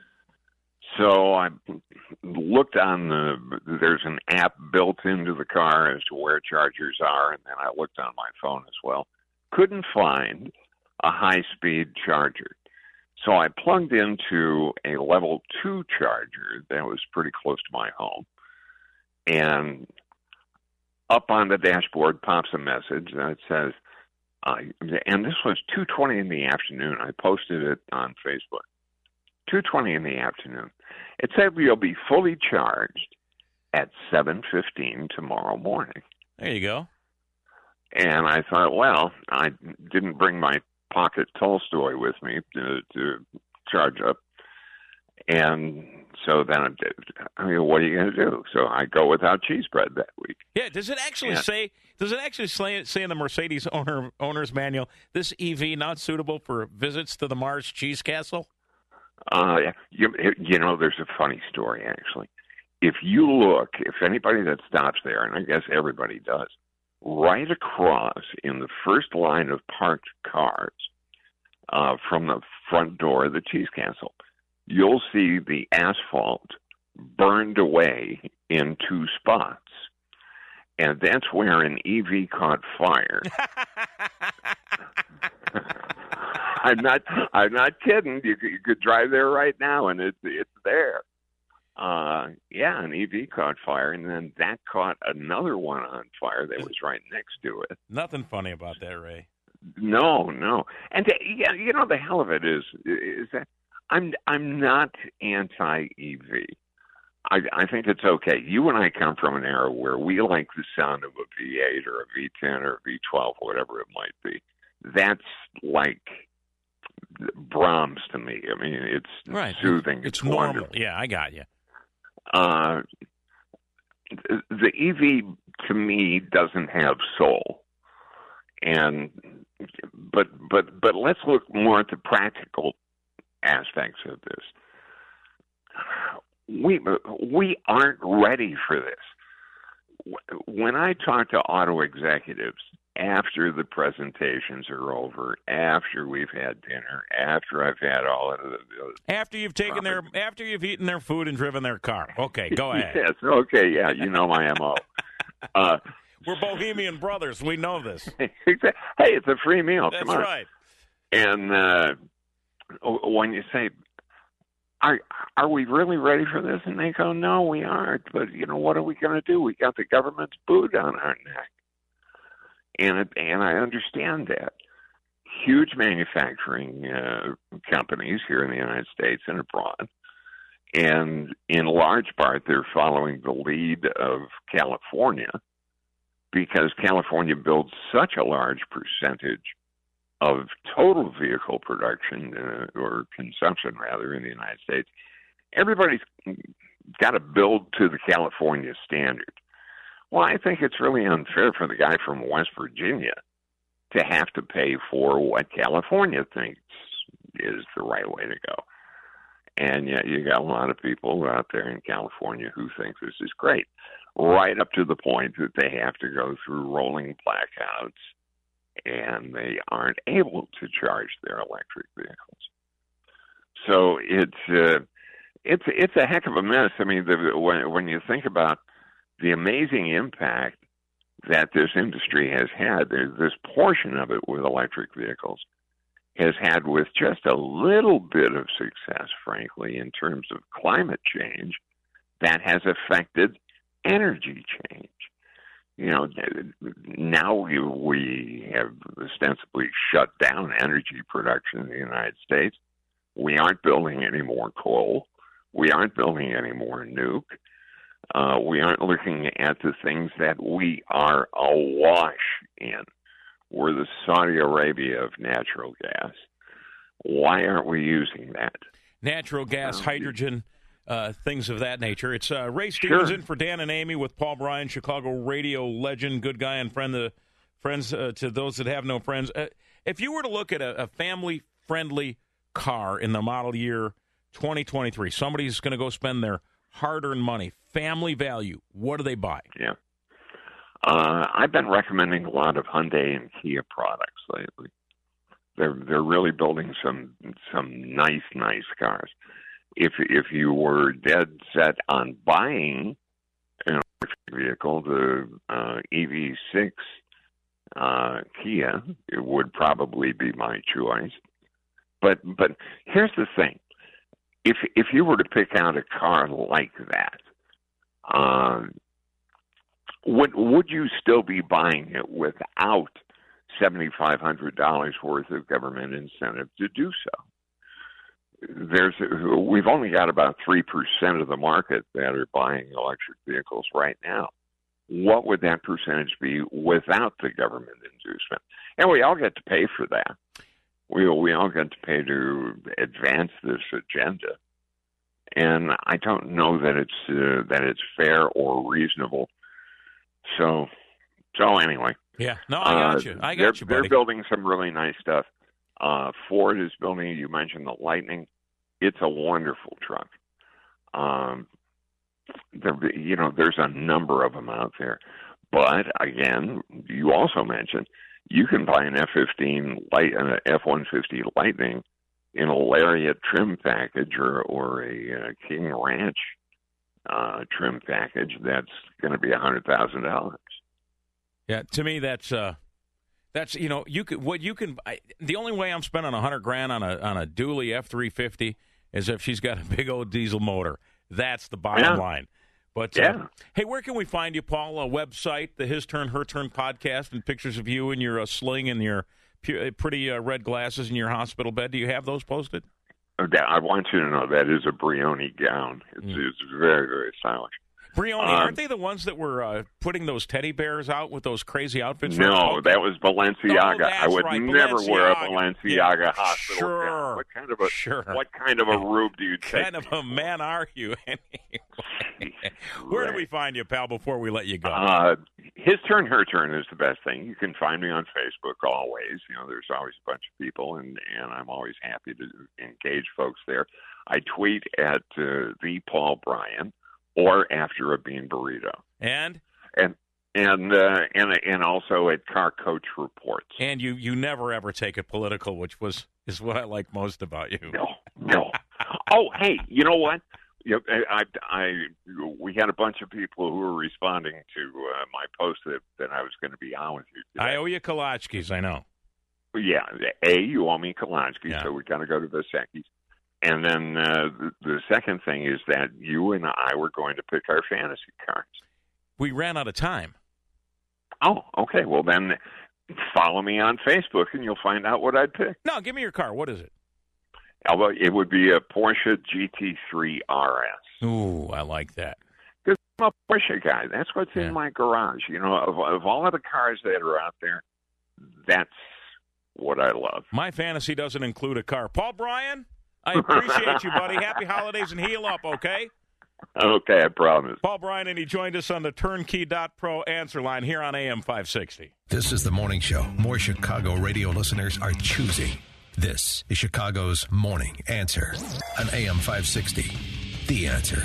So I looked on the, there's an app built into the car as to where chargers are, and then I looked on my phone as well. Couldn't find a high-speed charger. So I plugged into a level two charger that was pretty close to my home. And up on the dashboard pops a message that says, uh, and this was two twenty in the afternoon. I posted it on Facebook. two twenty in the afternoon. It said you'll be fully charged at seven fifteen tomorrow morning. There you go. And I thought, well, I didn't bring my pocket Tolstoy with me to, to charge up. And so then I did. I mean, what are you going to do? So I go without cheese bread that week. Yeah, does it actually yeah. say, does it actually say, say in the Mercedes owner owner's manual, this E V not suitable for visits to the Mars Cheese Castle? Uh, you, you know, there's a funny story, actually. If you look, if anybody that stops there, and I guess everybody does, right across in the first line of parked cars uh, from the front door of the Cheese Castle, you'll see the asphalt burned away in two spots. And that's where an E V caught fire. I'm not. I'm not kidding. You could, you could drive there right now, and it's it's there. Uh, yeah, an E V caught fire, and then that caught another one on fire that was right next to it. Nothing funny about that, Ray. No, no, and uh, yeah, you know the hell of it is is that I'm I'm not anti-E V. I, I think it's okay. You and I come from an era where we like the sound of a V eight or a V ten or a V twelve, whatever it might be. That's like Brahms to me. I mean, it's right. soothing. It's, it's normal. wonderful. Yeah, I got you. Uh, the E V to me doesn't have soul, and but but but let's look more at the practical aspects of this. We we aren't ready for this. When I talk to auto executives after the presentations are over, after we've had dinner, after I've had all of the after you've taken their after you've eaten their food and driven their car. Okay, go ahead. Yes, okay, yeah, you know my M O. Uh, We're Bohemian brothers. We know this. Hey, it's a free meal. That's Come on. right. And uh, when you say, Are are we really ready for this? And they go, no, we aren't. But, you know, what are we going to do? We got the government's boot on our neck. And it, and I understand that. huge manufacturing uh, companies here in the United States and abroad. And in large part, they're following the lead of California because California builds such a large percentage of total vehicle production, uh, or consumption, rather, in the United States. Everybody's got to build to the California standard. Well, I think it's really unfair for the guy from West Virginia to have to pay for what California thinks is the right way to go. And yet you got a lot of people out there in California who think this is great, right up to the point that they have to go through rolling blackouts and they aren't able to charge their electric vehicles. So it's uh, it's it's a heck of a mess. I mean, the, when when you think about the amazing impact that this industry has had, this portion of it with electric vehicles has had with just a little bit of success, frankly, in terms of climate change, that has affected energy change. You know, now we, we have ostensibly shut down energy production in the United States. We aren't building any more coal. We aren't building any more nuke. Uh, we aren't looking at the things that we are awash in. We're the Saudi Arabia of natural gas. Why aren't we using that? Natural gas, um, hydrogen, uh, things of that nature. It's uh, Ray Stevens sure. in for Dan and Amy with Paul Bryan, Chicago radio legend, good guy and friend of friends uh, to those that have no friends. Uh, if you were to look at a, a family-friendly car in the model year twenty twenty-three, somebody's going to go spend their hard-earned money, family value, what do they buy? Yeah. Uh, I've been recommending a lot of Hyundai and Kia products lately. They're they're really building some some nice nice cars. If if you were dead set on buying an electric vehicle, the uh, E V six uh, Kia, it would probably be my choice. But but here's the thing: if if you were to pick out a car like that, um, would would you still be buying it without seventy-five hundred dollars worth of government incentive to do so? There's we've only got about three percent of the market that are buying electric vehicles right now. What would that percentage be without the government inducement? And we all get to pay for that. We we all get to pay to advance this agenda. And I don't know that it's uh, that it's fair or reasonable. So so anyway. Yeah, no, I got you. I got they're, you, buddy. They're building some really nice stuff. Uh, Ford is building, you mentioned the Lightning. It's a wonderful truck. Um, there, you know, there's a number of them out there. But, again, you also mentioned you can buy an F fifteen, light, an F one fifty Lightning in a Lariat trim package or, or a uh, King Ranch uh, trim package that's going to be one hundred thousand dollars. Yeah, to me, that's uh, that's you know, you could what you can. I, the only way I'm spending a hundred grand on a on a dually F three fifty is if she's got a big old diesel motor. That's the bottom yeah. line. But yeah. uh, hey, where can we find you, Paul? A website, the His Turn, Her Turn podcast, and pictures of you in your uh, sling and your pu- pretty uh, red glasses in your hospital bed. Do you have those posted? I want you to know that is a Brioni gown. It's, mm. it's very very stylish. Brioni, um, aren't they the ones that were uh, putting those teddy bears out with those crazy outfits? No, that was Balenciaga. Oh, I would right, never Balenciaga. wear a Balenciaga yeah, hospital sure, gown. What kind of a sure. what kind of a rube do you take? What kind of a man are you anyway? Where right. do we find you, pal, before we let you go? Uh, His Turn, Her Turn is the best thing. You can find me on Facebook always. You know, there's always a bunch of people, and, and I'm always happy to engage folks there. I tweet at uh, the Paul Bryan. Or after a bean burrito, and and and uh, and and also at Car Coach Reports. And you, you never ever take it political, which was is what I like most about you. No, no. Oh, hey, you know what? You know, I, I, we had a bunch of people who were responding to uh, my post that, that I was going to be on with you today. I owe you Kolachkis, I know. Yeah, A, you owe me Kolachkis, yeah. so we got to go to Vasecki's. And then uh, the, the second thing is that you and I were going to pick our fantasy cards. We ran out of time. Oh, okay. Well, then follow me on Facebook, and you'll find out what I'd pick. No, give me your car. What is it? Although it would be a Porsche G T three R S. Ooh, I like that. Because I'm a Porsche guy. That's what's Yeah. in my garage. You know, of, of all of the cars that are out there, that's what I love. My fantasy doesn't include a car. Paul Bryan, I appreciate you, buddy. Happy holidays and heal up, okay? Okay, I promise. Paul Bryan, and he joined us on the Turnkey dot pro answer line here on A M five sixty. This is the morning show more Chicago radio listeners are choosing. This is Chicago's Morning Answer on A M five sixty. The Answer.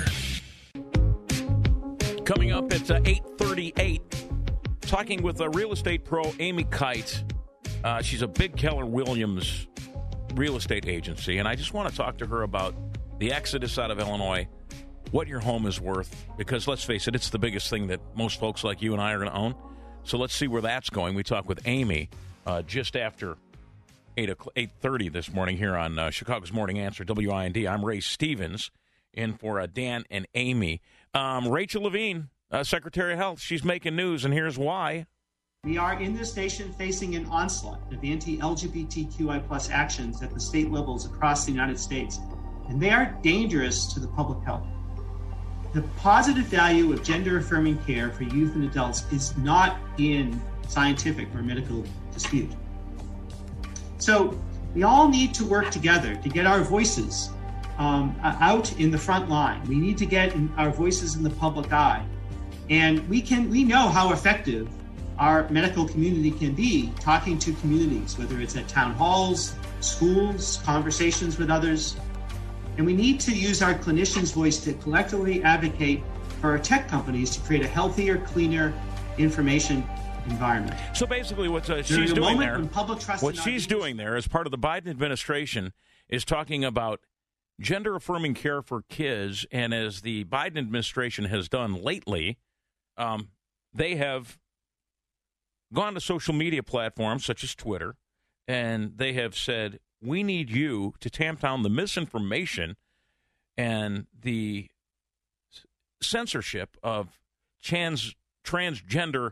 Coming up at uh, eight thirty-eight, talking with a real estate pro, Amy Kite. Uh, she's a big Keller Williams real estate agency, and I just want to talk to her about the exodus out of Illinois, what your home is worth, because let's face it, it's the biggest thing that most folks like you and I are going to own. So let's see where that's going. We talk with Amy uh, just after eight thirty this morning here on uh, Chicago's Morning Answer, W I N D. I'm Ray Stevens, in for uh, Dan and Amy. Um, Rachel Levine, uh, Secretary of Health, she's making news, and here's why. We are in this nation facing an onslaught of anti-L G B T Q I plus actions at the state levels across the United States, and they are dangerous to the public health. The positive value of gender-affirming care for youth and adults is not in scientific or medical dispute. So we all need to work together to get our voices um, out in the front line. We need to get in our voices in the public eye. And we can we know how effective our medical community can be talking to communities, whether it's at town halls, schools, conversations with others. And we need to use our clinicians' voice to collectively advocate for our tech companies to create a healthier, cleaner information environment. So basically what uh, she's During a doing moment there, when public trust what in our she's doing there as part of the Biden administration is talking about gender-affirming care for kids, and as the Biden administration has done lately, um, they have gone to social media platforms such as Twitter, and they have said, we need you to tamp down the misinformation and the censorship of trans transgender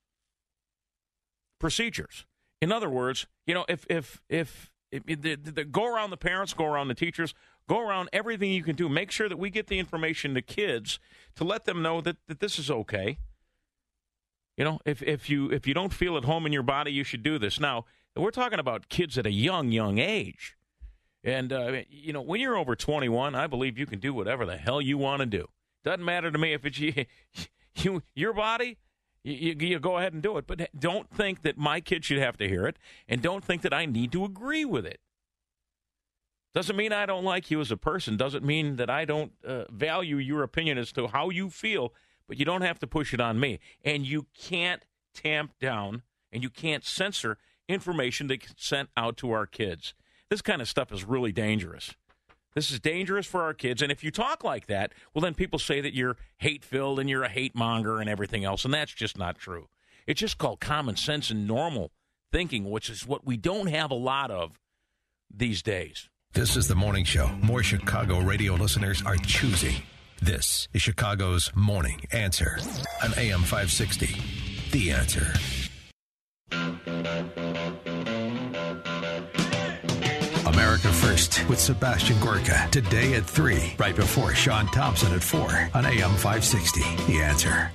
procedures. In other words, you know, if if if, if the, the, go around the parents, go around the teachers, go around everything you can do. Make sure that we get the information to kids to let them know that, that this is okay. You know, if if you if you don't feel at home in your body, you should do this. Now, we're talking about kids at a young, young age. And, uh, you know, when you're over twenty-one, I believe you can do whatever the hell you want to do. Doesn't matter to me if it's you, you your body, you, you go ahead and do it. But don't think that my kid should have to hear it, and don't think that I need to agree with it. Doesn't mean I don't like you as a person. Doesn't mean that I don't uh, value your opinion as to how you feel, but you don't have to push it on me. And you can't tamp down and you can't censor information that gets sent out to our kids. This kind of stuff is really dangerous. This is dangerous for our kids. And if you talk like that, well, then people say that you're hate-filled and you're a hate monger and everything else, and that's just not true. It's just called common sense and normal thinking, which is what we don't have a lot of these days. This is the morning show more Chicago radio listeners are choosing. This is Chicago's Morning Answer on A M five sixty. The Answer. America First with Sebastian Gorka today at three, right before Sean Thompson at four on A M five sixty. The Answer.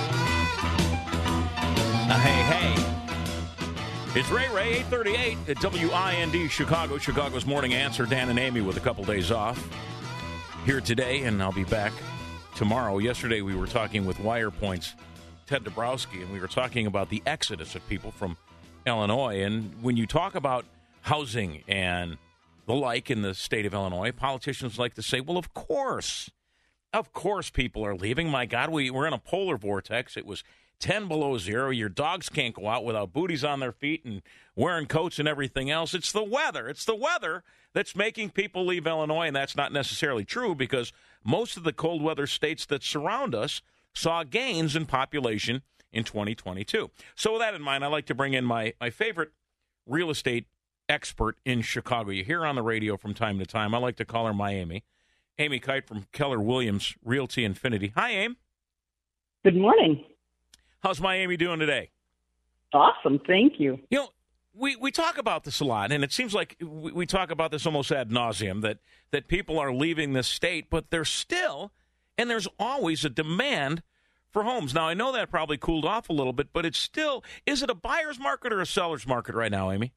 Uh, hey, hey. It's Ray Ray, eight thirty-eight at W I N D Chicago, Chicago's Morning Answer. Dan and Amy with a couple days off here today, and I'll be back tomorrow. Yesterday we were talking with WirePoint's Ted Dabrowski, and we were talking about the exodus of people from Illinois. And when you talk about housing and the like in the state of Illinois, politicians like to say, well, of course, of course people are leaving. My God, we, we're in a polar vortex. It was ten below zero. Your dogs can't go out without booties on their feet and wearing coats and everything else. It's the weather. It's the weather that's making people leave Illinois, and that's not necessarily true because most of the cold weather states that surround us saw gains in population in twenty twenty-two. So with that in mind, I'd like to bring in my, my favorite real estate expert in Chicago. You hear her on the radio from time to time. I like to call her my Amy. Amy Kite from Keller Williams Realty Infinity. Hi, Amy. Good morning. How's Miami doing today? Awesome. Thank you. You know, we, we talk about this a lot, and it seems like we, we talk about this almost ad nauseum, that, that people are leaving this state, but there's still, and there's always a demand for homes. Now, I know that probably cooled off a little bit, but it's still, is it a buyer's market or a seller's market right now, Amy?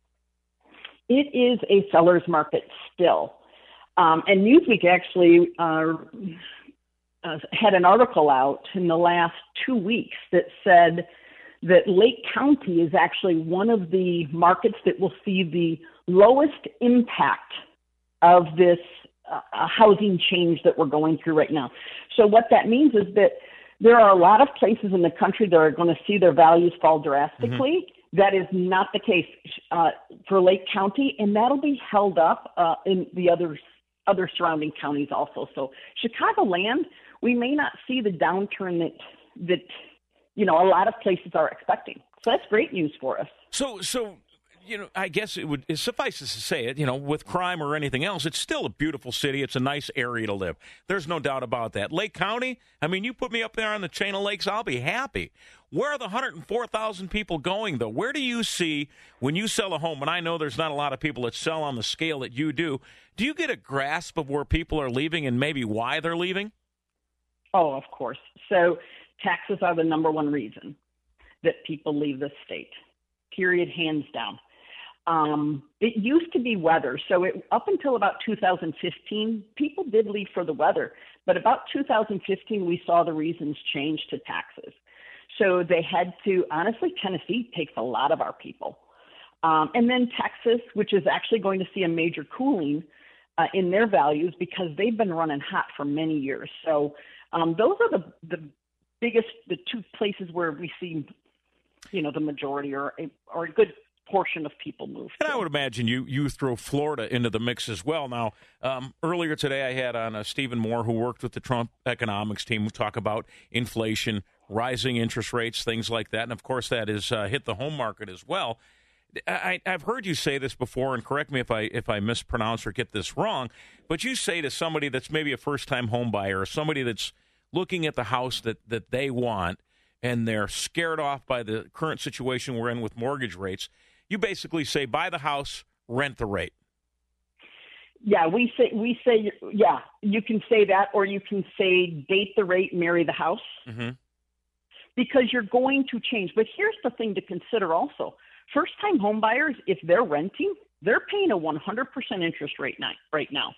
It is a seller's market still. Um, and Newsweek actually uh, uh, had an article out in the last two weeks that said that Lake County is actually one of the markets that will see the lowest impact of this uh, housing change that we're going through right now. So what that means is that there are a lot of places in the country that are going to see their values fall drastically. Mm-hmm. That is not the case uh, for Lake County, and that'll be held up uh, in the other other surrounding counties also. So Chicagoland, we may not see the downturn that that you know a lot of places are expecting. So that's great news for us. So so. You know, I guess it would it suffices to say it, you know, with crime or anything else, it's still a beautiful city. It's a nice area to live. There's no doubt about that. Lake County, I mean, you put me up there on the chain of lakes, I'll be happy. Where are the one hundred four thousand people going, though? Where do you see when you sell a home, and I know there's not a lot of people that sell on the scale that you do, do you get a grasp of where people are leaving and maybe why they're leaving? Oh, of course. So taxes are the number one reason that people leave the state, period, hands down. Um, it used to be weather. So it, up until about two thousand fifteen, people did leave for the weather. But about two thousand fifteen, we saw the reasons change to taxes. So they had to, honestly, Tennessee takes a lot of our people. Um, and then Texas, which is actually going to see a major cooling uh, in their values because they've been running hot for many years. So um, those are the, the biggest, the two places where we see, you know, the majority or a, or a good portion of people move. And I would imagine you you throw Florida into the mix as well. Now, um, earlier today I had on uh, Stephen Moore, who worked with the Trump economics team, talk about inflation, rising interest rates, things like that. And, of course, that has uh, hit the home market as well. I, I've heard you say this before, and correct me if I if I mispronounce or get this wrong, but you say to somebody that's maybe a first-time home buyer or somebody that's looking at the house that, that they want and they're scared off by the current situation we're in with mortgage rates, you basically say, buy the house, rent the rate. Yeah, we say, we say, yeah, you can say that, or you can say date the rate, marry the house, mm-hmm. because you're going to change. But here's the thing to consider also. First-time home buyers, if they're renting, they're paying a one hundred percent interest rate now, right now.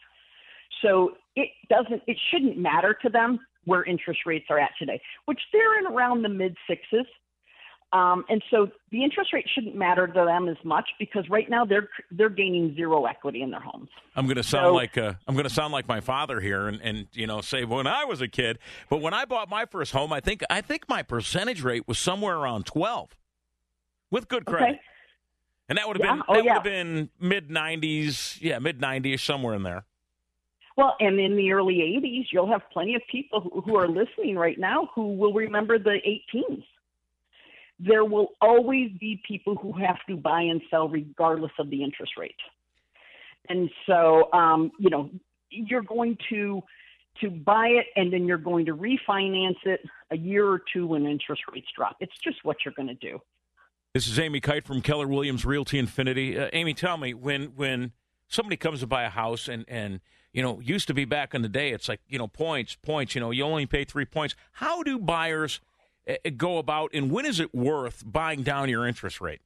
So it doesn't, it shouldn't matter to them where interest rates are at today, which they're in around the mid-sixes. Um, and so the interest rate shouldn't matter to them as much because right now they're they're gaining zero equity in their homes. I'm going to sound so, like uh, I'm going to sound like my father here, and, and you know say when I was a kid. But when I bought my first home, I think I think my percentage rate was somewhere around twelve, with good credit, okay. and that would have yeah. been oh, that yeah. would have been mid nineties, yeah, mid nineties, somewhere in there. Well, and in the early eighties, you'll have plenty of people who, who are listening right now who will remember the eighteens. There will always be people who have to buy and sell regardless of the interest rate. And so, um, you know, you're going to to buy it and then you're going to refinance it a year or two when interest rates drop. It's just what you're going to do. This is Amy Kite from Keller Williams Realty Infinity. Uh, Amy, tell me, when when somebody comes to buy a house and, and, you know, used to be back in the day, it's like, you know, points, points, you know, you only pay three points. How do buyers go about, and when is it worth buying down your interest rate?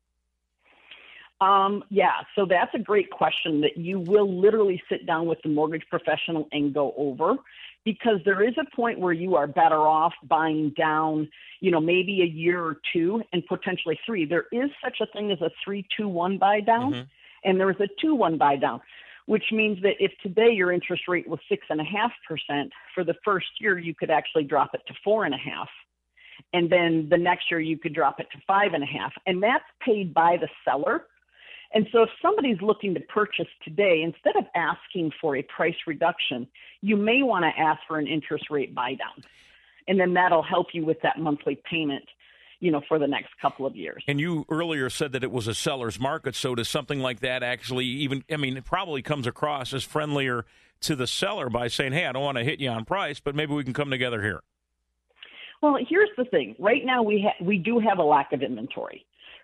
Um, yeah, so that's a great question that you will literally sit down with the mortgage professional and go over, because there is a point where you are better off buying down, you know, maybe a year or two and potentially three. There is such a thing as a three two one buy down, mm-hmm. and there is a two one buy down, which means that if today your interest rate was six and a half percent, for the first year you could actually drop it to four and a half. And then the next year you could drop it to five and a half, and that's paid by the seller. And so if somebody's looking to purchase today, instead of asking for a price reduction, you may want to ask for an interest rate buy down. And then that'll help you with that monthly payment, you know, for the next couple of years. And you earlier said that it was a seller's market. So does something like that actually even, I mean, it probably comes across as friendlier to the seller by saying, hey, I don't want to hit you on price, but maybe we can come together here. Well, here's the thing. Right now, we ha- we do have a lack of inventory.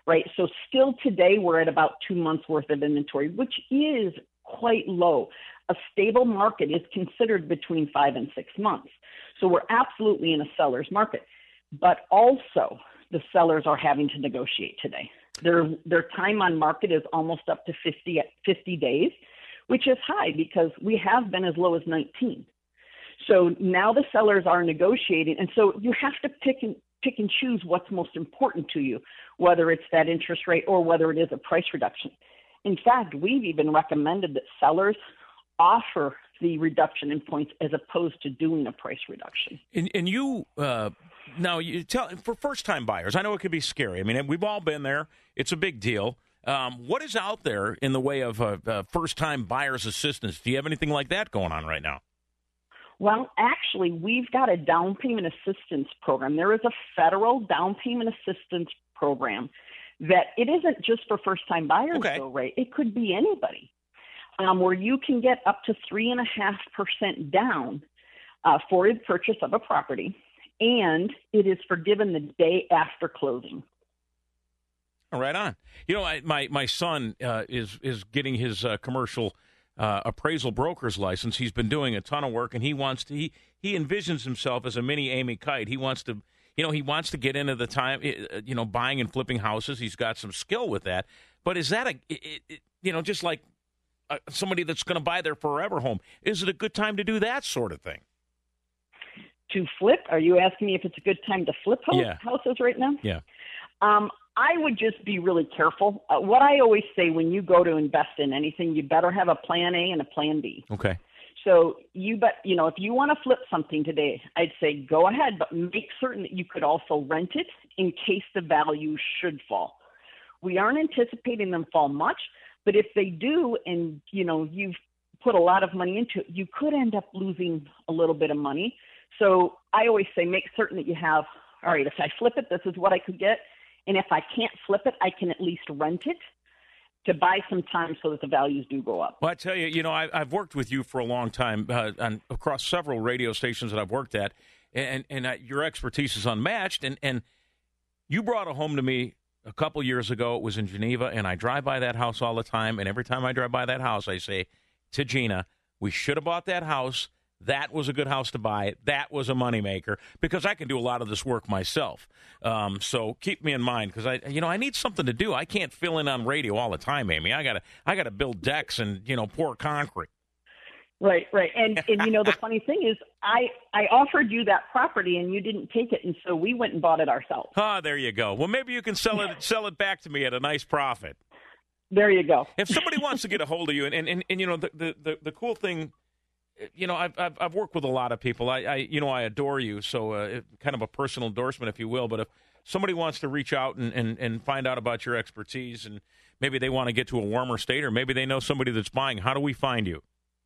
right? So still today, we're at about two months worth of inventory, which is quite low. A stable market is considered between five and six months. So we're absolutely in a seller's market. But also, the sellers are having to negotiate today. Their their time on market is almost up to fifty, fifty days, which is high because we have been as low as nineteen. So now the sellers are negotiating. And so you have to pick and pick and choose what's most important to you, whether it's that interest rate or whether it is a price reduction. In fact, we've even recommended that sellers offer the reduction in points as opposed to doing a price reduction. And, and you, uh, now you tell for first-time buyers, I know it can be scary. I mean, we've all been there. It's a big deal. Um, what is out there in the way of uh, uh, first-time buyers assistance? Do you have anything like that going on right now? Well, actually, we've got a down payment assistance program. There is a federal down payment assistance program that it isn't just for first-time buyers, okay. though, right? It could be anybody. Um, where you can get up to three and a half percent down uh, for the purchase of a property, and it is forgiven the day after closing. Right on. You know, I, my my son uh, is is getting his uh, commercial uh, appraisal broker's license. He's been doing a ton of work, and he wants to. He he envisions himself as a mini Amy Kite. He wants to. You know, he wants to get into the time. You know, buying and flipping houses. He's got some skill with that. But is that a? It, it, you know, just like. Uh, somebody that's going to buy their forever home. Is it a good time to do that sort of thing? To flip? Are you asking me if it's a good time to flip house, yeah. houses right now? Yeah. Um, I would just be really careful. Uh, what I always say when you go to invest in anything, you better have a plan A and a plan B. Okay. So you bet, you know, if you want to flip something today, I'd say go ahead, but make certain that you could also rent it in case the value should fall. We aren't anticipating them fall much. But if they do, and, you know, you've put a lot of money into it, you could end up losing a little bit of money. So I always say make certain that you have, all right, if I flip it, this is what I could get. And if I can't flip it, I can at least rent it to buy some time so that the values do go up. Well, I tell you, you know, I, I've worked with you for a long time uh, on, across several radio stations that I've worked at, and, and uh, your expertise is unmatched. And, and you brought a home to me a couple years ago. It was in Geneva, and I drive by that house all the time, and every time I drive by that house, I say to Gina, we should have bought that house. That was a good house to buy. That was a moneymaker, because I can do a lot of this work myself. Um, so keep me in mind, because I, you know, I need something to do. I can't fill in on radio all the time, Amy. I gotta, I gotta build decks and, you know, pour concrete. Right, right. And, and you know, the funny thing is I, I offered you that property and you didn't take it, and so we went and bought it ourselves. Ah, there you go. Well, maybe you can sell it sell it back to me at a nice profit. There you go. If somebody wants to get a hold of you, and, and, and, and you know, the, the, the, the cool thing, you know, I've, I've, I've worked with a lot of people. I, I you know, I adore you, so uh, kind of a personal endorsement, if you will. But if somebody wants to reach out and, and, and find out about your expertise, and maybe they want to get to a warmer state, or maybe they know somebody that's buying, how do we find you?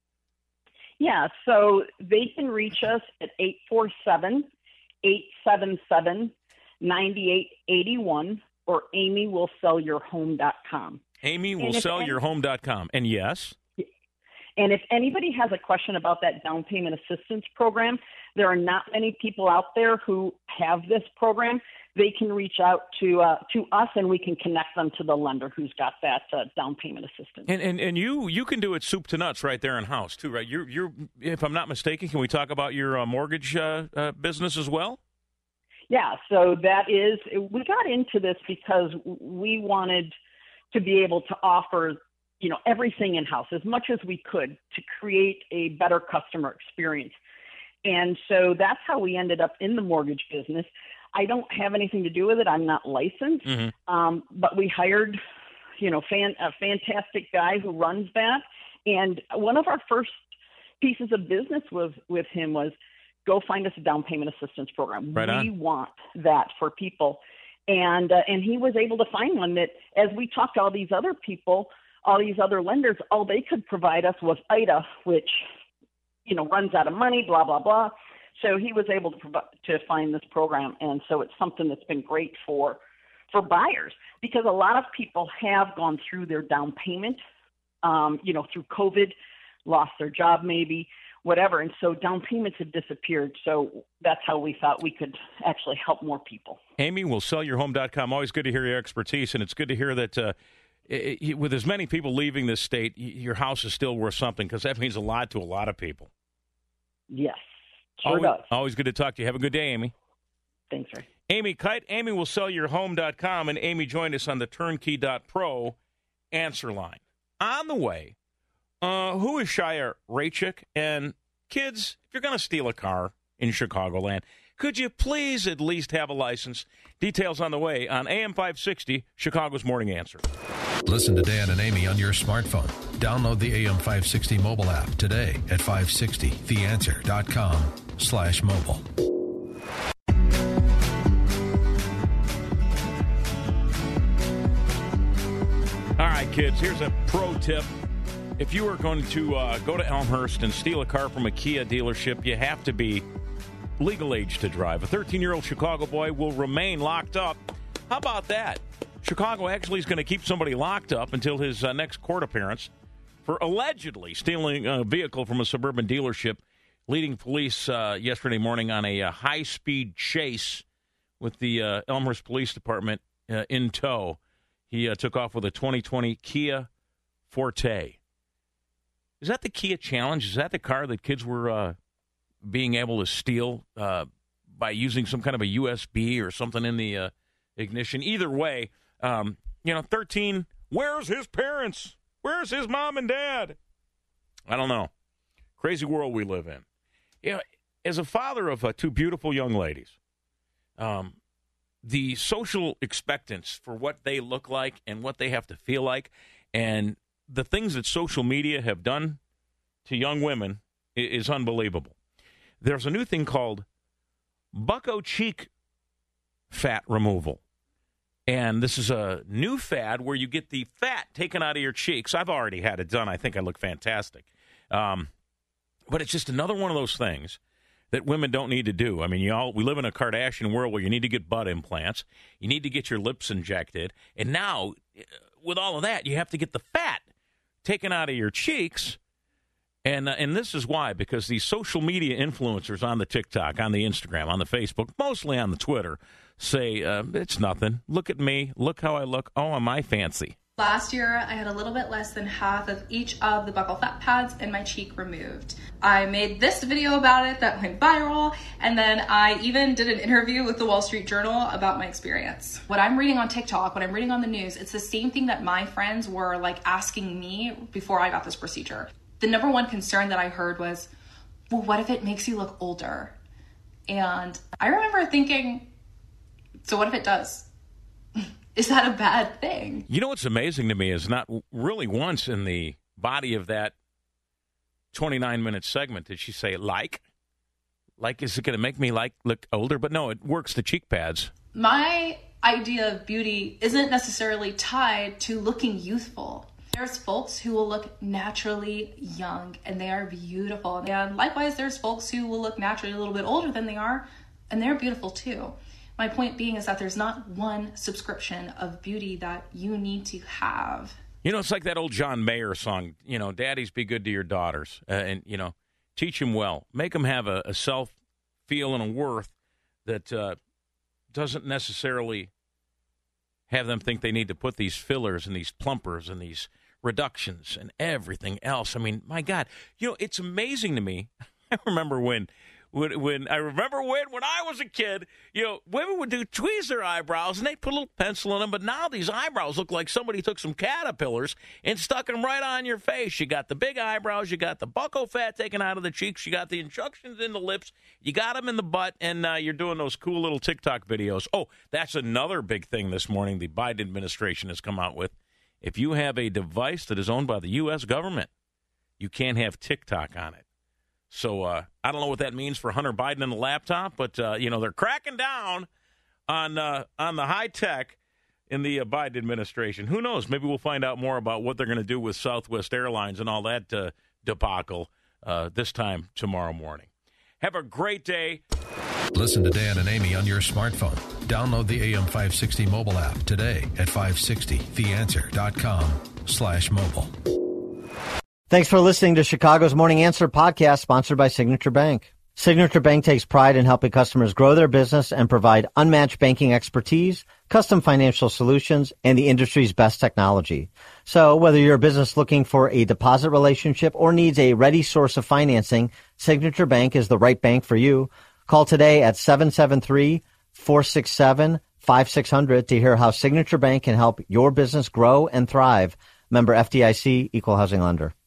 Yeah, so they can reach us at eight four seven, eight seven seven, nine eight eight one or amy will sell your home dot com. amy will sell your home dot com. And yes? And if anybody has a question about that down payment assistance program, there are not many people out there who have this program. They can reach out to uh, to us, and we can connect them to the lender who's got that uh, down payment assistance. And, and and you you can do it soup to nuts right there in house too, right? You're you're if I'm not mistaken, can we talk about your uh, mortgage uh, uh, business as well? Yeah, so that is we got into this because we wanted to be able to offer, you know, everything in house as much as we could to create a better customer experience. And so that's how we ended up in the mortgage business. I don't have anything to do with it. I'm not licensed, mm-hmm. um, but we hired, you know, fan, a fantastic guy who runs that. And one of our first pieces of business was with him was go find us a down payment assistance program. Right on. We want that for people. And, uh, and he was able to find one that, as we talked to all these other people, all these other lenders, all they could provide us was I D A, which, you know, runs out of money, blah, blah, blah. So he was able to provide, to find this program, and so it's something that's been great for for buyers, because a lot of people have gone through their down payment, um, you know, through COVID, lost their job maybe, whatever. And so down payments had disappeared. So that's how we thought we could actually help more people. Amy, we'll sell your home dot com. Always good to hear your expertise, and it's good to hear that uh, it, it, with as many people leaving this state, your house is still worth something, because that means a lot to a lot of people. Yes, sure always, does. Always good to talk to you. Have a good day, Amy. Thanks, Ray. Amy Kite. Amy will sell your home dot com, and Amy joined us on the turnkey dot pro answer line. On the way, uh, who is Shia Raichik? And kids, if you're going to steal a car in Chicagoland, could you please at least have a license? Details on the way on A M five sixty, Chicago's Morning Answer. Listen to Dan and Amy on your smartphone. Download the A M five sixty mobile app today at five sixty the answer dot com slash mobile. All right, kids, here's a pro tip. If you are going to uh, go to Elmhurst and steal a car from a Kia dealership, you have to be legal age to drive. A thirteen-year-old Chicago boy will remain locked up. How about that? Chicago actually is going to keep somebody locked up until his uh, next court appearance for allegedly stealing a vehicle from a suburban dealership, leading police uh, yesterday morning on a, a high-speed chase with the uh, Elmhurst Police Department uh, in tow. He uh, took off with a twenty twenty Kia Forte. Is that the Kia Challenge? Is that the car that kids were uh, being able to steal uh, by using some kind of a U S B or something in the uh, ignition? Either way, um, you know, thirteen, where's his parents? Where's his mom and dad? I don't know. Crazy world we live in. You know, as a father of uh, two beautiful young ladies, um, the social expectance for what they look like and what they have to feel like, and the things that social media have done to young women is unbelievable. There's a new thing called bucko cheek fat removal. And this is a new fad where you get the fat taken out of your cheeks. I've already had it done. I think I look fantastic. Um, but it's just another one of those things that women don't need to do. I mean, you all, we live in a Kardashian world where you need to get butt implants. You need to get your lips injected. And now, with all of that, you have to get the fat taken out of your cheeks. And uh, and this is why, because these social media influencers on the TikTok, on the Instagram, on the Facebook, mostly on the Twitter, say, uh, it's nothing. Look at me. Look how I look. Oh, am I fancy? Last year, I had a little bit less than half of each of the buccal fat pads in my cheek removed. I made this video about it that went viral, and then I even did an interview with the Wall Street Journal about my experience. What I'm reading on TikTok, what I'm reading on the news, it's the same thing that my friends were like asking me before I got this procedure. The number one concern that I heard was, well, what if it makes you look older? And I remember thinking, so what if it does? Is that a bad thing? You know what's amazing to me is not really once in the body of that twenty-nine minute segment did she say, like? Like, is it going to make me like look older? But no, it works the cheek pads. My idea of beauty isn't necessarily tied to looking youthful. There's folks who will look naturally young, and they are beautiful. And likewise, there's folks who will look naturally a little bit older than they are, and they're beautiful too. My point being is that there's not one subscription of beauty that you need to have. You know, it's like that old John Mayer song, you know, daddies, be good to your daughters. Uh, and, you know, teach them well. Make them have a, a self-feel and a worth that uh, doesn't necessarily have them think they need to put these fillers and these plumpers and these reductions and everything else. I mean, my God, you know, it's amazing to me. I remember when... When, when I remember when, when I was a kid, you know, women would do tweeze their eyebrows and they'd put a little pencil in them. But now these eyebrows look like somebody took some caterpillars and stuck them right on your face. You got the big eyebrows, you got the buccal fat taken out of the cheeks, you got the injections in the lips, you got them in the butt, and uh, you're doing those cool little TikTok videos. Oh, that's another big thing this morning the Biden administration has come out with. If you have a device that is owned by the U S government, you can't have TikTok on it. So uh, I don't know what that means for Hunter Biden and the laptop, but, uh, you know, they're cracking down on uh, on the high tech in the uh, Biden administration. Who knows? Maybe we'll find out more about what they're going to do with Southwest Airlines and all that uh, debacle uh, this time tomorrow morning. Have a great day. Listen to Dan and Amy on your smartphone. Download the A M five sixty mobile app today at five sixty the answer dot com slash mobile. Thanks for listening to Chicago's Morning Answer podcast, sponsored by Signature Bank. Signature Bank takes pride in helping customers grow their business and provide unmatched banking expertise, custom financial solutions, and the industry's best technology. So whether you're a business looking for a deposit relationship or needs a ready source of financing, Signature Bank is the right bank for you. Call today at seven seven three, four six seven, five six zero zero to hear how Signature Bank can help your business grow and thrive. Member F D I C, Equal Housing Lender.